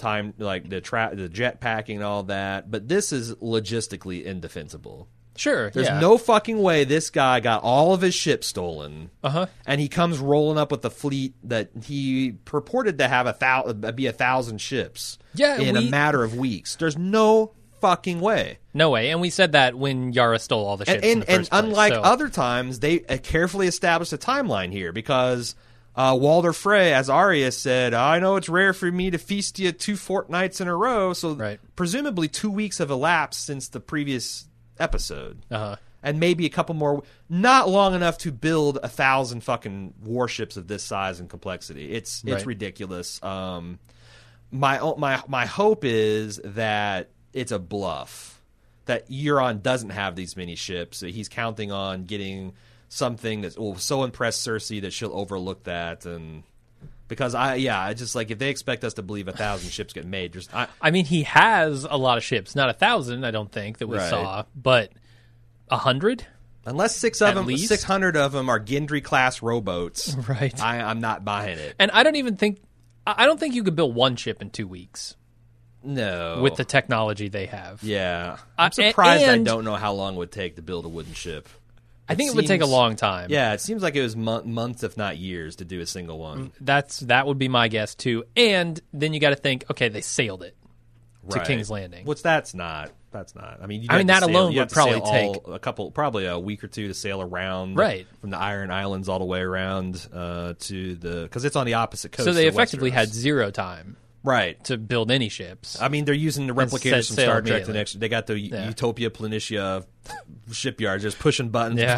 time, like the tra- the jet packing and all that. But this is logistically indefensible. Sure, There's yeah. no fucking way this guy got all of his ships stolen, Uh-huh. and he comes rolling up with a fleet that he purported to have a thou- be a thousand ships Yeah, in we- a matter of weeks. There's no fucking way. No way. And we said that when Yara stole all the ships And, and, in the and first place, unlike so- other times, they uh, carefully established a timeline here because uh, Walder Frey, as Arya said, I know it's rare for me to feast you two fortnights in a row, so Right. presumably two weeks have elapsed since the previous episode. Uh-huh. And maybe a couple more, not long enough to build a thousand fucking warships of this size and complexity. It's it's Right. ridiculous. Um, my my my hope is that it's a bluff, that Euron doesn't have these many ships. That he's counting on getting something that will so impress Cersei that she'll overlook that. And because I yeah, I just like if they expect us to believe a thousand ships get made, just I, I mean, he has a lot of ships. Not a thousand, I don't think, that we Right. saw, but a hundred? unless six of At them, least? six hundred of them are Gendry class rowboats. Right. I, I'm not buying it. And I don't even think I I don't think you could build one ship in two weeks No. with the technology they have. Yeah. Uh, I'm surprised and- I don't know how long it would take to build a wooden ship. I think it would take a seems- long time. Yeah, it seems like it was mon- months, if not years, to do a single one. That's that would be my guess too. And then you got to think, okay, they sailed it to Right. King's Landing. Which that's not. That's not. I mean, you I mean, have to that sail- alone you would have to probably sail take- all, a couple, probably a week or two to sail around, Right. from the Iron Islands all the way around uh, to the because it's on the opposite coast. So they of effectively Westeros. had zero time right. to build any ships. I mean, they're using the set replicators from sail Star Trek. The immediately. next, they got the Yeah. Utopia Planitia shipyard, just pushing buttons. Yeah.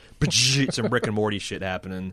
Some Rick and Morty shit happening.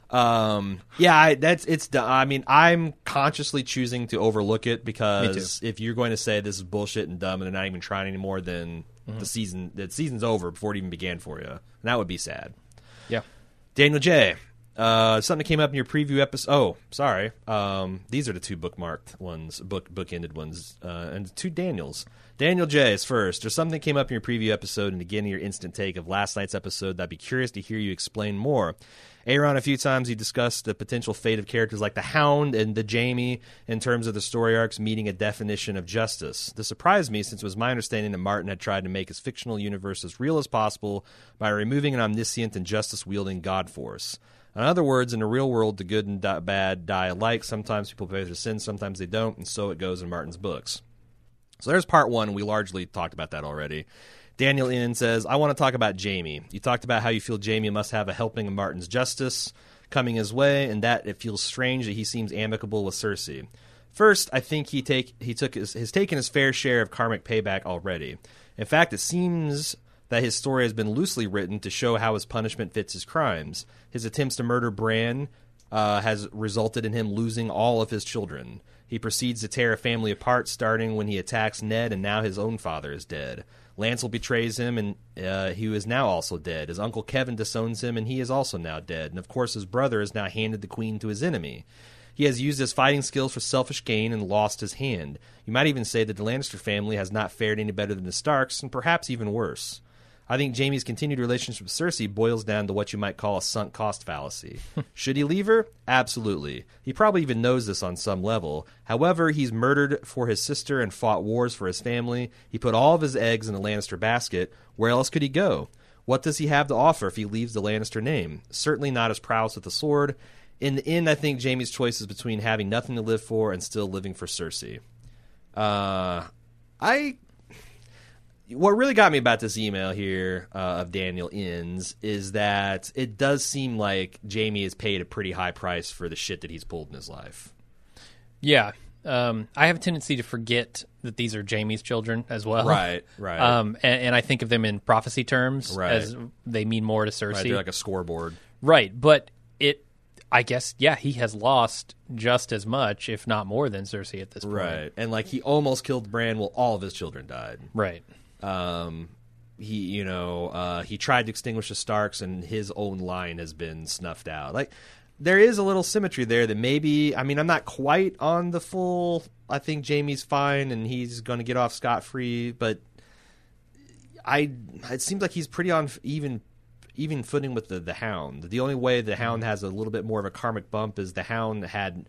Um, yeah, I, that's it's. the- I mean, I'm consciously choosing to overlook it because if you're going to say this is bullshit and dumb and they're not even trying anymore, then Mm-hmm. the season, the season's over before it even began for you, and that would be sad. Yeah. Daniel J. Uh, something that came up in your preview episode. Oh, sorry. Um, these are the two bookmarked ones, book book-ended ones, uh, and two Daniels. Daniel J is first. There's something that came up in your preview episode and again your instant take of last night's episode that I'd be curious to hear you explain more. Aaron, a few times you discussed the potential fate of characters like the Hound and the Jaime in terms of the story arcs meeting a definition of justice. This surprised me since it was my understanding that Martin had tried to make his fictional universe as real as possible by removing an omniscient and justice-wielding god force. In other words, in the real world, the good and di- bad die alike. Sometimes people pay their sins, sometimes they don't, and so it goes in Martin's books. So there's part one. We largely talked about that already. Daniel N says, I want to talk about Jaime. You talked about how you feel Jaime must have a helping of Martin's justice coming his way, and that it feels strange that he seems amicable with Cersei. First, I think he take he took his, has taken his fair share of karmic payback already. In fact, it seems that his story has been loosely written to show how his punishment fits his crimes. His attempts to murder Bran uh, has resulted in him losing all of his children. He proceeds to tear a family apart, starting when he attacks Ned, and now his own father is dead. Lancel betrays him, and uh, he is now also dead. His uncle Kevin disowns him, and he is also now dead. And of course, his brother has now handed the queen to his enemy. He has used his fighting skills for selfish gain and lost his hand. You might even say that the Lannister family has not fared any better than the Starks, and perhaps even worse. I think Jaime's continued relationship with Cersei boils down to what you might call a sunk cost fallacy. Should he leave her? Absolutely. He probably even knows this on some level. However, he's murdered for his sister and fought wars for his family. He put all of his eggs in the Lannister basket. Where else could he go? What does he have to offer if he leaves the Lannister name? Certainly not his prowess with the sword. In the end, I think Jaime's choice is between having nothing to live for and still living for Cersei. Uh, I... What really got me about this email here uh, of Daniel Inns is that it does seem like Jaime has paid a pretty high price for the shit that he's pulled in his life. Yeah. Um, I have a tendency to forget that these are Jaime's children as well. Right, right. Um, and, and I think of them in prophecy terms Right. as they mean more to Cersei. Right, they're like a scoreboard. Right, but it, I guess, yeah, he has lost just as much, if not more, than Cersei at this point. Right. And like he almost killed Bran while all of his children died. Right. Um, he, you know, uh, he tried to extinguish the Starks, and his own line has been snuffed out. Like, there is a little symmetry there that maybe, I mean, I'm not quite on the full, I think Jaime's fine and he's going to get off scot-free, but I, it seems like he's pretty on even, even footing with the, the Hound. The only way the Hound has a little bit more of a karmic bump is the Hound had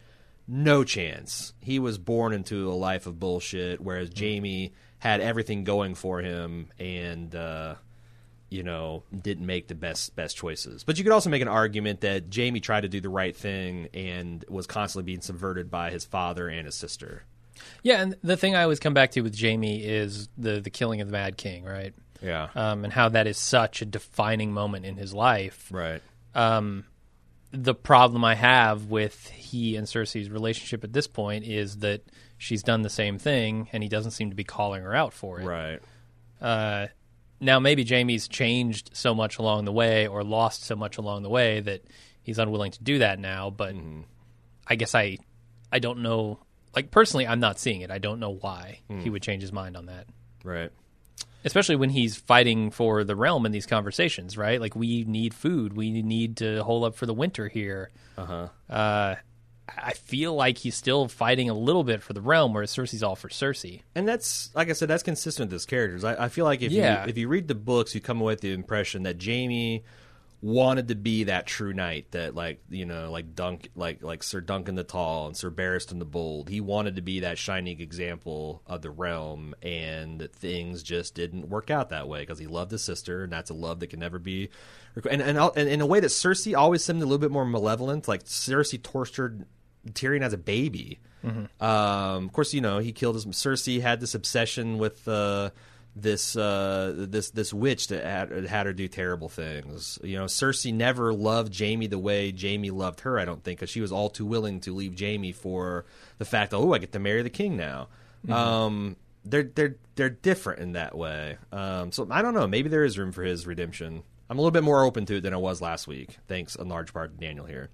no chance. He was born into a life of bullshit, whereas Jaime had everything going for him and, uh, you know, didn't make the best best choices. But you could also make an argument that Jaime tried to do the right thing and was constantly being subverted by his father and his sister. Yeah, and the thing I always come back to with Jaime is the, the killing of the Mad King, right? Yeah. Um, and how that is such a defining moment in his life. Right. Um, the problem I have with he and Cersei's relationship at this point is that she's done the same thing, and he doesn't seem to be calling her out for it. Right. Uh, now, maybe Jaime's changed so much along the way or lost so much along the way that he's unwilling to do that now, but mm-hmm. I guess I I don't know. Like, personally, I'm not seeing it. I don't know why mm. he would change his mind on that. Right. Especially when he's fighting for the realm in these conversations, right? Like, we need food. We need to hold up for the winter here. Uh-huh. Uh, I feel like he's still fighting a little bit for the realm, whereas Cersei's all for Cersei. And that's, like I said, that's consistent with his characters. I, I feel like if, yeah. you, if you read the books, you come away with the impression that Jaime wanted to be that true knight that, like, you know, like Dunk, like like Sir Duncan the Tall and Sir Barristan the Bold. He wanted to be that shining example of the realm, and things just didn't work out that way because he loved his sister, and that's a love that can never be. And and, and in a way that Cersei always seemed a little bit more malevolent. Like, Cersei tortured Tyrion as a baby. Mm-hmm. Um, of course, you know, he killed his. Cersei had this obsession with. Uh, This uh, this this witch that had, had her do terrible things. You know, Cersei never loved Jaime the way Jaime loved her. I don't think, because she was all too willing to leave Jaime for the fact that, oh, I get to marry the king now. Mm-hmm. Um, they're they're they're different in that way. Um, so I don't know. Maybe there is room for his redemption. I'm a little bit more open to it than I was last week. Thanks in large part to Daniel here.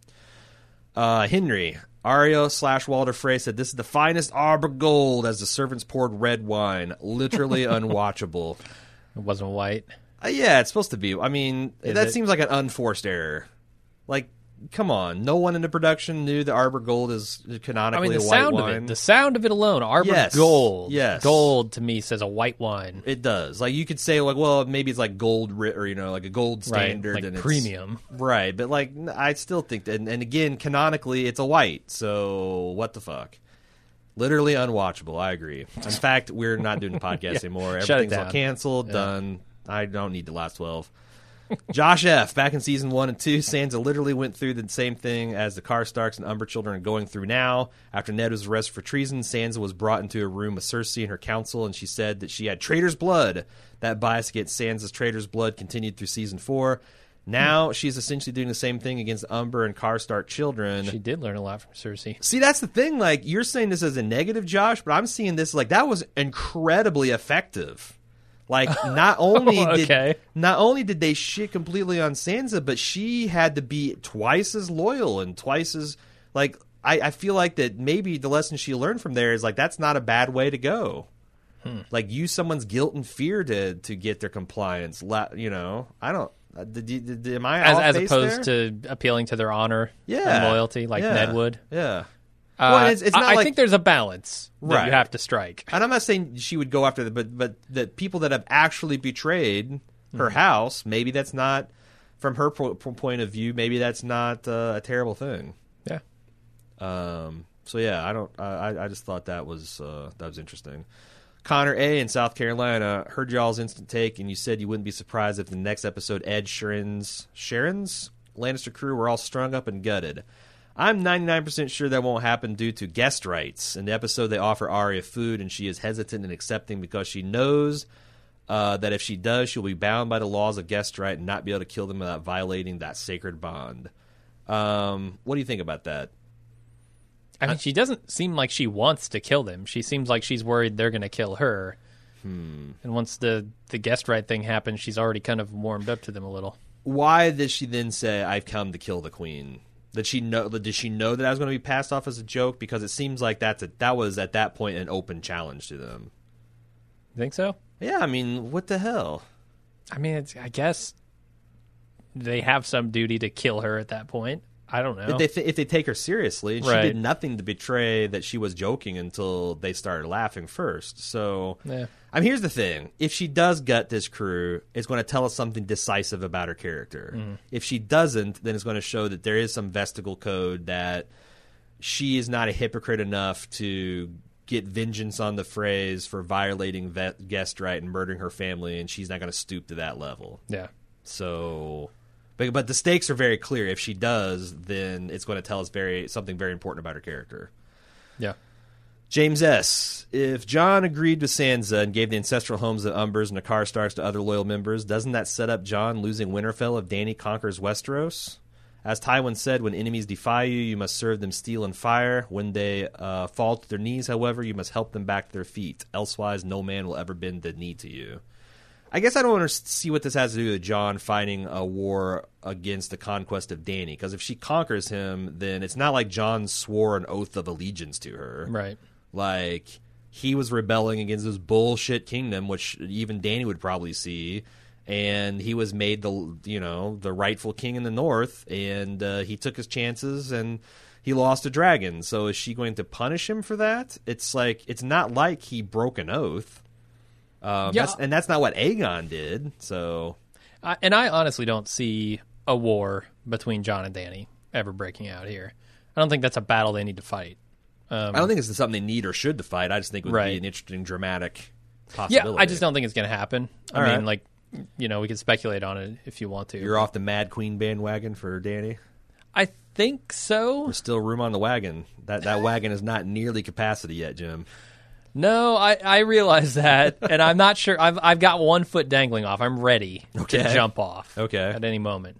Uh, Henry. Arya slash Walder Frey said, "This is the finest Arbor Gold as the servants poured red wine. Literally unwatchable." It wasn't white. Uh, yeah, it's supposed to be. I mean, Is that it? seems like an unforced error. Like, come on. No one in the production knew the Arbor Gold is I canonically mean, the a white sound wine. of it, the sound of it alone, Arbor Yes. Gold. Yes. Gold to me says a white wine. It does. Like, you could say, like, well, maybe it's like gold, ri- or, you know, like a gold standard. Right, like and it's, premium. Right, but, like, I still think that, and, and again, canonically, it's a white, so what the fuck? Literally unwatchable, I agree. In fact, we're not doing the podcast Yeah, anymore. shut it Everything's all down. canceled, Yeah. done. I don't need the last twelve. Josh F. Back in season one and two, Sansa literally went through the same thing as the Karstarks and Umber children are going through now. After Ned was arrested for treason, Sansa was brought into a room with Cersei and her council, and she said that she had traitor's blood. That bias against Sansa's traitor's blood continued through season four. Now she's essentially doing the same thing against Umber and Karstark children. She did learn a lot from Cersei. See, that's the thing. Like, you're saying this as a negative, Josh, but I'm seeing this like that was incredibly effective. Like, not only okay. did not only did they shit completely on Sansa, but she had to be twice as loyal and twice as like. I, I feel like that maybe the lesson she learned from there is like that's not a bad way to go. Hmm. Like, use someone's guilt and fear to to get their compliance. La, you know, I don't. Uh, did, did, did, am I As, off as base opposed there? to appealing to their honor Yeah. and loyalty, like Yeah. Ned would. Yeah. Uh, Well, it's- it's I, not I like- think there's a balance that Right. you have to strike. And I'm not saying she would go after the, but but that people that have actually betrayed her Mm-hmm. house, maybe that's not, from her po- po- point of view, maybe that's not uh, a terrible thing. Yeah. Um. So yeah, I don't. I I just thought that was uh, that was interesting. Connor A. in South Carolina heard y'all's instant take, and you said you wouldn't be surprised if the next episode Ed Sheeran's Sharon's Lannister crew were all strung up and gutted. I'm ninety-nine percent sure that won't happen due to guest rights. In the episode, they offer Arya food, and she is hesitant in accepting because she knows uh, that if she does, she'll be bound by the laws of guest right and not be able to kill them without violating that sacred bond. Um, what do you think about that? I mean, she doesn't seem like she wants to kill them. She seems like she's worried they're going to kill her. Hmm. And once the, the guest right thing happens, she's already kind of warmed up to them a little. Why does she then say, "I've come to kill the queen"? Did she know? Did she know that I was going to be passed off as a joke? Because it seems like that's a, that was at that point an open challenge to them. You think so? Yeah, I mean, what the hell? I mean, it's, I guess they have some duty to kill her at that point. I don't know. If they th- if they take her seriously, and Right. she did nothing to betray that she was joking until they started laughing first. So, Yeah. I mean, here's the thing: if she does gut this crew, it's going to tell us something decisive about her character. Mm. If she doesn't, then it's going to show that there is some vestigial code that she is not a hypocrite enough to get vengeance on the Freys for violating vet guest right and murdering her family, and she's not going to stoop to that level. Yeah. So, but, but the stakes are very clear. If she does, then it's going to tell us very something very important about her character. Yeah. James S. If Jon agreed with Sansa and gave the ancestral homes of Umbers and the Karstarks to other loyal members, doesn't that set up Jon losing Winterfell if Dany conquers Westeros? As Tywin said, when enemies defy you, you must serve them steel and fire. When they uh, fall to their knees, however, you must help them back to their feet. Elsewise, no man will ever bend the knee to you. I guess I don't want to see what this has to do with Jon fighting a war against the conquest of Dany, because if she conquers him, then it's not like Jon swore an oath of allegiance to her. Right. Like, he was rebelling against this bullshit kingdom, which even Dany would probably see. And he was made the, you know, the rightful king in the north, and uh, he took his chances, and he lost a dragon. So is she going to punish him for that? It's like, it's not like he broke an oath. Um, yeah. that's, and that's not what Aegon did. So, I, and I honestly don't see a war between Jon and Dany ever breaking out here. I don't think that's a battle they need to fight. Um, I don't think it's something they need or should to fight. I just think it would right. be an interesting, dramatic yeah, possibility. I just don't think it's going to happen. I All mean, right. like, you know, we can speculate on it if you want to. You're off the Mad Queen bandwagon for Dany? I think so. There's still room on the wagon. That that wagon is not nearly capacity yet, Jim. No, I, I realize that, and I'm not sure. I've I've got one foot dangling off. I'm ready Okay. to jump off Okay. at any moment.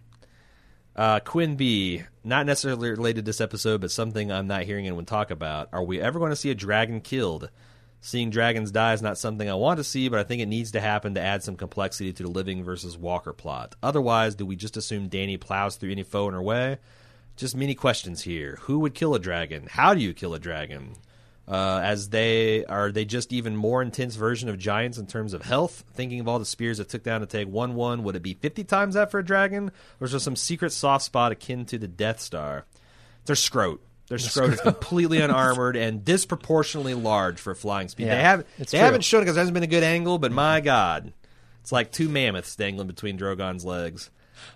Uh, Quinn B, not necessarily related to this episode, but something I'm not hearing anyone talk about. Are we ever going to see a dragon killed? Seeing dragons die is not something I want to see, but I think it needs to happen to add some complexity to the living versus walker plot. Otherwise, do we just assume Dany plows through any foe in her way? Just many questions here. Who would kill a dragon? How do you kill a dragon? Uh, as they are they just even more intense version of giants in terms of health? Thinking of all the spears it took down to take one one, would it be fifty times that for a dragon? Or is there some secret soft spot akin to the Death Star? Their scrote. Their scrote is completely unarmored and disproportionately large for flying speed. Yeah, they have, it's they true. haven't shown it because there hasn't been a good angle, but my God. It's like two mammoths dangling between Drogon's legs.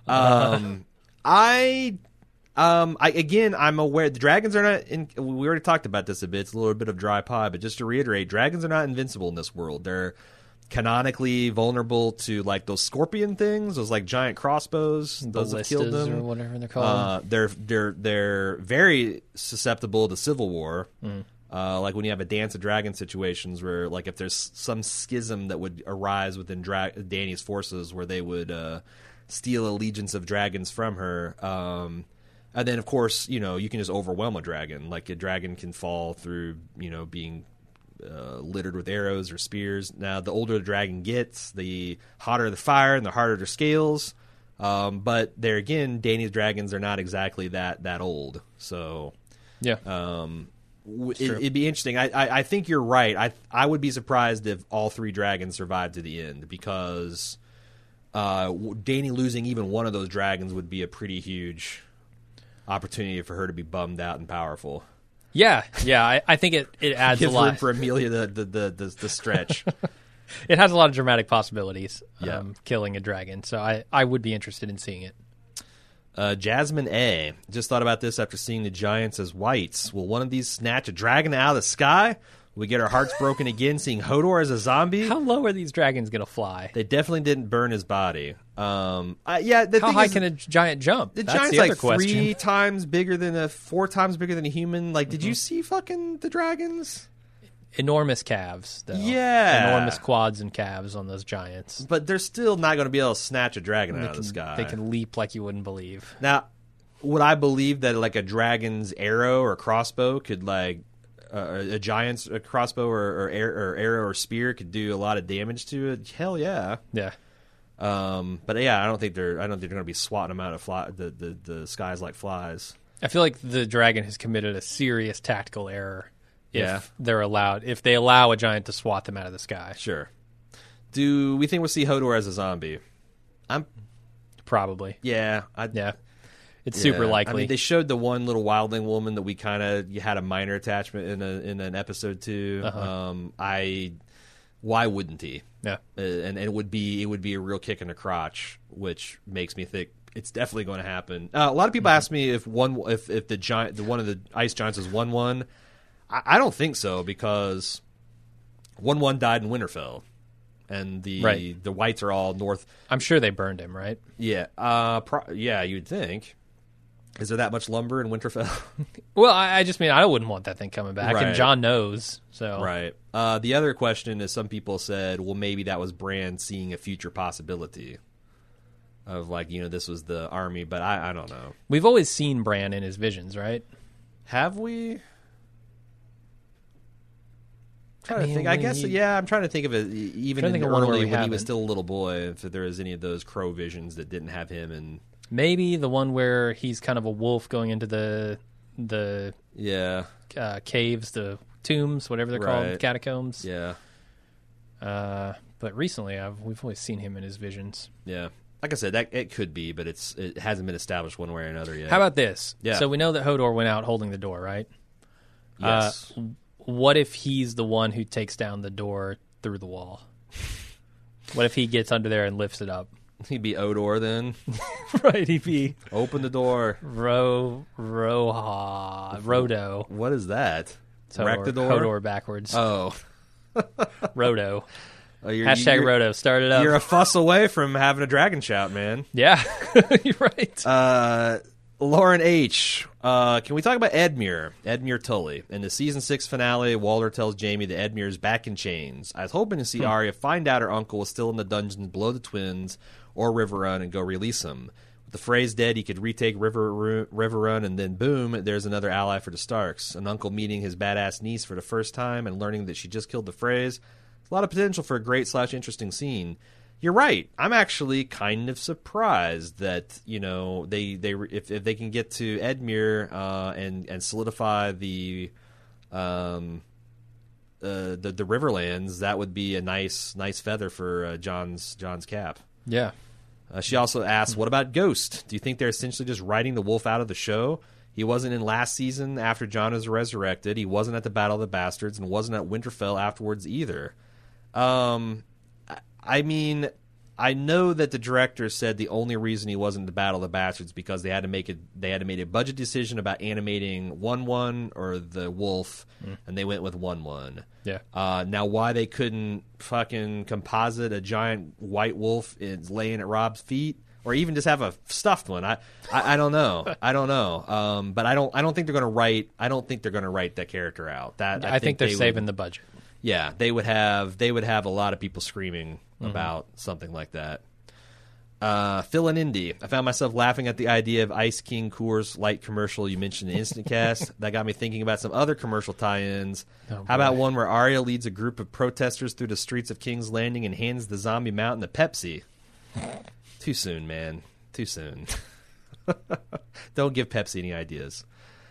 Um, I... Um, I again, I'm aware the dragons are not. In, we already talked about this a bit. It's a little bit of dry pie, but just to reiterate, dragons are not invincible in this world. They're canonically vulnerable to like those scorpion things, those like giant crossbows. Those have killed Ballistas them, or whatever they're called. Uh, they're they're they're very susceptible to civil war. Mm. Uh, like when you have a Dance of Dragons situations where, like, if there's some schism that would arise within Dra- Dany's forces, where they would uh, steal allegiance of dragons from her. Um, And then, of course, you know, you can just overwhelm a dragon. Like, a dragon can fall through, you know, being uh, littered with arrows or spears. Now, the older the dragon gets, the hotter the fire and the harder their scales. Um, but there again, Dany's dragons are not exactly that that old. So, yeah. um, w- it, it'd be interesting. I, I, I think you're right. I I would be surprised if all three dragons survived to the end, because uh, Dany losing even one of those dragons would be a pretty huge opportunity for her to be bummed out and powerful. Yeah, yeah. I, I think it, it adds Give a lot. room for Amelia the the the, the, the stretch. It has a lot of dramatic possibilities. Yeah. Um, killing a dragon. So I, I would be interested in seeing it. Uh, Jasmine A. Just thought about this after seeing the giants as whites. Will one of these snatch a dragon out of the sky? Will we get our hearts broken again seeing Hodor as a zombie? How low are these dragons going to fly? They definitely didn't burn his body. Um, uh, yeah, the How thing high is, can a giant jump? the That's giant's the other like question. three times bigger than a four times bigger than a human. Like, did you see fucking the dragons? Enormous calves, though. Yeah. Enormous quads and calves on those giants. But they're still not going to be able to snatch a dragon They out of can, the sky. they can leap like you wouldn't believe. Now, would I believe that like a dragon's arrow or crossbow could like uh, a giant's a crossbow or, or, air, or arrow or spear could do a lot of damage to it? Hell yeah. Yeah. Um, but yeah, I don't think they're I don't think they're going to be swatting them out of fly, the, the the skies like flies. I feel like the dragon has committed a serious tactical error if Yeah. they're allowed, if they allow a giant to swat them out of the sky. Sure. Do we think we'll see Hodor as a zombie? I'm Probably. yeah. I, Yeah. It's Yeah. super likely. I mean, they showed the one little wildling woman that we kind of had a minor attachment in a in an episode to. Uh-huh. Um, I why wouldn't he? yeah. Uh, and, and it would be it would be a real kick in the crotch, which makes me think It's definitely going to happen. Uh, a lot of people Mm-hmm. ask me if one if if the giant the one of the ice giants is one one. I, I don't think so because one one died in Winterfell, and the Right. the whites are all north. I'm sure they burned him, right? Yeah, uh, pro- yeah, you'd think. Is there that much lumber in Winterfell? Well, I, I just mean I wouldn't want that thing coming back, Right. and John knows. So Right. Uh, the other question is some people said, well, maybe that was Bran seeing a future possibility of, like, you know, this was the army, but I, I don't know. we've always seen Bran in his visions, right? Have we? Trying I to think. mean, I when guess, you- yeah, I'm trying to think of it e- even Trying to in think of one where early we when he was haven't. still a little boy, if there was any of those crow visions that didn't have him and Maybe the one where he's kind of a wolf going into the the yeah, uh, caves, the tombs, whatever they're Right. called, catacombs. yeah, Uh, but recently, I've we've always seen him in his visions. yeah. Like I said, that it could be, but it's it hasn't been established one way or another yet. How about this? Yeah. So we know that Hodor went out holding the door, right? yes? Uh, what if he's the one who takes down the door through the wall? What if he gets under there and lifts it up? He'd be Odor then. Right, he'd be Open the door. Ro Roha Rodo. What is that? So Rack the door. Hodor backwards. Oh, Rodo. Oh, you're, Hashtag you're, Rodo. Start it up. You're a fuss away from having a dragon shout, man. Yeah, you're right. Uh, Lauren H. Uh, can we talk about Edmure? Edmure Tully. In the season six finale, Walder tells Jaime that Edmure is back in chains. I was hoping to see Hmm. Arya find out her uncle was still in the dungeons below the Twins or River Run and go release him. With the Freys dead, he could retake River, Ru- River Run, and then boom, there's another ally for the Starks. An uncle meeting his badass niece for the first time and learning that she just killed the Freys. A lot of potential for a great slash interesting scene. You're right. I'm actually kind of surprised that, you know, they they if, if they can get to Edmure uh, and and solidify the um uh, the the Riverlands, that would be a nice nice feather for uh, John's John's cap. Yeah. Uh, she also asks, "What about Ghost? Do you think they're essentially just writing the wolf out of the show? He wasn't in last season after Jon was resurrected. He wasn't at the Battle of the Bastards and wasn't at Winterfell afterwards either." Um, I- I mean, I know that the director said the only reason he wasn't in the Battle of the Bastards because they had to make it. They had to make a budget decision about animating one one or the wolf, and they went with one one. Yeah. Uh, now, why they couldn't fucking composite a giant white wolf is laying at Rob's feet, or even just have a stuffed one? I, I, I don't know. I don't know. Um, but I don't. I don't think they're going to write. I don't think they're going to write that character out. That I, think, they're they saving would, the budget. Yeah, they would have. They would have a lot of people screaming Mm-hmm. about something like that. Uh, Phil and Indy. I found myself laughing at the idea of Ice King Coors Light commercial you mentioned in Instant Cast. That got me thinking about some other commercial tie-ins. Oh, How about one where Arya leads a group of protesters through the streets of King's Landing and hands the zombie mountain a Pepsi? Too soon, man. Too soon. Don't give Pepsi any ideas.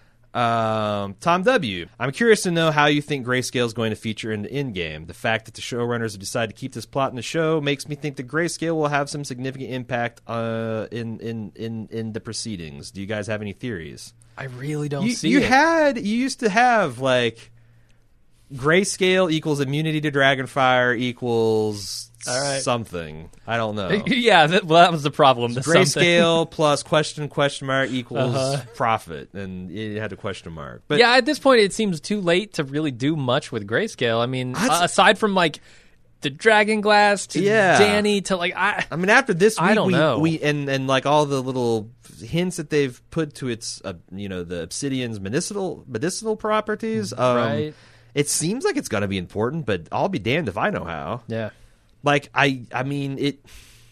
Um, Tom W. I'm curious to know how you think Grayscale is going to feature in the Endgame. The fact that the showrunners have decided to keep this plot in the show makes me think that Grayscale will have some significant impact uh, in, in, in, in the proceedings. Do you guys have any theories? I really don't You, see you it. had you used to have like Grayscale equals immunity to Dragonfire equals All right. something. I don't know. yeah, that, well, that was the problem. The something. Grayscale plus question question mark equals Uh-huh. profit, and it had a question mark. But Yeah, at this point, it seems too late to really do much with Grayscale. I mean, That's- uh, aside from like the Dragon Glass to Yeah. Dany to like I. I mean, after this week, I don't we, know. we and and like all the little hints that they've put to its, uh, you know, the Obsidian's medicinal medicinal properties. Um, Right. It seems like it's going to be important, but I'll be damned if I know how. Yeah. Like I, I mean it.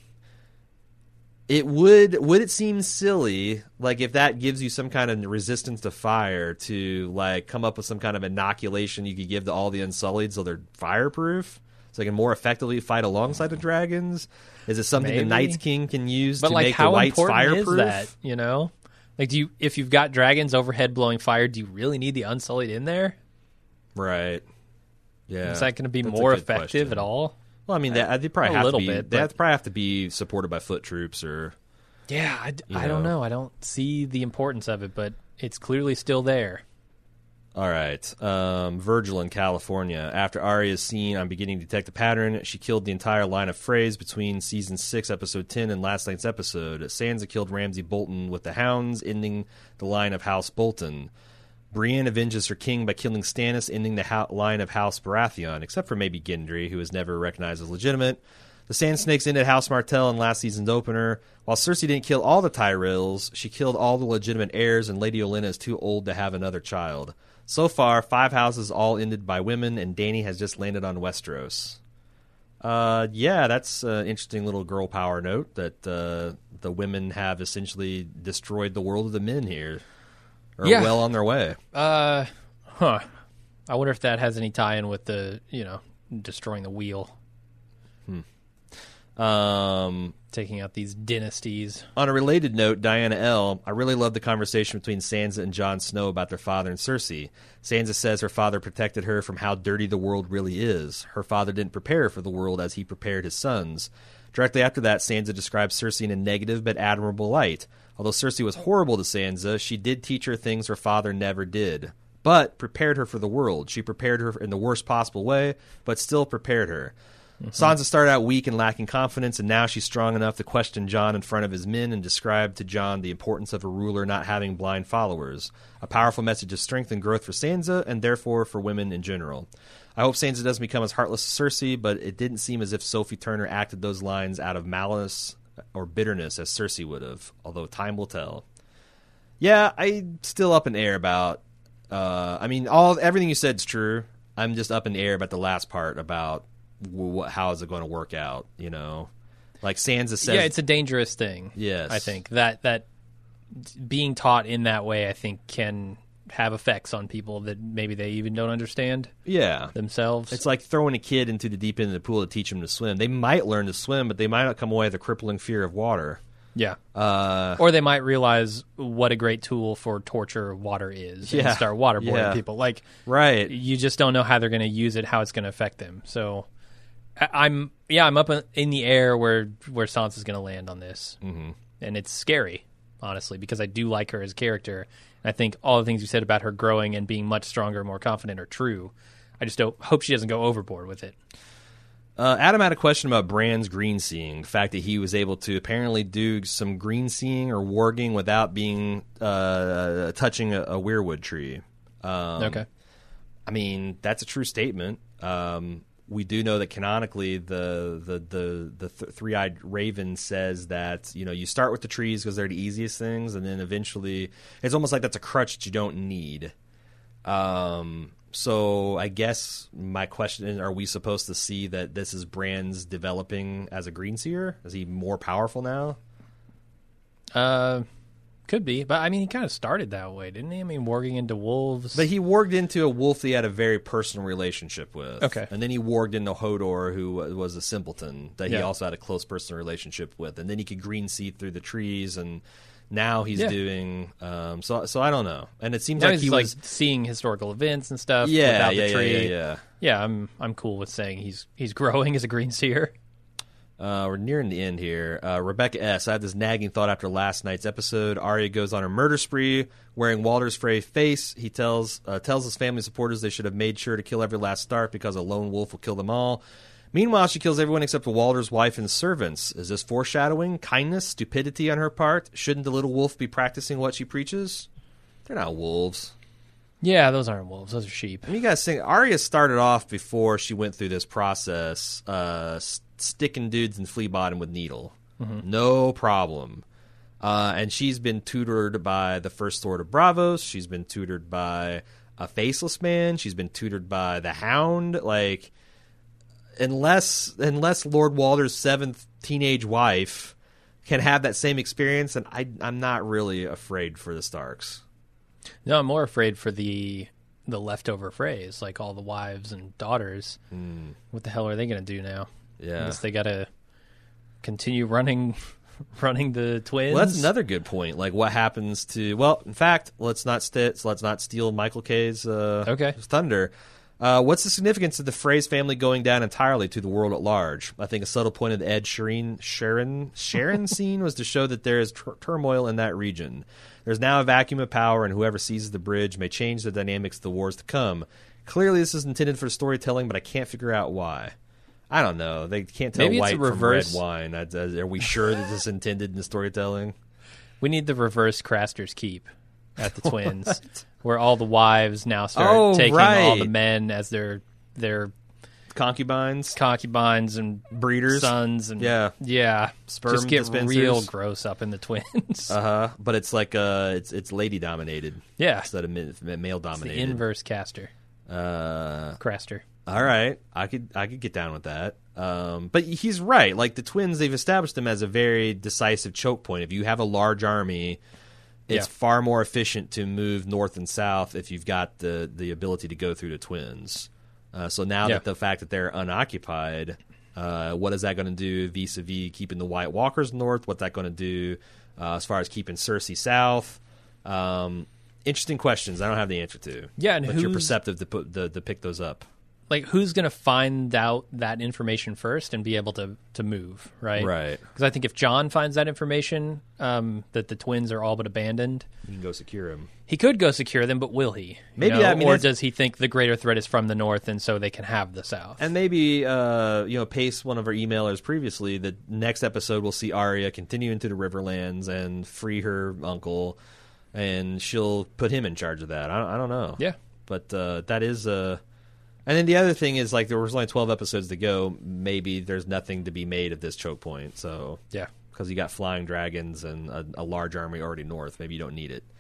It would would it seem silly, like if that gives you some kind of resistance to fire, to like come up with some kind of inoculation you could give to all the Unsullied so they're fireproof, so they can more effectively fight alongside the dragons? Is it something the Maybe. Night's King can use But to like, make the how whites important fireproof? is that? You know, like, do you if you've got dragons overhead blowing fire, do you really need the Unsullied in there? Right. Yeah. Is that going to be That's a more good effective question. at all? Well, I mean, they, they probably A have little to be. bit, they but- have, probably have to be supported by foot troops or. Yeah, I, d- You I don't know. know. I don't see the importance of it, but it's clearly still there. All right. Um, Virgil in California. After Arya is seen, I'm beginning to detect a pattern. She killed the entire line of Freys between Season six, Episode ten, and last night's episode. Sansa killed Ramsay Bolton with the Hounds, ending the line of House Bolton. Brienne avenges her king by killing Stannis, ending the ho- line of House Baratheon, except for maybe Gendry, who is never recognized as legitimate. The Sand Snakes ended House Martell in last season's opener. While Cersei didn't kill all the Tyrells, she killed all the legitimate heirs, and Lady Olenna is too old to have another child. So far, five houses all ended by women, and Dany has just landed on Westeros. Uh, yeah, that's an interesting little girl power note that uh, the women have essentially destroyed the world of the men here. Or Yeah. well on their way. Uh, huh. I wonder if that has any tie-in with the, you know, destroying the wheel, Um... taking out these dynasties. On a related note, Diana L., I really love the conversation between Sansa and Jon Snow about their father and Cersei. Sansa says her father protected her from how dirty the world really is. Her father didn't prepare her for the world as he prepared his sons. Directly after that, Sansa describes Cersei in a negative but admirable light. Although Cersei was horrible to Sansa, she did teach her things her father never did, but prepared her for the world. She prepared her in the worst possible way, but still prepared her. Sansa started out weak and lacking confidence, and now she's strong enough to question Jon in front of his men and describe to Jon the importance of a ruler not having blind followers. A powerful message of strength and growth for Sansa, and therefore for women in general. I hope Sansa doesn't become as heartless as Cersei, but it didn't seem as if Sophie Turner acted those lines out of malice or bitterness as Cersei would have, although time will tell. Yeah, I'm still up in the air about... Uh, I mean, all everything you said is true. I'm just up in the air about the last part about... What, how is it going to work out? You know, like Sansa says. Yeah, it's a dangerous thing. Yes, I think that that being taught in that way, I think, can have effects on people that maybe they even don't understand. Yeah, themselves. It's like throwing a kid into the deep end of the pool to teach them to swim. They might learn to swim, but they might not come away with a crippling fear of water. Yeah, uh, or they might realize what a great tool for torture water is, yeah, and start waterboarding yeah. people. Like, right? You just don't know how they're going to use it, how it's going to affect them. So. I'm yeah, I'm up in the air where where Sansa's going to land on this, mm-hmm. and it's scary, honestly, because I do like her as a character. And I think all the things you said about her growing and being much stronger, more confident, are true. I just don't hope she doesn't go overboard with it. Uh, Adam had a question about Bran's green seeing, the fact that he was able to apparently do some green seeing or warging without being uh, touching a, a weirwood tree. Um, okay, I mean that's a true statement. Um, We do know that canonically the the the, the th- three-eyed raven says that, you know, you start with the trees because they're the easiest things, and then eventually it's almost like that's a crutch that you don't need. Um, so I guess my question is, are we supposed to see that this is Bran's developing as a green seer? Is he more powerful now? Uh, could be, but I mean, he kind of started that way, didn't he? I mean, warging into wolves. But he warged into a wolf that he had a very personal relationship with. Okay. And then he warged into Hodor, who was a simpleton that he Yeah. also had a close personal relationship with. And then he could green see through the trees, and now he's Yeah. doing... Um, so so I don't know. And it seems now like he's he like was... seeing historical events and stuff Yeah, without yeah, the yeah, tree. yeah, yeah. Yeah, I'm I'm cool with saying he's he's growing as a green seer. Uh, we're nearing the end here. Uh, Rebecca S. I had this nagging thought after last night's episode. Arya goes on a murder spree wearing Walder's Frey face. He tells uh, tells his family supporters they should have made sure to kill every last Stark because a lone wolf will kill them all. Meanwhile, she kills everyone except for Walder's wife and servants. Is this foreshadowing? Kindness? Stupidity on her part? Shouldn't the little wolf be practicing what she preaches? They're not wolves. Yeah, those aren't wolves. Those are sheep. I mean, you guys think Arya started off before she went through this process, uh, st- sticking dudes in flea bottom with needle, Mhm. no problem. Uh, and she's been tutored by the First Sword of Bravos. She's been tutored by a faceless man. She's been tutored by the Hound. Like, unless unless Lord Walder's seventh teenage wife can have that same experience, and I, I'm not really afraid for the Starks. No, I'm more afraid for the the leftover phrase, like all the wives and daughters. Mm. What the hell are they going to do now? Yeah. I guess they got to continue running running the twins. Well, that's another good point. Like, what happens to? Well, in fact, let's not st- let's not steal Michael K's uh, Okay. thunder. Uh, what's the significance of the Frey's family going down entirely to the world at large? I think a subtle point of the Ed Sheeran, Sharon, Sharon scene was to show that there is tur- turmoil in that region. There's now a vacuum of power, and whoever seizes the bridge may change the dynamics of the wars to come. Clearly, this is intended for storytelling, but I can't figure out why. I don't know. They can't tell Maybe it's white a reverse- from red wine. Uh, Are we sure that this is intended in the storytelling? We need the reverse Craster's Keep at the Twins, where all the wives now start Oh, taking right. all the men as their their Concubines? concubines and Breeders? sons, and Yeah. yeah, Sperm just get dispensers. real gross up in the Twins. Uh-huh. But it's like, uh, it's it's lady-dominated. Yeah. Instead of It's the male-dominated. inverse Caster, Uh... Craster. All right, I could I could get down with that. Um, but he's right. Like the Twins, they've established them as a very decisive choke point. If you have a large army, it's Yeah. far more efficient to move north and south if you've got the the ability to go through the Twins. Uh, so now Yeah. that the fact that they're unoccupied, uh, what is that going to do vis-a-vis keeping the White Walkers north? What's that going to do uh, as far as keeping Cersei south? Um, interesting questions. I don't have the answer to. Yeah, and but you're who's- perceptive to put the, to pick those up. Like, who's going to find out that information first and be able to, to move, right? Right. Because I think if John finds that information, um, that the Twins are all but abandoned, You can go secure him. he could go secure them, but will he? You Maybe, know? I mean, or that's- does he think the greater threat is from the north, and so they can have the south? And maybe, uh, you know, Pace, one of our emailers previously, the next episode we'll see Arya continue into the Riverlands and free her uncle, and she'll put him in charge of that. I don't, I don't know. Yeah. But uh, that is... Uh... And then the other thing is, like, there was only twelve episodes to go. Maybe there's nothing to be made of this choke point. So, Yeah. because you got flying dragons and a, a large army already north. Maybe you don't need it.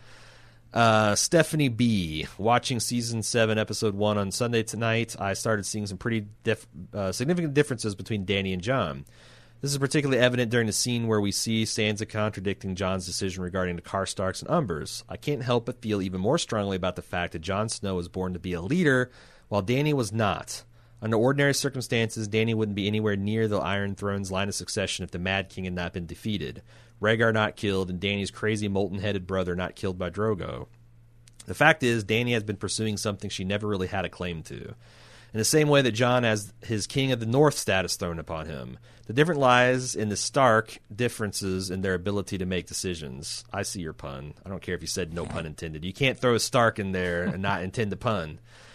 Uh, Stephanie B. Watching season seven, episode one on Sunday tonight, I started seeing some pretty dif- uh, significant differences between Dany and Jon. This is particularly evident during the scene where we see Sansa contradicting Jon's decision regarding the Karstarks and Umbers. I can't help but feel even more strongly about the fact that Jon Snow was born to be a leader, while Dany was not. Under ordinary circumstances, Dany wouldn't be anywhere near the Iron Throne's line of succession if the Mad King had not been defeated. Rhaegar not killed, and Dany's crazy molten-headed brother not killed by Drogo. The fact is, Dany has been pursuing something she never really had a claim to. In the same way that Jon has his King of the North status thrown upon him. The difference lies in the stark differences in their ability to make decisions. I see your pun. I don't care if you said no pun intended. You can't throw a Stark in there and not intend a pun.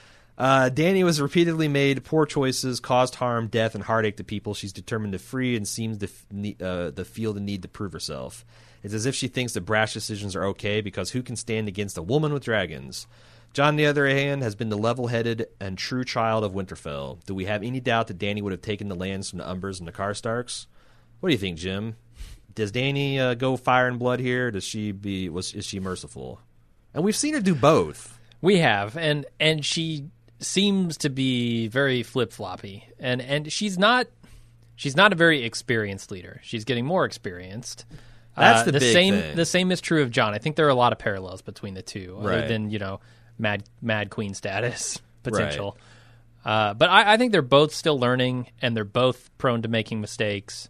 Uh, Dany was repeatedly made poor choices, caused harm, death, and heartache to people she's determined to free, and seems to f- ne- uh, to feel the need to prove herself. It's as if she thinks that brash decisions are okay, because who can stand against a woman with dragons? Jon, on the other hand, has been the level-headed and true child of Winterfell. Do we have any doubt that Dany would have taken the lands from the Umbers and the Karstarks? What do you think, Jim? Does Dany uh, go fire and blood here? Does she be was is she merciful? And we've seen her do both. We have, and and she seems to be very flip-floppy, and and she's not she's not a very experienced leader. She's getting more experienced. That's Uh, the big same. thing. The same is true of Jon. I think there are a lot of parallels between the two, other Right. than you know mad mad queen status potential. Uh, but I, I think they're both still learning, and they're both prone to making mistakes.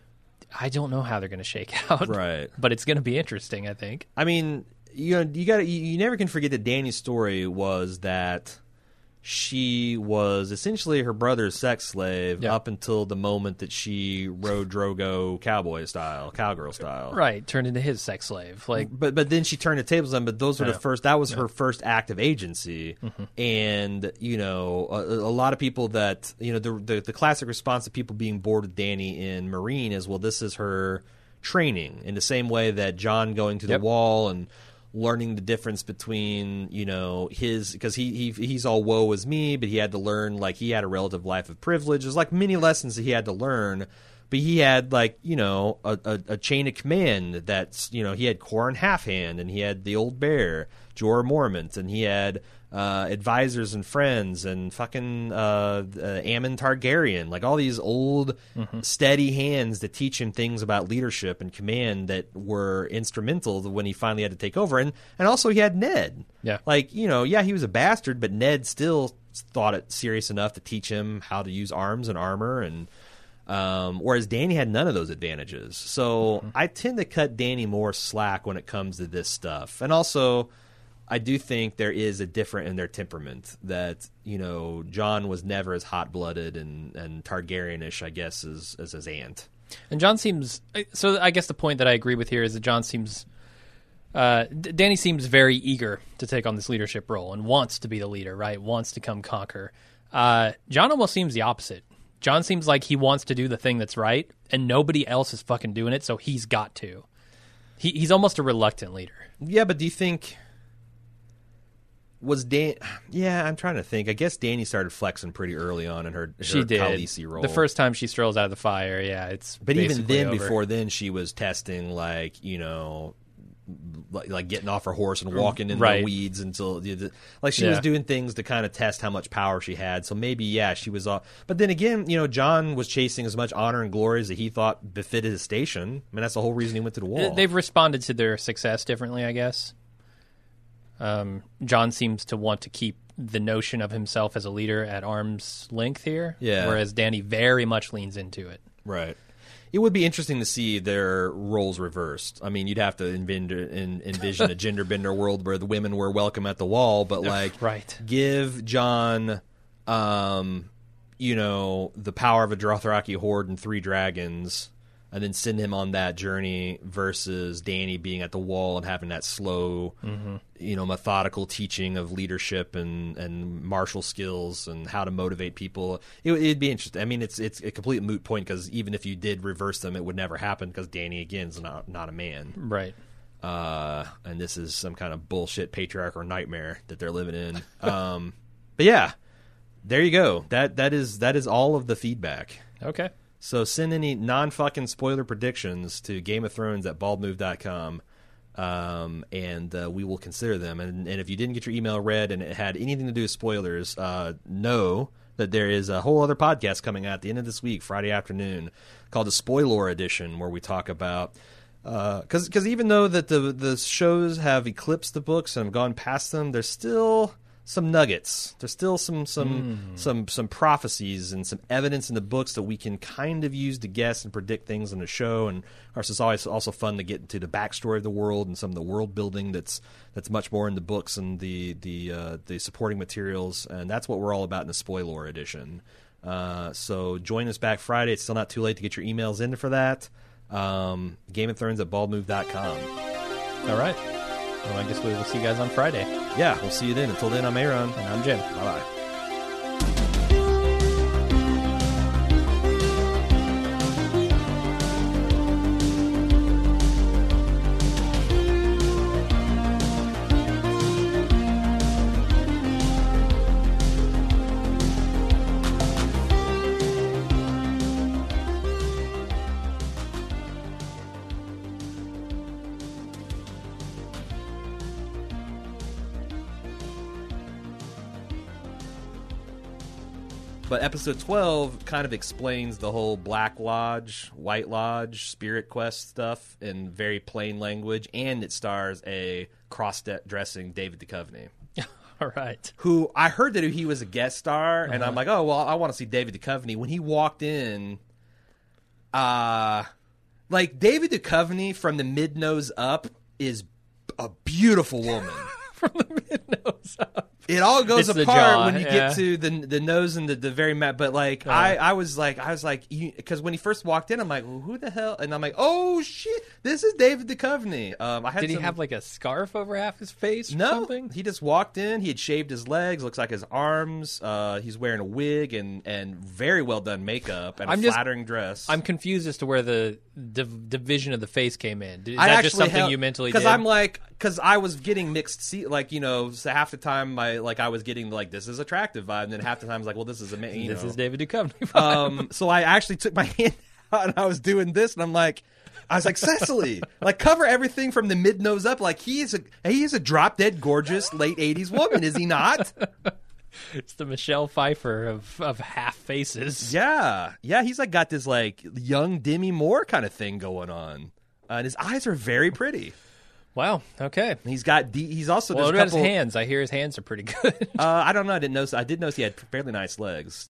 I don't know how they're going to shake out, Right. But it's going to be interesting, I think. I mean, you know, you got you, you never can forget that Dany's story was that she was essentially her brother's sex slave Yeah. up until the moment that she rode Drogo cowboy style, cowgirl style. Right, turned into his sex slave. Like, But but then she turned the tables on. But those were I the know. first. That was her first act of agency. And you know, a, a lot of people that you know the, the the classic response to people being bored with Dany in Marine is, well, this is her training. In the same way that Jon going to the Yep. wall and learning the difference between you know his because he, he he's all woe is me, but he had to learn like he had a relative life of privilege. There's like many lessons that he had to learn. But he had like you know a, a, a chain of command that's you know he had Corran Halfhand and he had the Old Bear, Jorah Mormont, and he had uh, advisors and friends and fucking uh, uh, Aemon Targaryen, like all these old steady hands that teach him things about leadership and command that were instrumental when he finally had to take over. And and also he had Ned. Yeah. Like you know yeah he was a bastard, but Ned still thought it serious enough to teach him how to use arms and armor and. Um, whereas Dany had none of those advantages. So I tend to cut Dany more slack when it comes to this stuff. And also, I do think there is a different in their temperament. That you know, Jon was never as hot blooded and, and Targaryenish, I guess, as as his aunt. And Jon seems so. I guess the point that I agree with here is that Jon seems, uh, Danny seems very eager to take on this leadership role and wants to be the leader, right? Wants to come conquer. Uh, Jon almost seems the opposite. Jon seems like he wants to do the thing that's right, and nobody else is fucking doing it, so he's got to. He, he's almost a reluctant leader. Yeah, but do you think was Dan? Yeah, I'm trying to think. I guess Dany started flexing pretty early on in her, her she did. Khaleesi role. The first time she strolls out of the fire, yeah, it's. But even then, over. before then, she was testing like you know. Like, like getting off her horse and walking in right. the weeds until like she yeah. was doing things to kind of test how much power she had. So maybe yeah, she was off. But then again, you know, Jon was chasing as much honor and glory as he thought befitted his station. I mean, that's the whole reason he went to the wall. They've responded to their success differently, I guess. Um, Jon seems to want to keep the notion of himself as a leader at arm's length here, yeah. whereas Dany very much leans into it. Right. It would be interesting to see their roles reversed. I mean, you'd have to envision, envision a gender bender world where the women were welcome at the wall, but like, right. give Jon, um, you know, the power of a Dothraki horde and three dragons, and then send him on that journey versus Dany being at the wall and having that slow, mm-hmm. you know, methodical teaching of leadership and, and martial skills and how to motivate people. It, it'd be interesting. I mean, it's it's a complete moot point because even if you did reverse them, it would never happen because Dany, again, is not, not a man. Right. Uh, and this is some kind of bullshit patriarchal nightmare that they're living in. um, but yeah, there you go. That that is that is all of the feedback. Okay. So send any non-fucking spoiler predictions to Game of Thrones at bald move dot com, um, and uh, we will consider them. And, and if you didn't get your email read and it had anything to do with spoilers, uh, know that there is a whole other podcast coming out at the end of this week, Friday afternoon, called the Spoiler Edition, where we talk about because uh, because even though that the the shows have eclipsed the books and have gone past them, there's still some nuggets. There's still some some mm. some some prophecies and some evidence in the books that we can kind of use to guess and predict things in the show. And of course, it's always also fun to get into the backstory of the world and some of the world building that's that's much more in the books and the the uh, the supporting materials. And that's what we're all about in the Spoiler Edition. Uh, so join us back Friday. It's still not too late to get your emails in for that. Um, Game of Thrones at bald move dot com. All right. Well, I guess we will see you guys on Friday. Yeah, we'll see you then. Until then, I'm Aaron. And I'm Jim. Bye-bye. But episode twelve kind of explains the whole Black Lodge, White Lodge, Spirit Quest stuff in very plain language, and it stars a cross-dressing David Duchovny. All right. Who I heard that he was a guest star, and Uh-huh. I'm like, oh, well, I want to see David Duchovny. When he walked in, uh, like, David Duchovny from the mid-nose up is a beautiful woman. From the mid-nose up. It all goes It's the apart jaw, when you yeah. get to the the nose and the, the very mat. But like Uh. I, I was like I was like because when he first walked in, I'm like, well, who the hell? And I'm like, oh shit, this is David Duchovny. Um, I had Did he some- have like a scarf over half his face or no? something? He just walked in. He had shaved his legs. Looks like his arms. Uh, he's wearing a wig and and very well done makeup and I'm a just- flattering dress. I'm confused as to where the div- division of the face came in. Is I that actually just something held- you mentally Because did? I'm like, because I was getting mixed, see, like you know, so half the time I like I was getting like this is attractive vibe, and then half the time I was like, well, this is amazing. This is David Duchovny. Um, so I actually took my hand out and I was doing this, and I'm like, I was like, Cecily, like cover everything from the mid nose up. Like he is a he is a drop dead gorgeous late eighties woman, is he not? It's the Michelle Pfeiffer of, of half faces. Yeah, yeah. He's like got this like young Demi Moore kind of thing going on, uh, and his eyes are very pretty. Wow. Okay. And he's got de- he's also Well, there's what a about couple. his hands? I hear his hands are pretty good. Uh, I don't know. I didn't notice. I did notice he had fairly nice legs.